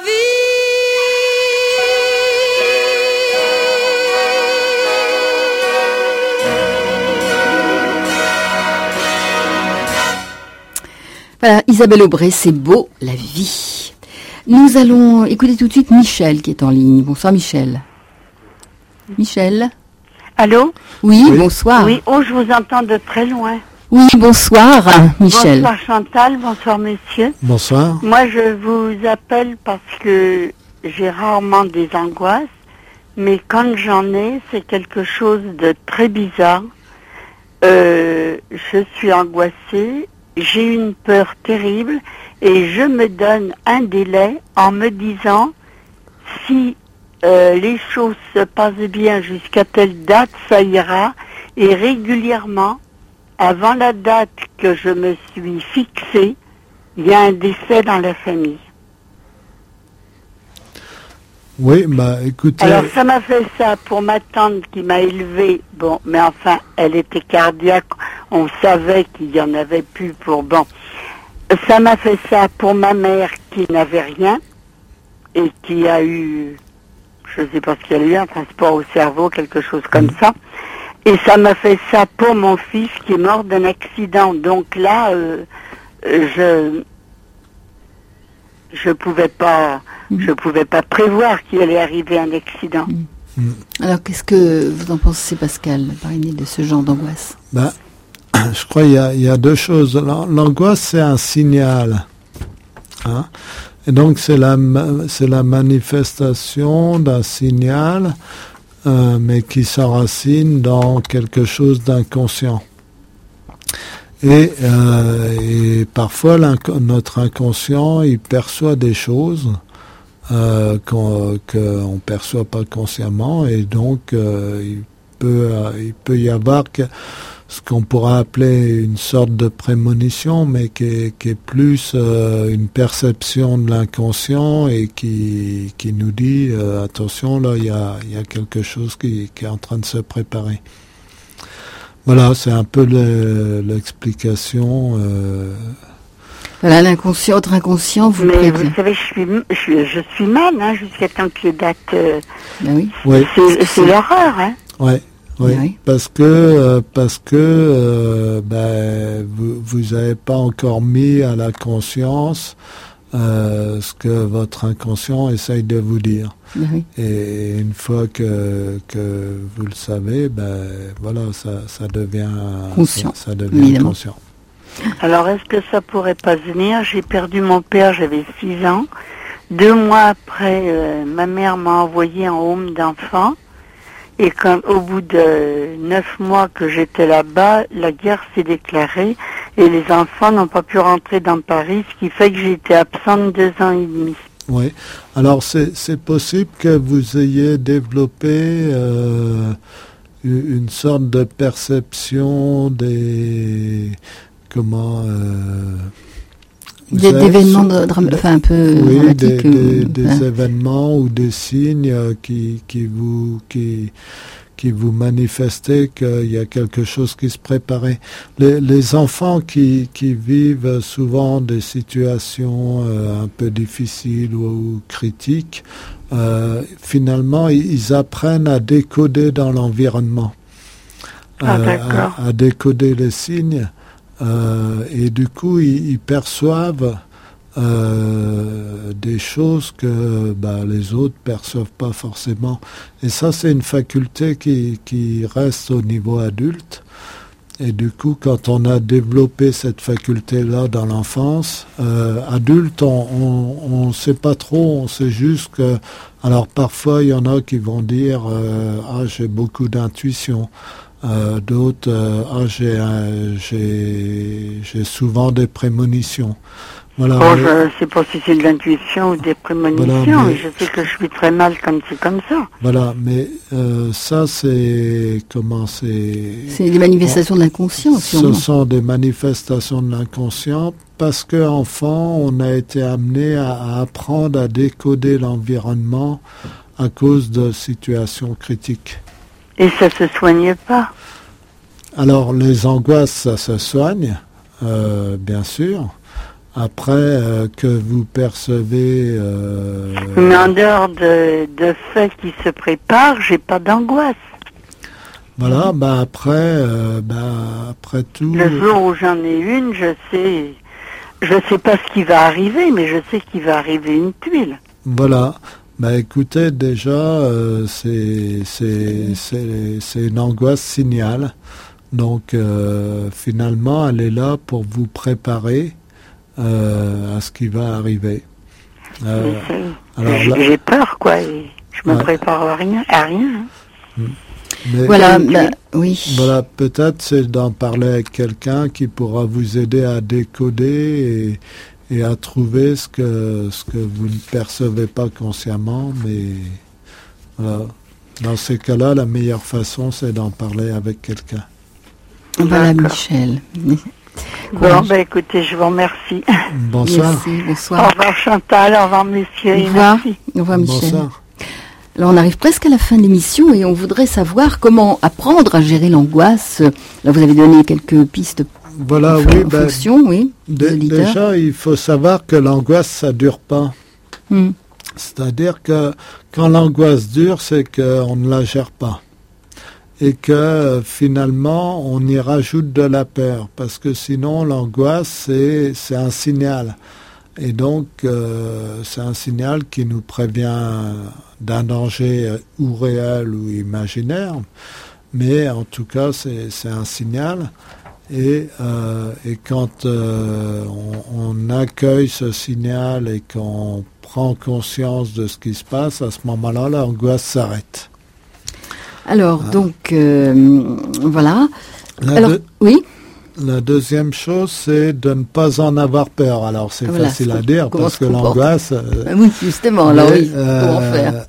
Voilà, Isabelle Aubray, c'est beau, la vie. Nous allons écouter tout de suite Michel qui est en ligne. Bonsoir Michel. Michel. Allô ? Oui, oui, bonsoir. Oui, oh, je vous entends de très loin. Oui, bonsoir Michel. Bonsoir Chantal, bonsoir monsieur. Bonsoir. Moi je vous appelle parce que j'ai rarement des angoisses, mais quand j'en ai, c'est quelque chose de très bizarre. Euh, je suis angoissée. J'ai une peur terrible et je me donne un délai en me disant si euh, les choses se passent bien jusqu'à telle date, ça ira. Et régulièrement, avant la date que je me suis fixée, il y a un décès dans la famille. Oui, bah écoutez... Alors ça m'a fait ça pour ma tante qui m'a élevée, bon, mais enfin, elle était cardiaque, on savait qu'il y en avait plus pour... Bon, ça m'a fait ça pour ma mère qui n'avait rien et qui a eu, je sais pas ce qu'elle a eu, un transport au cerveau, quelque chose comme mmh. ça. Et ça m'a fait ça pour mon fils qui est mort d'un accident. Donc là, euh, je... Je pouvais pas, mmh. je pouvais pas prévoir qu'il allait arriver un accident. Mmh. Alors, qu'est-ce que vous en pensez, Pascal, Parinet, de ce genre d'angoisse ? Ben, je crois qu'il y a, il y a deux choses. L'angoisse, c'est un signal, hein, et donc c'est la, c'est la manifestation d'un signal, euh, mais qui s'enracine dans quelque chose d'inconscient. Et, euh, et parfois, notre inconscient, il perçoit des choses euh, qu'on ne perçoit pas consciemment, et donc euh, il peut, euh, il peut y avoir que, ce qu'on pourrait appeler une sorte de prémonition, mais qui est, qui est plus euh, une perception de l'inconscient et qui, qui nous dit euh, attention, là, il y a, il y a quelque chose qui, qui est en train de se préparer. Voilà, c'est un peu le, l'explication. Euh... Voilà, l'inconscient, votre inconscient vous Mais prévient. vous savez, je suis, je, je suis mal, hein, jusqu'à temps que les dates... Euh, ben oui. Oui. C'est, c'est l'horreur, hein. Ouais, oui, oui. Parce que, euh, parce que euh, ben, vous vous avez pas encore mis à la conscience euh, ce que votre inconscient essaye de vous dire. Oui. Et une fois que, que vous le savez, ben voilà, ça, ça devient conscient. Ça, ça devient évidemment. conscient. Alors, est-ce que ça pourrait pas venir ? J'ai perdu mon père, j'avais six ans. Deux mois après, euh, ma mère m'a envoyé en home d'enfants. Et quand, au bout de neuf mois que j'étais là-bas, la guerre s'est déclarée et les enfants n'ont pas pu rentrer dans Paris, ce qui fait que j'ai été absente deux ans et demi. Oui, alors c'est, c'est possible que vous ayez développé euh, une sorte de perception des... comment... Euh, des, d'événements de, dram- enfin, un peu oui, dramatiques. Des, des, euh, des hein. événements ou des signes qui, qui vous... Qui, qui vous manifestaient qu'il y a quelque chose qui se préparait. Les, les enfants qui, qui vivent souvent des situations euh, un peu difficiles ou, ou critiques, euh, finalement, ils, ils apprennent à décoder dans l'environnement, ah, euh, d'accord. à, à décoder les signes, euh, et du coup, ils, ils perçoivent Euh, des choses que bah, les autres perçoivent pas forcément. Et ça, c'est une faculté qui, qui reste au niveau adulte. Et du coup, quand on a développé cette faculté-là dans l'enfance, euh, adulte, on ne sait pas trop, on sait juste que... Alors parfois, il y en a qui vont dire euh, « Ah, j'ai beaucoup d'intuition ». Euh, d'autres, euh, ah, j'ai, euh, j'ai, j'ai souvent des prémonitions. Voilà, bon, mais... je ne sais pas si c'est de l'intuition ou des prémonitions, voilà, mais... je sais que je suis très mal quand c'est comme ça. Voilà, mais euh, ça, c'est... Comment c'est... C'est des manifestations de l'inconscient, sûrement. Ce sont des manifestations de l'inconscient parce qu'enfant, on a été amené à, à apprendre à décoder l'environnement à cause de situations critiques. Et ça se soigne pas? Alors, les angoisses, ça se soigne, euh, bien sûr. Après, euh, que vous percevez... Euh, Mais en dehors de, de faits qui se préparent, j'ai pas d'angoisse. Voilà, bah après, euh, bah après tout... Le jour où j'en ai une, je sais... Je sais pas ce qui va arriver, mais je sais qu'il va arriver une tuile. Voilà. Bah écoutez, déjà, euh, c'est, c'est, c'est, c'est une angoisse signal. Donc, euh, finalement, elle est là pour vous préparer euh, à ce qui va arriver. Euh, alors, j'ai, là, j'ai peur, quoi. Et je me ouais. prépare à rien. À rien hein. Mais, voilà, bah, oui. Voilà, peut-être c'est d'en parler avec quelqu'un qui pourra vous aider à décoder et, et à trouver ce que, ce que vous ne percevez pas consciemment. Mais voilà. Dans ces cas-là, la meilleure façon, c'est d'en parler avec quelqu'un. Voilà, Michel. Bon, ben écoutez, je vous remercie. Bonsoir. Merci, bonsoir. Au revoir Chantal, au revoir messieurs. Au revoir, merci. Au revoir Michel. Bonsoir. Alors on arrive presque à la fin de l'émission et on voudrait savoir comment apprendre à gérer l'angoisse. Là vous avez donné quelques pistes. Voilà, en oui. En ben, fonction, oui. D- déjà, il faut savoir que l'angoisse, ça dure pas. Hmm. C'est-à-dire que quand l'angoisse dure, c'est qu'on ne la gère pas. Et que finalement, on y rajoute de la peur. Parce que sinon, l'angoisse, c'est, c'est un signal. Et donc, euh, c'est un signal qui nous prévient d'un danger ou réel ou imaginaire. Mais en tout cas, c'est, c'est un signal. Et, euh, et quand euh, on, on accueille ce signal et qu'on prend conscience de ce qui se passe, à ce moment-là, l'angoisse s'arrête. Alors, ah. donc, euh, voilà. La Alors, de... oui. La deuxième chose, c'est de ne pas en avoir peur. Alors, c'est voilà, facile à dire parce que l'angoisse... Euh, ah oui, justement, alors oui, euh, comment faire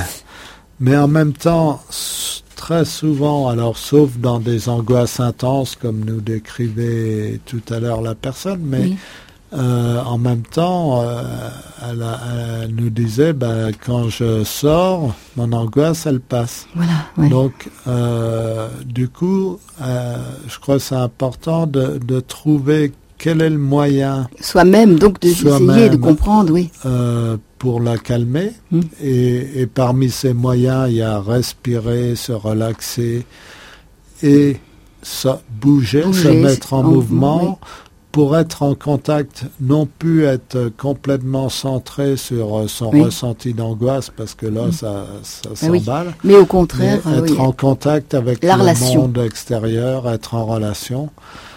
mais en même temps, très souvent, alors sauf dans des angoisses intenses, comme nous décrivait tout à l'heure la personne, mais oui. euh, en même temps, euh, elle, a, elle nous disait, ben, quand je sors, mon angoisse, elle passe. Voilà, ouais. Donc, euh, du coup, euh, je crois que c'est important de, de trouver quel est le moyen... Soi-même, donc, de essayer de comprendre, oui. Euh, pour la calmer. Mmh. Et, et parmi ces moyens, il y a respirer, se relaxer et ça, bouger, bouger, se mettre en, en mouvement, mouvement oui. pour être en contact, non plus être complètement centré sur son oui. ressenti d'angoisse, parce que là, mmh. ça, ça ah s'emballe. Oui. Mais au contraire, mais être oui. en contact avec la le relation. monde extérieur, être en relation.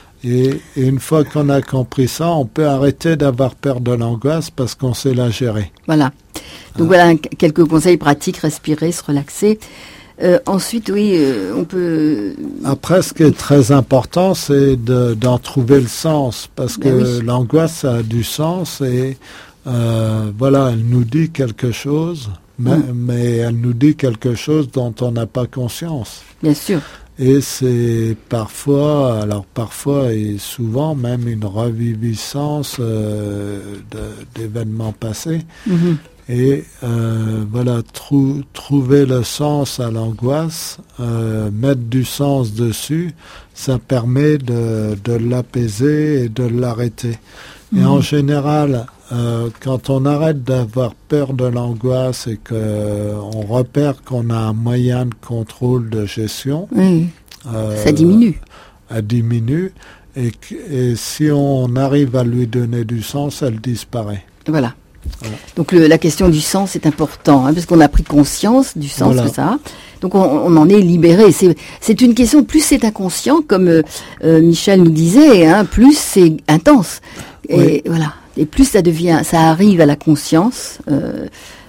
Et, et une fois qu'on a compris ça, on peut arrêter d'avoir peur de l'angoisse parce qu'on sait la gérer. Voilà. Donc ah. voilà quelques conseils pratiques, respirer, se relaxer. Euh, ensuite, oui, euh, on peut... Après, ce qui est très important, c'est de, d'en trouver le sens, parce ben que oui. l'angoisse a du sens et euh, voilà, elle nous dit quelque chose, mais, mmh. mais elle nous dit quelque chose dont on n'a pas conscience. Bien sûr. Et c'est parfois, alors parfois et souvent même une reviviscence euh, de, d'événements passés. Mm-hmm. Et euh, voilà, trou, trouver le sens à l'angoisse, euh, mettre du sens dessus, ça permet de, de l'apaiser et de l'arrêter. Mm-hmm. Et en général, euh, quand on arrête d'avoir peur de l'angoisse et qu'on euh, repère qu'on a un moyen de contrôle de gestion, mmh. euh, ça diminue. Elle diminue. Et, et si on arrive à lui donner du sens, elle disparaît. Voilà. Voilà. Donc le, la question du sens est important, hein, parce qu'on a pris conscience du sens voilà. que ça a. Donc on, on en est libéré. C'est, c'est une question, plus c'est inconscient, comme euh, euh, Michel nous disait, hein, plus c'est intense. Et oui. voilà. Et plus ça devient, ça arrive à la conscience, euh,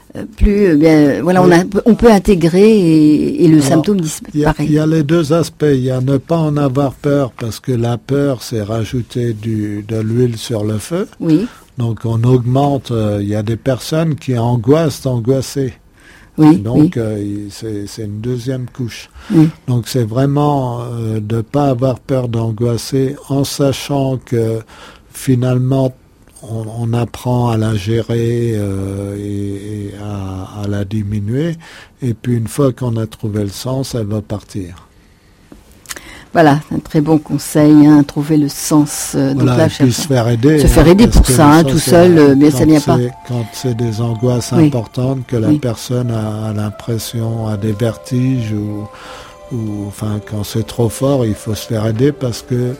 plus bien, voilà, oui. on, a, on peut intégrer et, et le Alors, symptôme disparaît. Il y a les deux aspects. Il y a ne pas en avoir peur, parce que la peur, c'est rajouter du, de l'huile sur le feu. Oui. Donc on augmente. Euh, il y a des personnes qui angoissent d'angoisser. Oui, Donc oui. Euh, c'est, c'est une deuxième couche. Oui. Donc c'est vraiment euh, de ne pas avoir peur d'angoisser en sachant que finalement on, on apprend à la gérer euh, et, et à, à la diminuer. Et puis une fois qu'on a trouvé le sens, elle va partir. Voilà, un très bon conseil, hein, trouver le sens. Euh, voilà, donc là, et puis se faire aider. Se faire aider hein, pour ça, hein, tout seul, euh, mais ça vient pas. Quand c'est des angoisses oui. importantes, que la oui. personne a, a l'impression, a des vertiges, ou, ou enfin quand c'est trop fort, il faut se faire aider parce que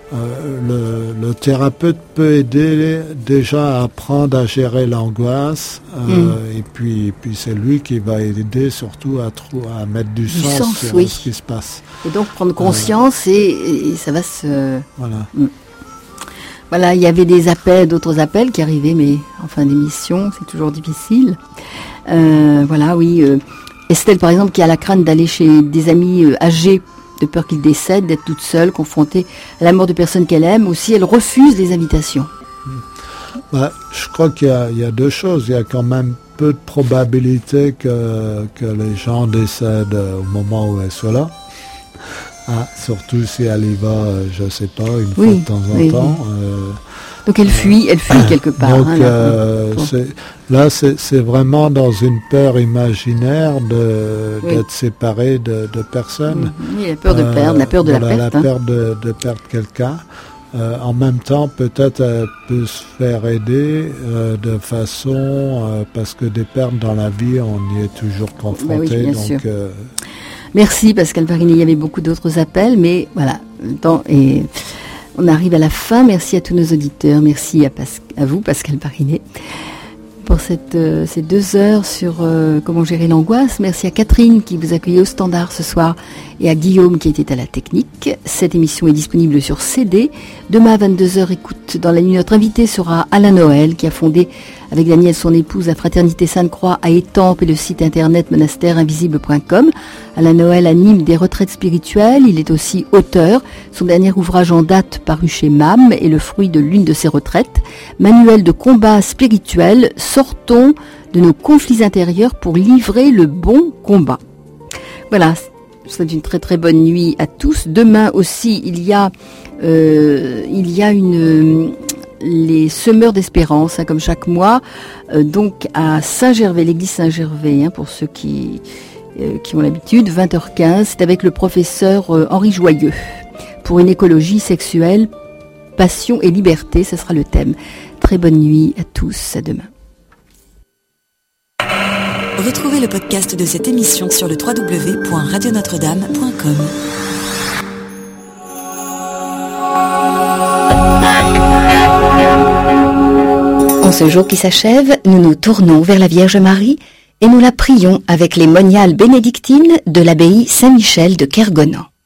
euh, le, le thérapeute peut aider déjà à apprendre à gérer l'angoisse, euh, mm. et puis, puis c'est lui qui va aider surtout à, trou- à mettre du, du sens, sens sur oui. ce qui se passe. Et donc prendre conscience euh, et, et ça va se... Voilà. Mm. Voilà, il y avait des appels, d'autres appels qui arrivaient, mais en fin d'émission, c'est toujours difficile. Euh, voilà, oui. Euh, Estelle, par exemple, qui a la crainte d'aller chez des amis euh, âgés, de peur qu'ils décèdent, d'être toute seule, confrontée à la mort de personnes qu'elle aime. Aussi, elle refuse les invitations. Bah, je crois qu'il y a, il y a deux choses. Il y a quand même peu de probabilité que, que les gens décèdent au moment où elle soit là. Ah, surtout si elle y va, je ne sais pas, une oui, fois de temps en oui, temps. Oui. Euh, Donc elle fuit, elle fuit quelque part. Donc hein, là, euh, bon. c'est, là, c'est, c'est vraiment dans une peur imaginaire de, oui. d'être séparé de, de personnes. Oui, la peur de perdre, euh, la peur de voilà, la perte. La hein. peur de, de perdre quelqu'un. Euh, en même temps, peut-être elle peut se faire aider euh, de façon, euh, parce que des pertes dans la vie, on y est toujours confronté. Bah oui, bien donc, sûr. Euh, Merci Pascal Parini, il y avait beaucoup d'autres appels, mais voilà, temps et on arrive à la fin. Merci à tous nos auditeurs, merci à, Pas- à vous Pascal Parini pour cette, euh, ces deux heures sur euh, comment gérer l'angoisse. Merci à Catherine qui vous accueillait au standard ce soir et à Guillaume qui était à la technique. Cette émission est disponible sur C D. Demain à vingt-deux heures, écoute dans la nuit, notre invité sera Alain Noël qui a fondé avec Daniel, son épouse, la Fraternité Sainte-Croix à Étampes et le site internet monastère invisible point com. Alain Noël anime des retraites spirituelles. Il est aussi auteur. Son dernier ouvrage en date paru chez M A M est le fruit de l'une de ses retraites. Manuel de combat spirituel. Sortons de nos conflits intérieurs pour livrer le bon combat. Voilà. Je vous souhaite une très très bonne nuit à tous. Demain aussi, il y a, euh, il y a une... les semeurs d'espérance, hein, comme chaque mois, euh, donc à Saint-Gervais, l'église Saint-Gervais, hein, pour ceux qui, euh, qui ont l'habitude, vingt heures quinze, c'est avec le professeur euh, Henri Joyeux, pour une écologie sexuelle, passion et liberté, ce sera le thème. Très bonne nuit à tous, à demain. Retrouvez le podcast de cette émission sur le w w w point radio notre dame point com. En ce jour qui s'achève, nous nous tournons vers la Vierge Marie et nous la prions avec les moniales bénédictines de l'abbaye Saint-Michel de Kergonan.